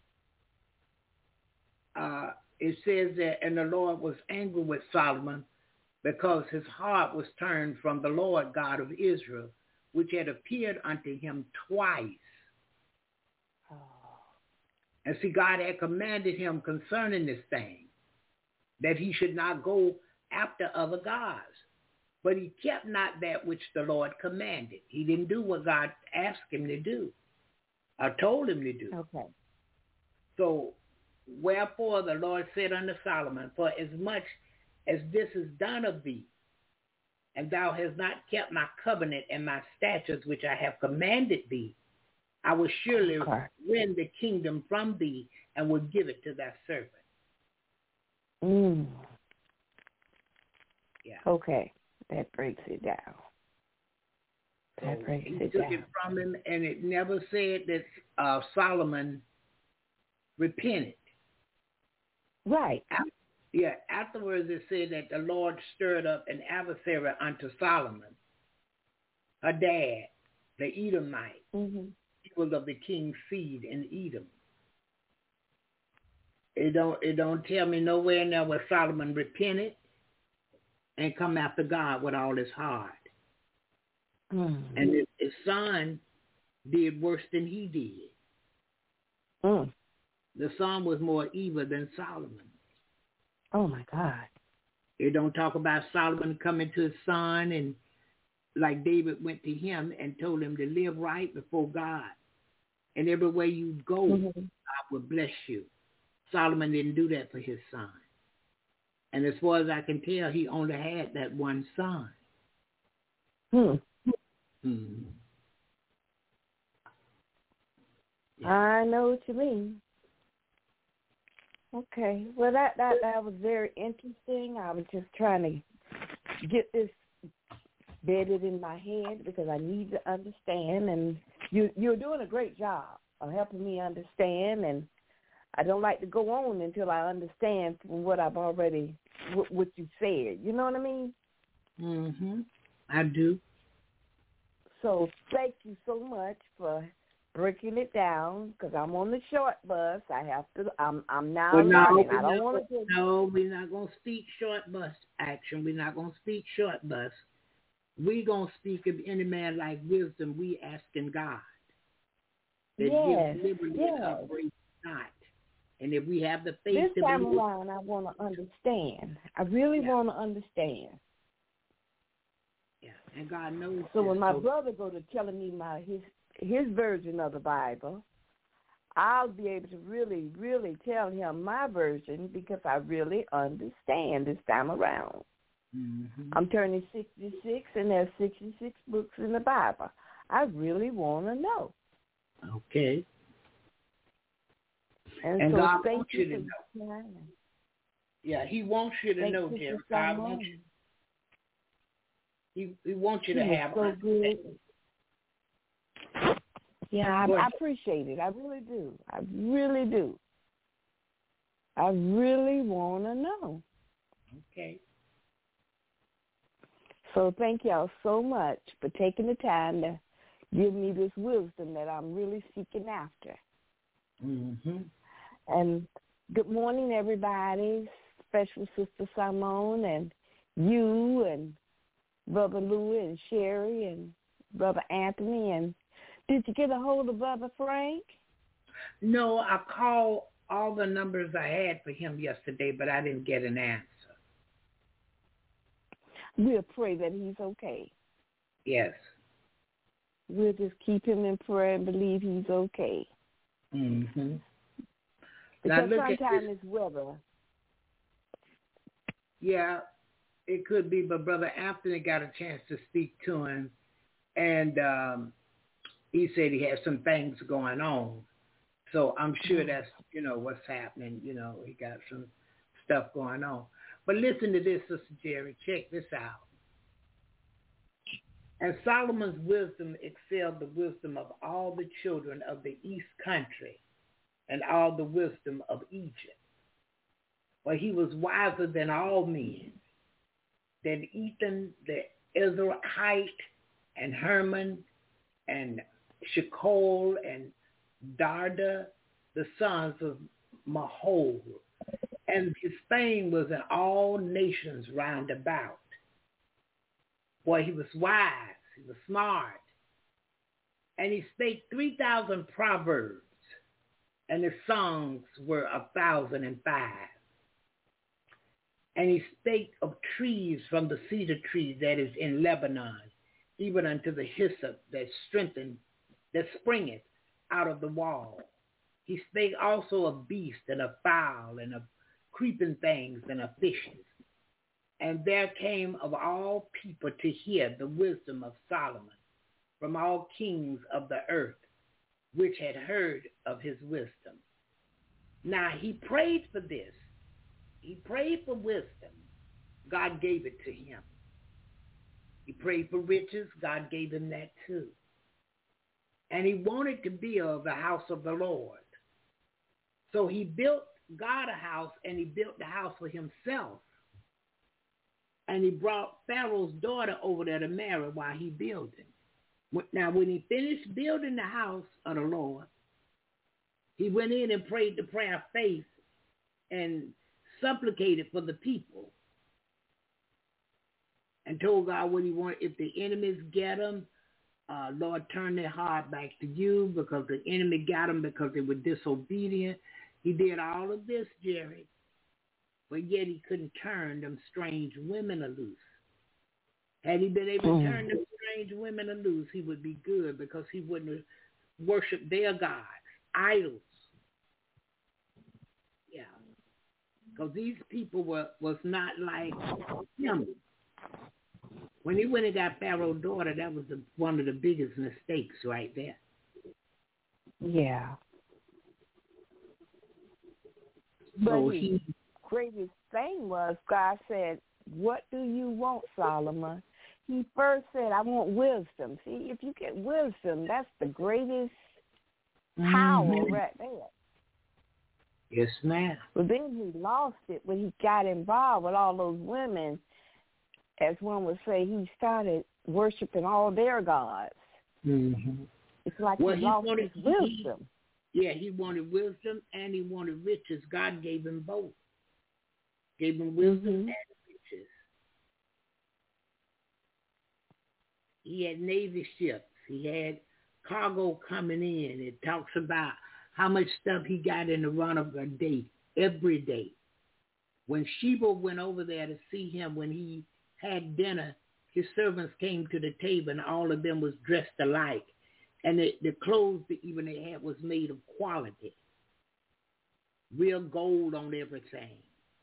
It says that, and the Lord was angry with Solomon because his heart was turned from the Lord God of Israel, which had appeared unto him twice. Oh. And see, God had commanded him concerning this thing, that he should not go after other gods. But he kept not that which the Lord commanded. He didn't do what God asked him to do, or told him to do. Okay. So, wherefore the Lord said unto Solomon, for as much as this is done of thee, and thou hast not kept my covenant and my statutes which I have commanded thee, I will surely rend the kingdom from thee and will give it to thy servant. Yeah. Okay. That breaks it down. He took it from him, and it never said that Solomon repented. Right. Afterwards it said that the Lord stirred up an adversary unto Solomon, her dad, the Edomite, people of the king's seed in Edom. It don't tell me nowhere in there where Solomon repented and come after God with all his heart. And his son did worse than he did. The son was more evil than Solomon. Oh, my God. They don't talk about Solomon coming to his son, and like David went to him and told him to live right before God. And everywhere you go, God will bless you. Solomon didn't do that for his son. And as far as I can tell, he only had that one son. I know what you mean. Okay. Well, that was very interesting. I was just trying to get this bedded in my head because I need to understand. And you're doing a great job of helping me understand. And I don't like to go on until I understand from what I've already, what you said. You know what I mean? I do. So thank you so much for breaking it down because I'm on the short bus. I have to. I'm now learning. I don't want to. No, we're not going to speak short bus action. We're not going to speak short bus. We're going to speak of any man like wisdom. We asking God that gives liberty and grace not. And if we have the faith this time around, I want to understand. I really want to understand. Yeah, and God knows. So when my brother go to telling me his version of the Bible, I'll be able to really, really tell him my version because I really understand this time around. I'm turning 66, and there's 66 books in the Bible. I really want to know. Okay. And so God thank wants you you to for know. Yeah, he wants you to know, Jerry. God wants you. He wants you to have so good. Yeah, I appreciate it. I really do. I really do. I really want to know. Okay. So thank y'all so much for taking the time to give me this wisdom that I'm really seeking after. Mm-hmm. And good morning, everybody. Special Sister Simone and you and Brother Louie and Sherry and Brother Anthony. And did you get a hold of Brother Frank? No, I called all the numbers I had for him yesterday, but I didn't get an answer. We'll pray that he's okay. Yes. We'll just keep him in prayer and believe he's okay. Mm-hmm. Because sometimes it's weather. Yeah, it could be, but Brother Anthony got a chance to speak to him, and he said he had some things going on. So I'm sure that's, what's happening. He got some stuff going on. But listen to this, Sister Jerry. Check this out. And Solomon's wisdom excelled the wisdom of all the children of the East Country and all the wisdom of Egypt. For he was wiser than all men, than Ethan the Ezrahite and Herman and Shekol and Darda, the sons of Mahol. And his fame was in all nations round about. Boy, he was wise, he was smart. And he spake 3,000 proverbs, and his songs were 1,005. And he spake of trees from the cedar tree that is in Lebanon, even unto the hyssop that springeth out of the wall. He spake also of beasts and of fowl and of creeping things and of fishes. And there came of all people to hear the wisdom of Solomon from all kings of the earth, which had heard of his wisdom. Now he prayed for this. He prayed for wisdom. God gave it to him. He prayed for riches. God gave him that too. And he wanted to build the house of the Lord. So he built God a house, and he built the house for himself. And he brought Pharaoh's daughter over there to marry while he building. Now, when he finished building the house of the Lord, he went in and prayed the prayer of faith and supplicated for the people and told God what he wanted. If the enemies get them, Lord, turn their heart back to you, because the enemy got them because they were disobedient. He did all of this, Jerry, but yet he couldn't turn them strange women loose. Had he been able to turn them strange women loose, he would be good, because he wouldn't have worshipped their gods, idols. Yeah, because these people was not like him. When he went and got Pharaoh's daughter, that was one of the biggest mistakes right there. Yeah. But his greatest thing was God said, what do you want, Solomon? He first said, I want wisdom. See, if you get wisdom, that's the greatest power right there. Yes, ma'am. But then he lost it when he got involved with all those women. As one would say, he started worshiping all their gods. Mm-hmm. It's like he lost his wisdom. He wanted wisdom and he wanted riches. God gave him both. Gave him wisdom and riches. He had Navy ships. He had cargo coming in. It talks about how much stuff he got in the run of a day, every day. When Sheba went over there to see him when he had dinner, his servants came to the table and all of them was dressed alike. And the clothes that even they had was made of quality. Real gold on everything.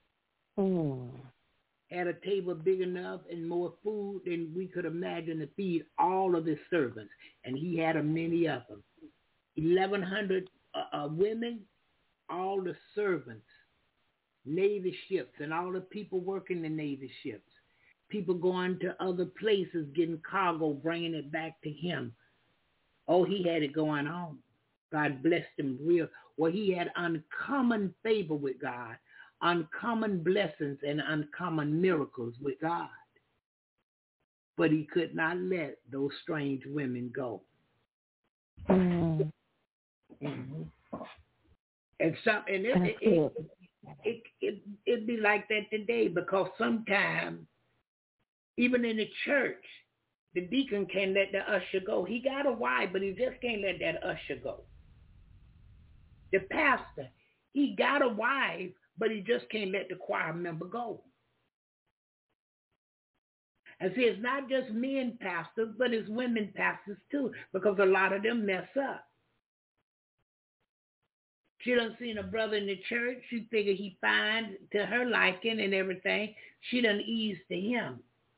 Had a table big enough and more food than we could imagine to feed all of his servants. And he had many of them. 1,100 women, all the servants, Navy ships, and all the people working the Navy ships. People going to other places, getting cargo, bringing it back to him. Oh, he had it going on. God blessed him real. Well, he had uncommon favor with God, uncommon blessings and uncommon miracles with God. But he could not let those strange women go. Mm-hmm. And it'd be like that today, because sometimes, even in the church, the deacon can't let the usher go. He got a wife, but he just can't let that usher go. The pastor, he got a wife, but he just can't let the choir member go. And see, it's not just men pastors, but it's women pastors too, because a lot of them mess up. She done seen a brother in the church. She figured he fine to her liking and everything. She done eased to him.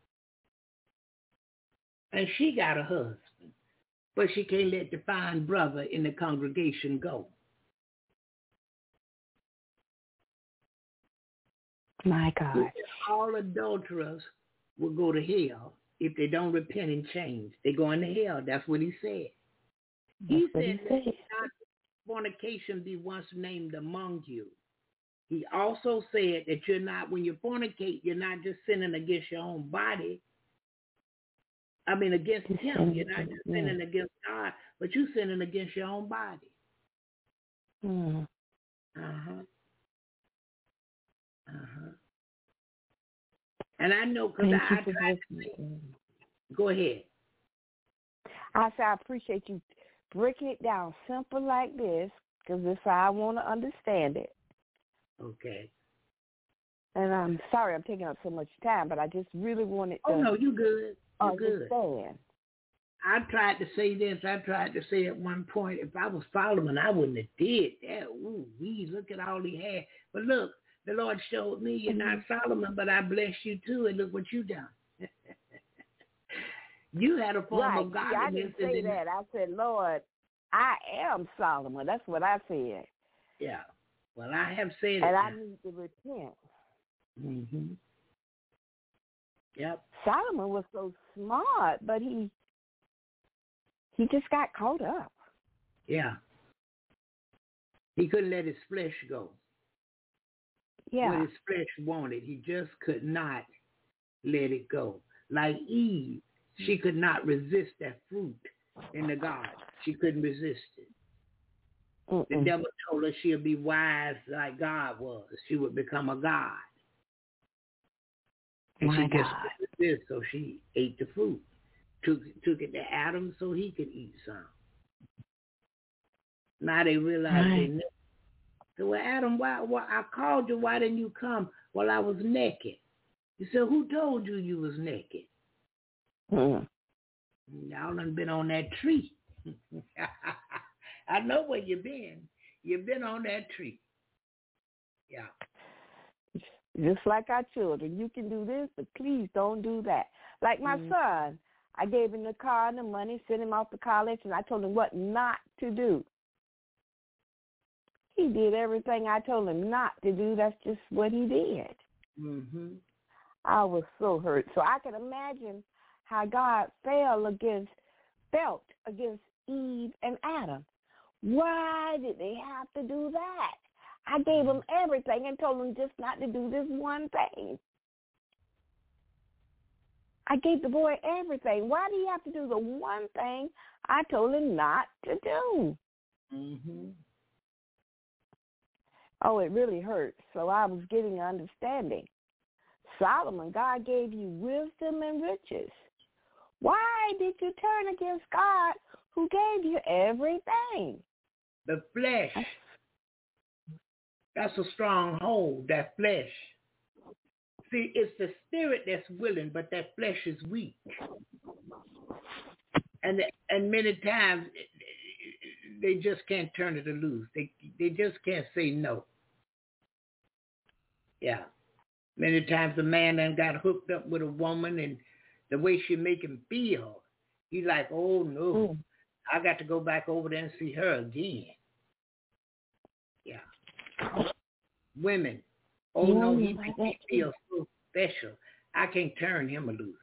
And she got a husband, but she can't let the fine brother in the congregation go. My God. All adulterers will go to hell if they don't repent and change. They're going to hell. That's what he said. He said that not fornication be once named among you. He also said that you're not, when you fornicate, you're not just sinning against your own body. I mean, against him. You're not just sinning against God, but you're sinning against your own body. Mm. And I know, because I tried to say, go ahead. I say I appreciate you breaking it down simple like this, because this is how I want to understand it. Okay. And I'm sorry I'm taking up so much time, but I just really wanted to. Oh, no, you good. You good. I tried to say this. I tried to say at one point, if I was Solomon, I wouldn't have did that. Ooh, look at all he had. But look, the Lord showed me you're not Solomon, but I bless you too, and look what you done. You had a form of godliness. I didn't say that. I said, Lord, I am Solomon. That's what I said. Yeah. Well, I have said it. And I need to repent. Mm-hmm. Yep. Solomon was so smart, but he just got caught up. Yeah. He couldn't let his flesh go. Yeah. What his flesh wanted, he just could not let it go. Like Eve, she could not resist that fruit in the garden. She couldn't resist it. The devil told her she'll be wise like God was. She would become a god. And she just couldn't resist, so she ate the fruit. Took it to Adam so he could eat some. Now they realize they never. So, well, Adam, why I called you, why didn't you come? Well, I was naked. He said, who told you you was naked? Y'all done been on that tree. I know where you've been. You've been on that tree. Yeah. Just like our children. You can do this, but please don't do that. Like my son, I gave him the car and the money, sent him off to college, and I told him what not to do. He did everything I told him not to do. That's just what he did. Mm-hmm. I was so hurt. So I can imagine how God felt against Eve and Adam. Why did they have to do that? I gave them everything and told them just not to do this one thing. I gave the boy everything. Why do you have to do the one thing I told him not to do? Mm-hmm. Oh, it really hurt. So I was getting understanding. Solomon, God gave you wisdom and riches. Why did you turn against God who gave you everything? The flesh. That's a stronghold, that flesh. See, it's the spirit that's willing, but that flesh is weak. And many times they just can't turn it loose. They just can't say no. Yeah. Many times a man done got hooked up with a woman, and the way she make him feel, he's like, oh, no, I got to go back over there and see her again. Yeah. Women, oh no, he makes me feel so special. I can't turn him loose.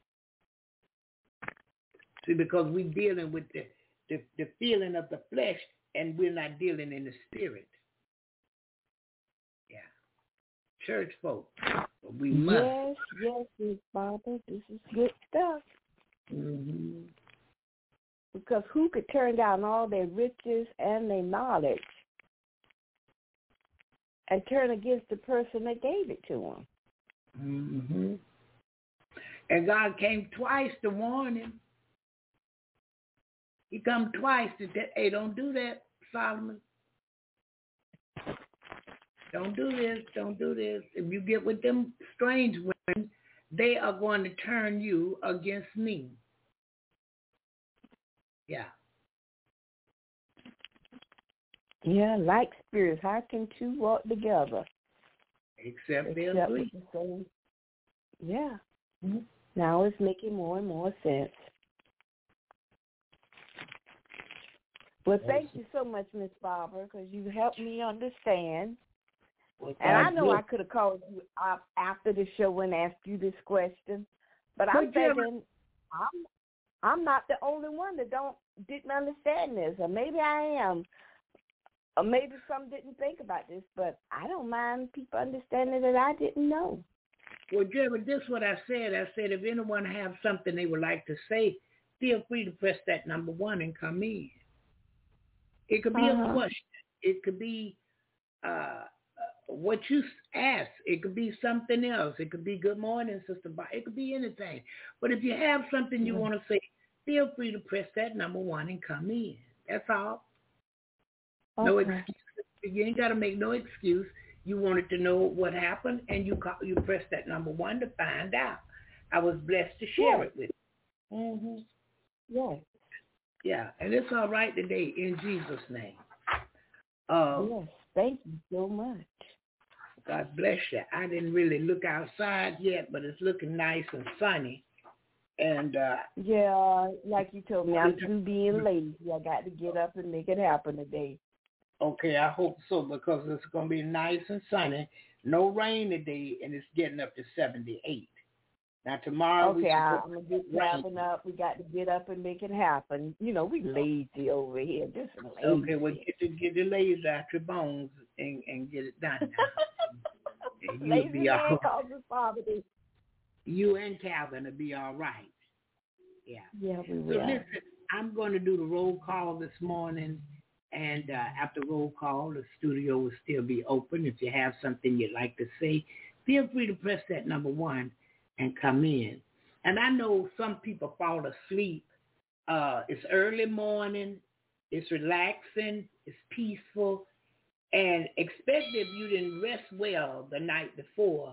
See, because we're dealing with the feeling of the flesh, and we're not dealing in the spirit. Yeah. Church folk, we must. Yes, Miss Barbara. This is good stuff. Mm-hmm. Because who could turn down all their riches and their knowledge and turn against the person that gave it to them? Mm-hmm. And God came twice to warn him. He come twice to say, hey, don't do that, Solomon. Don't do this. Don't do this. If you get with them strange women, they are going to turn you against me. Yeah. Yeah, like spirits. How can two walk together? Except they agree. Yeah. Mm-hmm. Now it's making more and more sense. Well, thank you so much, Miss Barbara, because you helped me understand. Well, and I know I could have called you up after the show and asked you this question, but I'm thinking I'm not the only one that didn't understand this, or maybe I am, or maybe some didn't think about this, but I don't mind people understanding that I didn't know. Well, Jerry, this is what I said. I said if anyone have something they would like to say, feel free to press that number 1 and come in. It could be a question. It could be what you ask. It could be something else. It could be good morning, Sister Bob. It could be anything. But if you have something you want to say, feel free to press that number 1 and come in. That's all. Okay. No excuse. You ain't got to make no excuse. You wanted to know what happened, and you press that number 1 to find out. I was blessed to share it with you. Mm-hmm. Yes. Yeah, and it's all right today in Jesus' name. Yes, thank you so much. God bless you. I didn't really look outside yet, but it's looking nice and sunny. And yeah, like you told me, I'm through being lazy. I got to get up and make it happen today. Okay, I hope so, because it's going to be nice and sunny. No rain today, and it's getting up to 78. Now, tomorrow I'm going to get wrapping up. We got to get up and make it happen. You know, we lazy over here. Just lazy. Okay, well, get the lazy out your bones and get it done. Lazy man causes poverty. You and Calvin will be all right. Yeah. Yeah, we will. So listen, I'm going to do the roll call this morning. And after roll call, the studio will still be open. If you have something you'd like to say, feel free to press that number 1 and come in. And I know some people fall asleep. It's early morning. It's relaxing. It's peaceful. And especially if you didn't rest well the night before,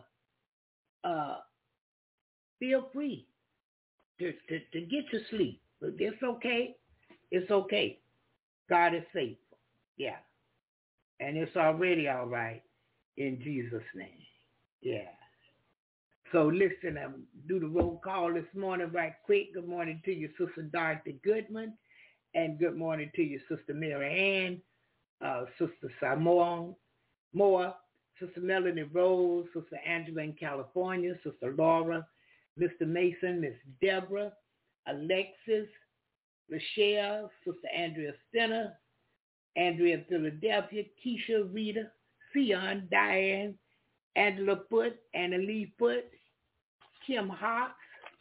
feel free to get your sleep. But it's okay. It's okay. God is faithful. Yeah. And it's already all right in Jesus' name. Yeah. So listen, do the roll call this morning right quick. Good morning to you, Sister Dorothy Goodman. And good morning to you, Sister Mary Ann, Sister Simone Moore, Sister Melanie Rose, Sister Angela in California, Sister Laura, Mr. Mason, Miss Deborah, Alexis, Rochelle, Sister Andrea Stenner, Andrea Philadelphia, Keisha Rita, Sion, Diane, Angela Foote, Anna Lee Foote, Kim Hawks,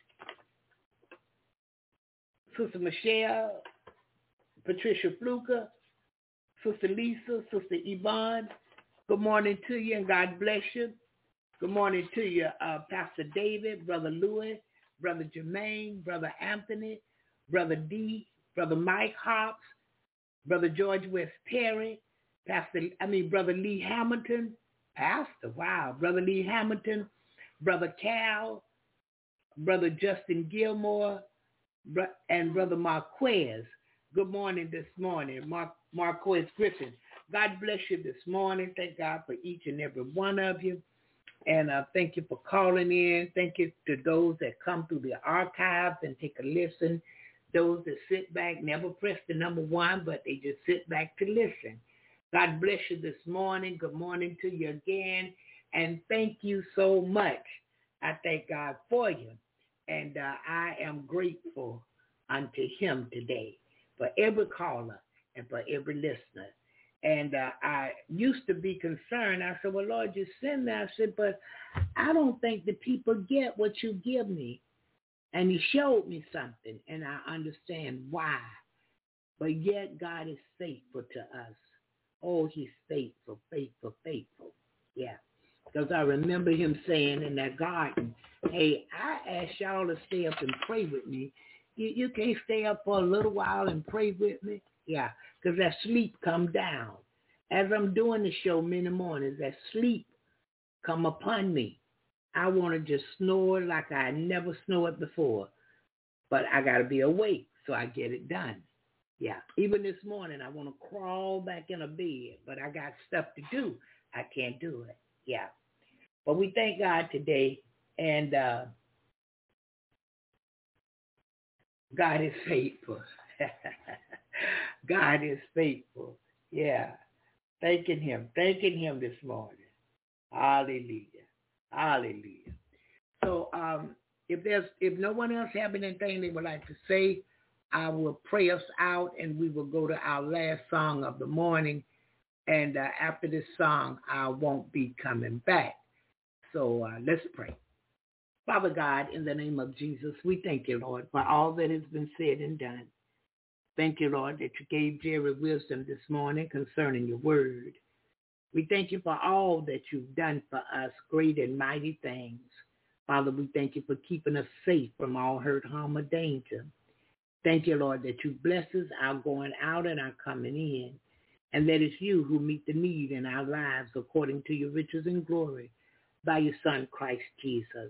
Sister Michelle, Patricia Fluker, Sister Lisa, Sister Yvonne. Good morning to you and God bless you. Good morning to you, Pastor David, Brother Louis, Brother Jermaine, Brother Anthony, Brother D, Brother Mike Hobbs, Brother George West Perry, Brother Lee Hamilton, Brother Lee Hamilton, Brother Cal, Brother Justin Gilmore, and Brother Marquez. Good morning this morning, Marquez Griffin. God bless you this morning. Thank God for each and every one of you. And thank you for calling in. Thank you to those that come through the archives and take a listen. Those that sit back, never press the number 1, but they just sit back to listen. God bless you this morning. Good morning to you again. And thank you so much. I thank God for you. And I am grateful unto him today for every caller and for every listener. And I used to be concerned. I said, well, Lord, you send me. I said, but I don't think the people get what you give me. And he showed me something, and I understand why. But yet God is faithful to us. Oh, he's faithful, faithful, faithful. Yeah. Because I remember him saying in that garden, hey, I asked y'all to stay up and pray with me. You can't stay up for a little while and pray with me? Yeah, because that sleep come down. As I'm doing the show many mornings, that sleep come upon me. I want to just snore like I never snored before. But I got to be awake so I get it done. Yeah, even this morning, I want to crawl back in a bed, but I got stuff to do. I can't do it. Yeah. But we thank God today, and God is faithful. God is faithful. Yeah. Thanking him this morning. Hallelujah. Hallelujah. So if no one else have anything they would like to say, I will pray us out, and we will go to our last song of the morning. And after this song, I won't be coming back. So let's pray. Father God, in the name of Jesus, we thank you, Lord, for all that has been said and done. Thank you, Lord, that you gave Jerry wisdom this morning concerning your word. We thank you for all that you've done for us, great and mighty things. Father, we thank you for keeping us safe from all hurt, harm, or danger. Thank you, Lord, that you bless us, our going out and our coming in, and that it's you who meet the need in our lives according to your riches and glory by your Son, Christ Jesus.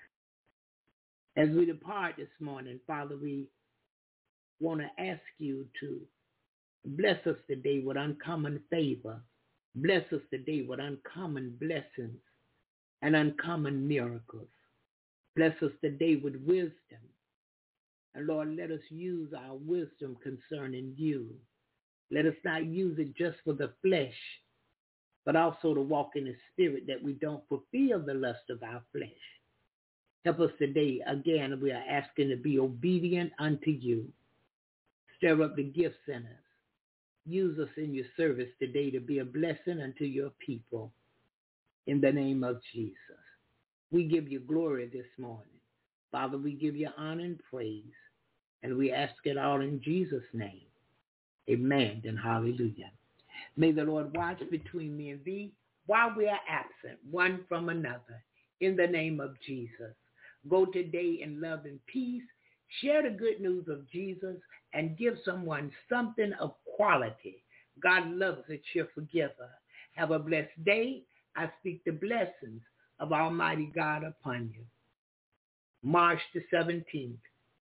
As we depart this morning, Father, we want to ask you to bless us today with uncommon favor. Bless us today with uncommon blessings and uncommon miracles. Bless us today with wisdom. And Lord, let us use our wisdom concerning you. Let us not use it just for the flesh, but also to walk in the spirit, that we don't fulfill the lust of our flesh. Help us today. Again, we are asking to be obedient unto you. Stir up the gifts in us. Use us in your service today to be a blessing unto your people. In the name of Jesus. We give you glory this morning. Father, we give you honor and praise. And we ask it all in Jesus' name. Amen and hallelujah. May the Lord watch between me and thee while we are absent one from another. In the name of Jesus. Go today in love and peace. Share the good news of Jesus and give someone something of quality. God loves a cheerful giver. Have a blessed day. I speak the blessings of Almighty God upon you. March the 17th,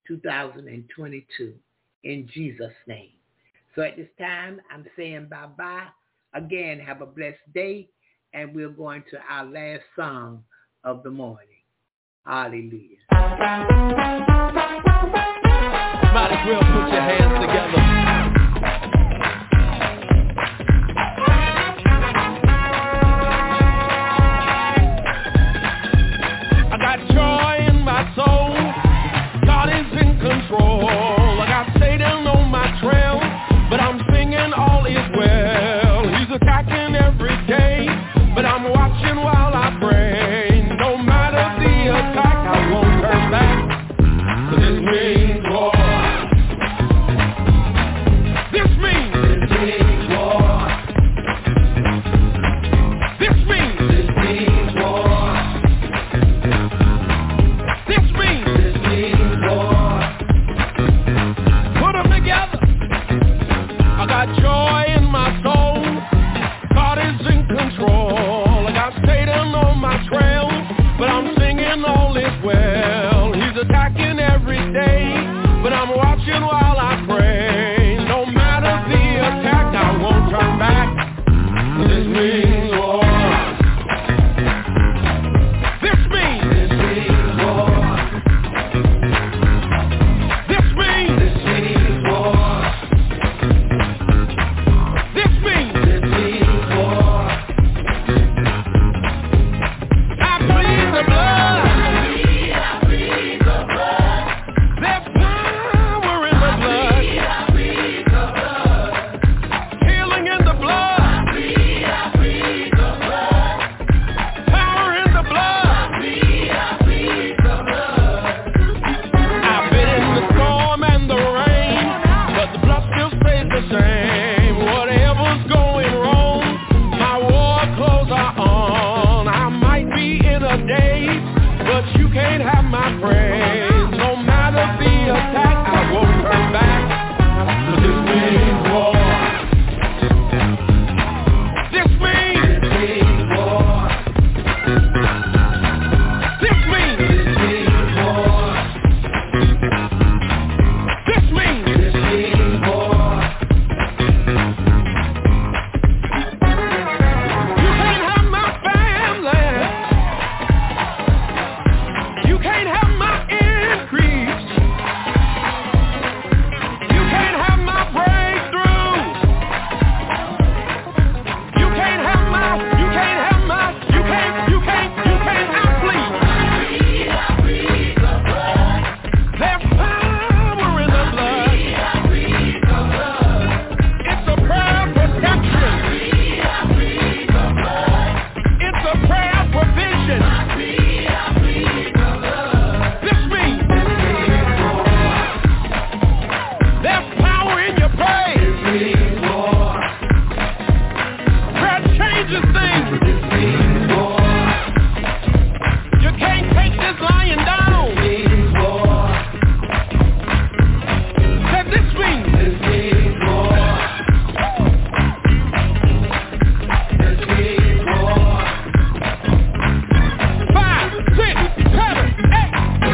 2022, in Jesus' name. So at this time, I'm saying bye-bye. Again, have a blessed day, and we're going to our last song of the morning. Hallelujah. Might as well put your hands together. I got joy in my soul. God is in control. I got Satan on my trail, but I'm singing all is well. He's attacking every day, but I'm watching while I pray. No matter the attack, I won't turn back. 'Cause this means war. This means war. This means war. This means war. Put them together. I got joy in my soul. God is in just sing. This means war. You can't take this lion down. This means war. Said this means. This means war. This means war. 5, 6, 7, 8.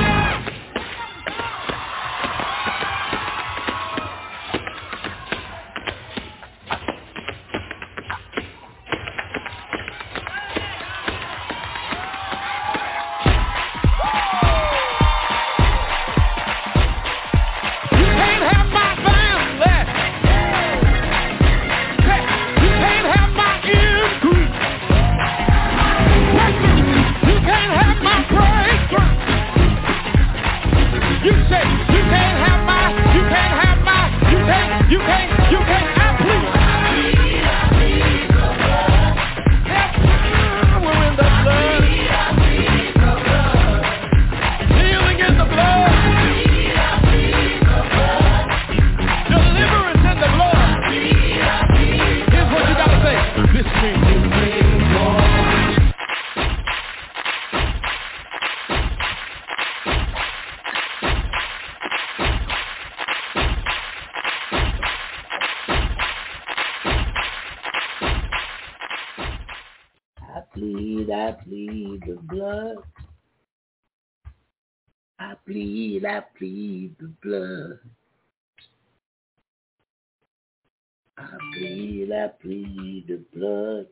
I plead the blood. I plead the blood. I plead the blood.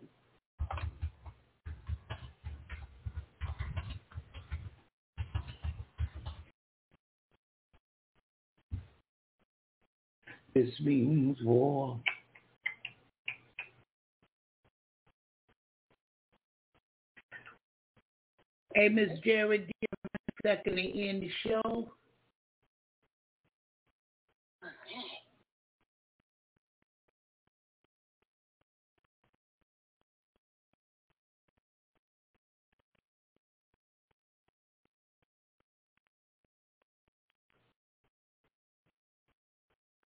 This means war. Hey, Miss Jerry, do you have a second to end the show?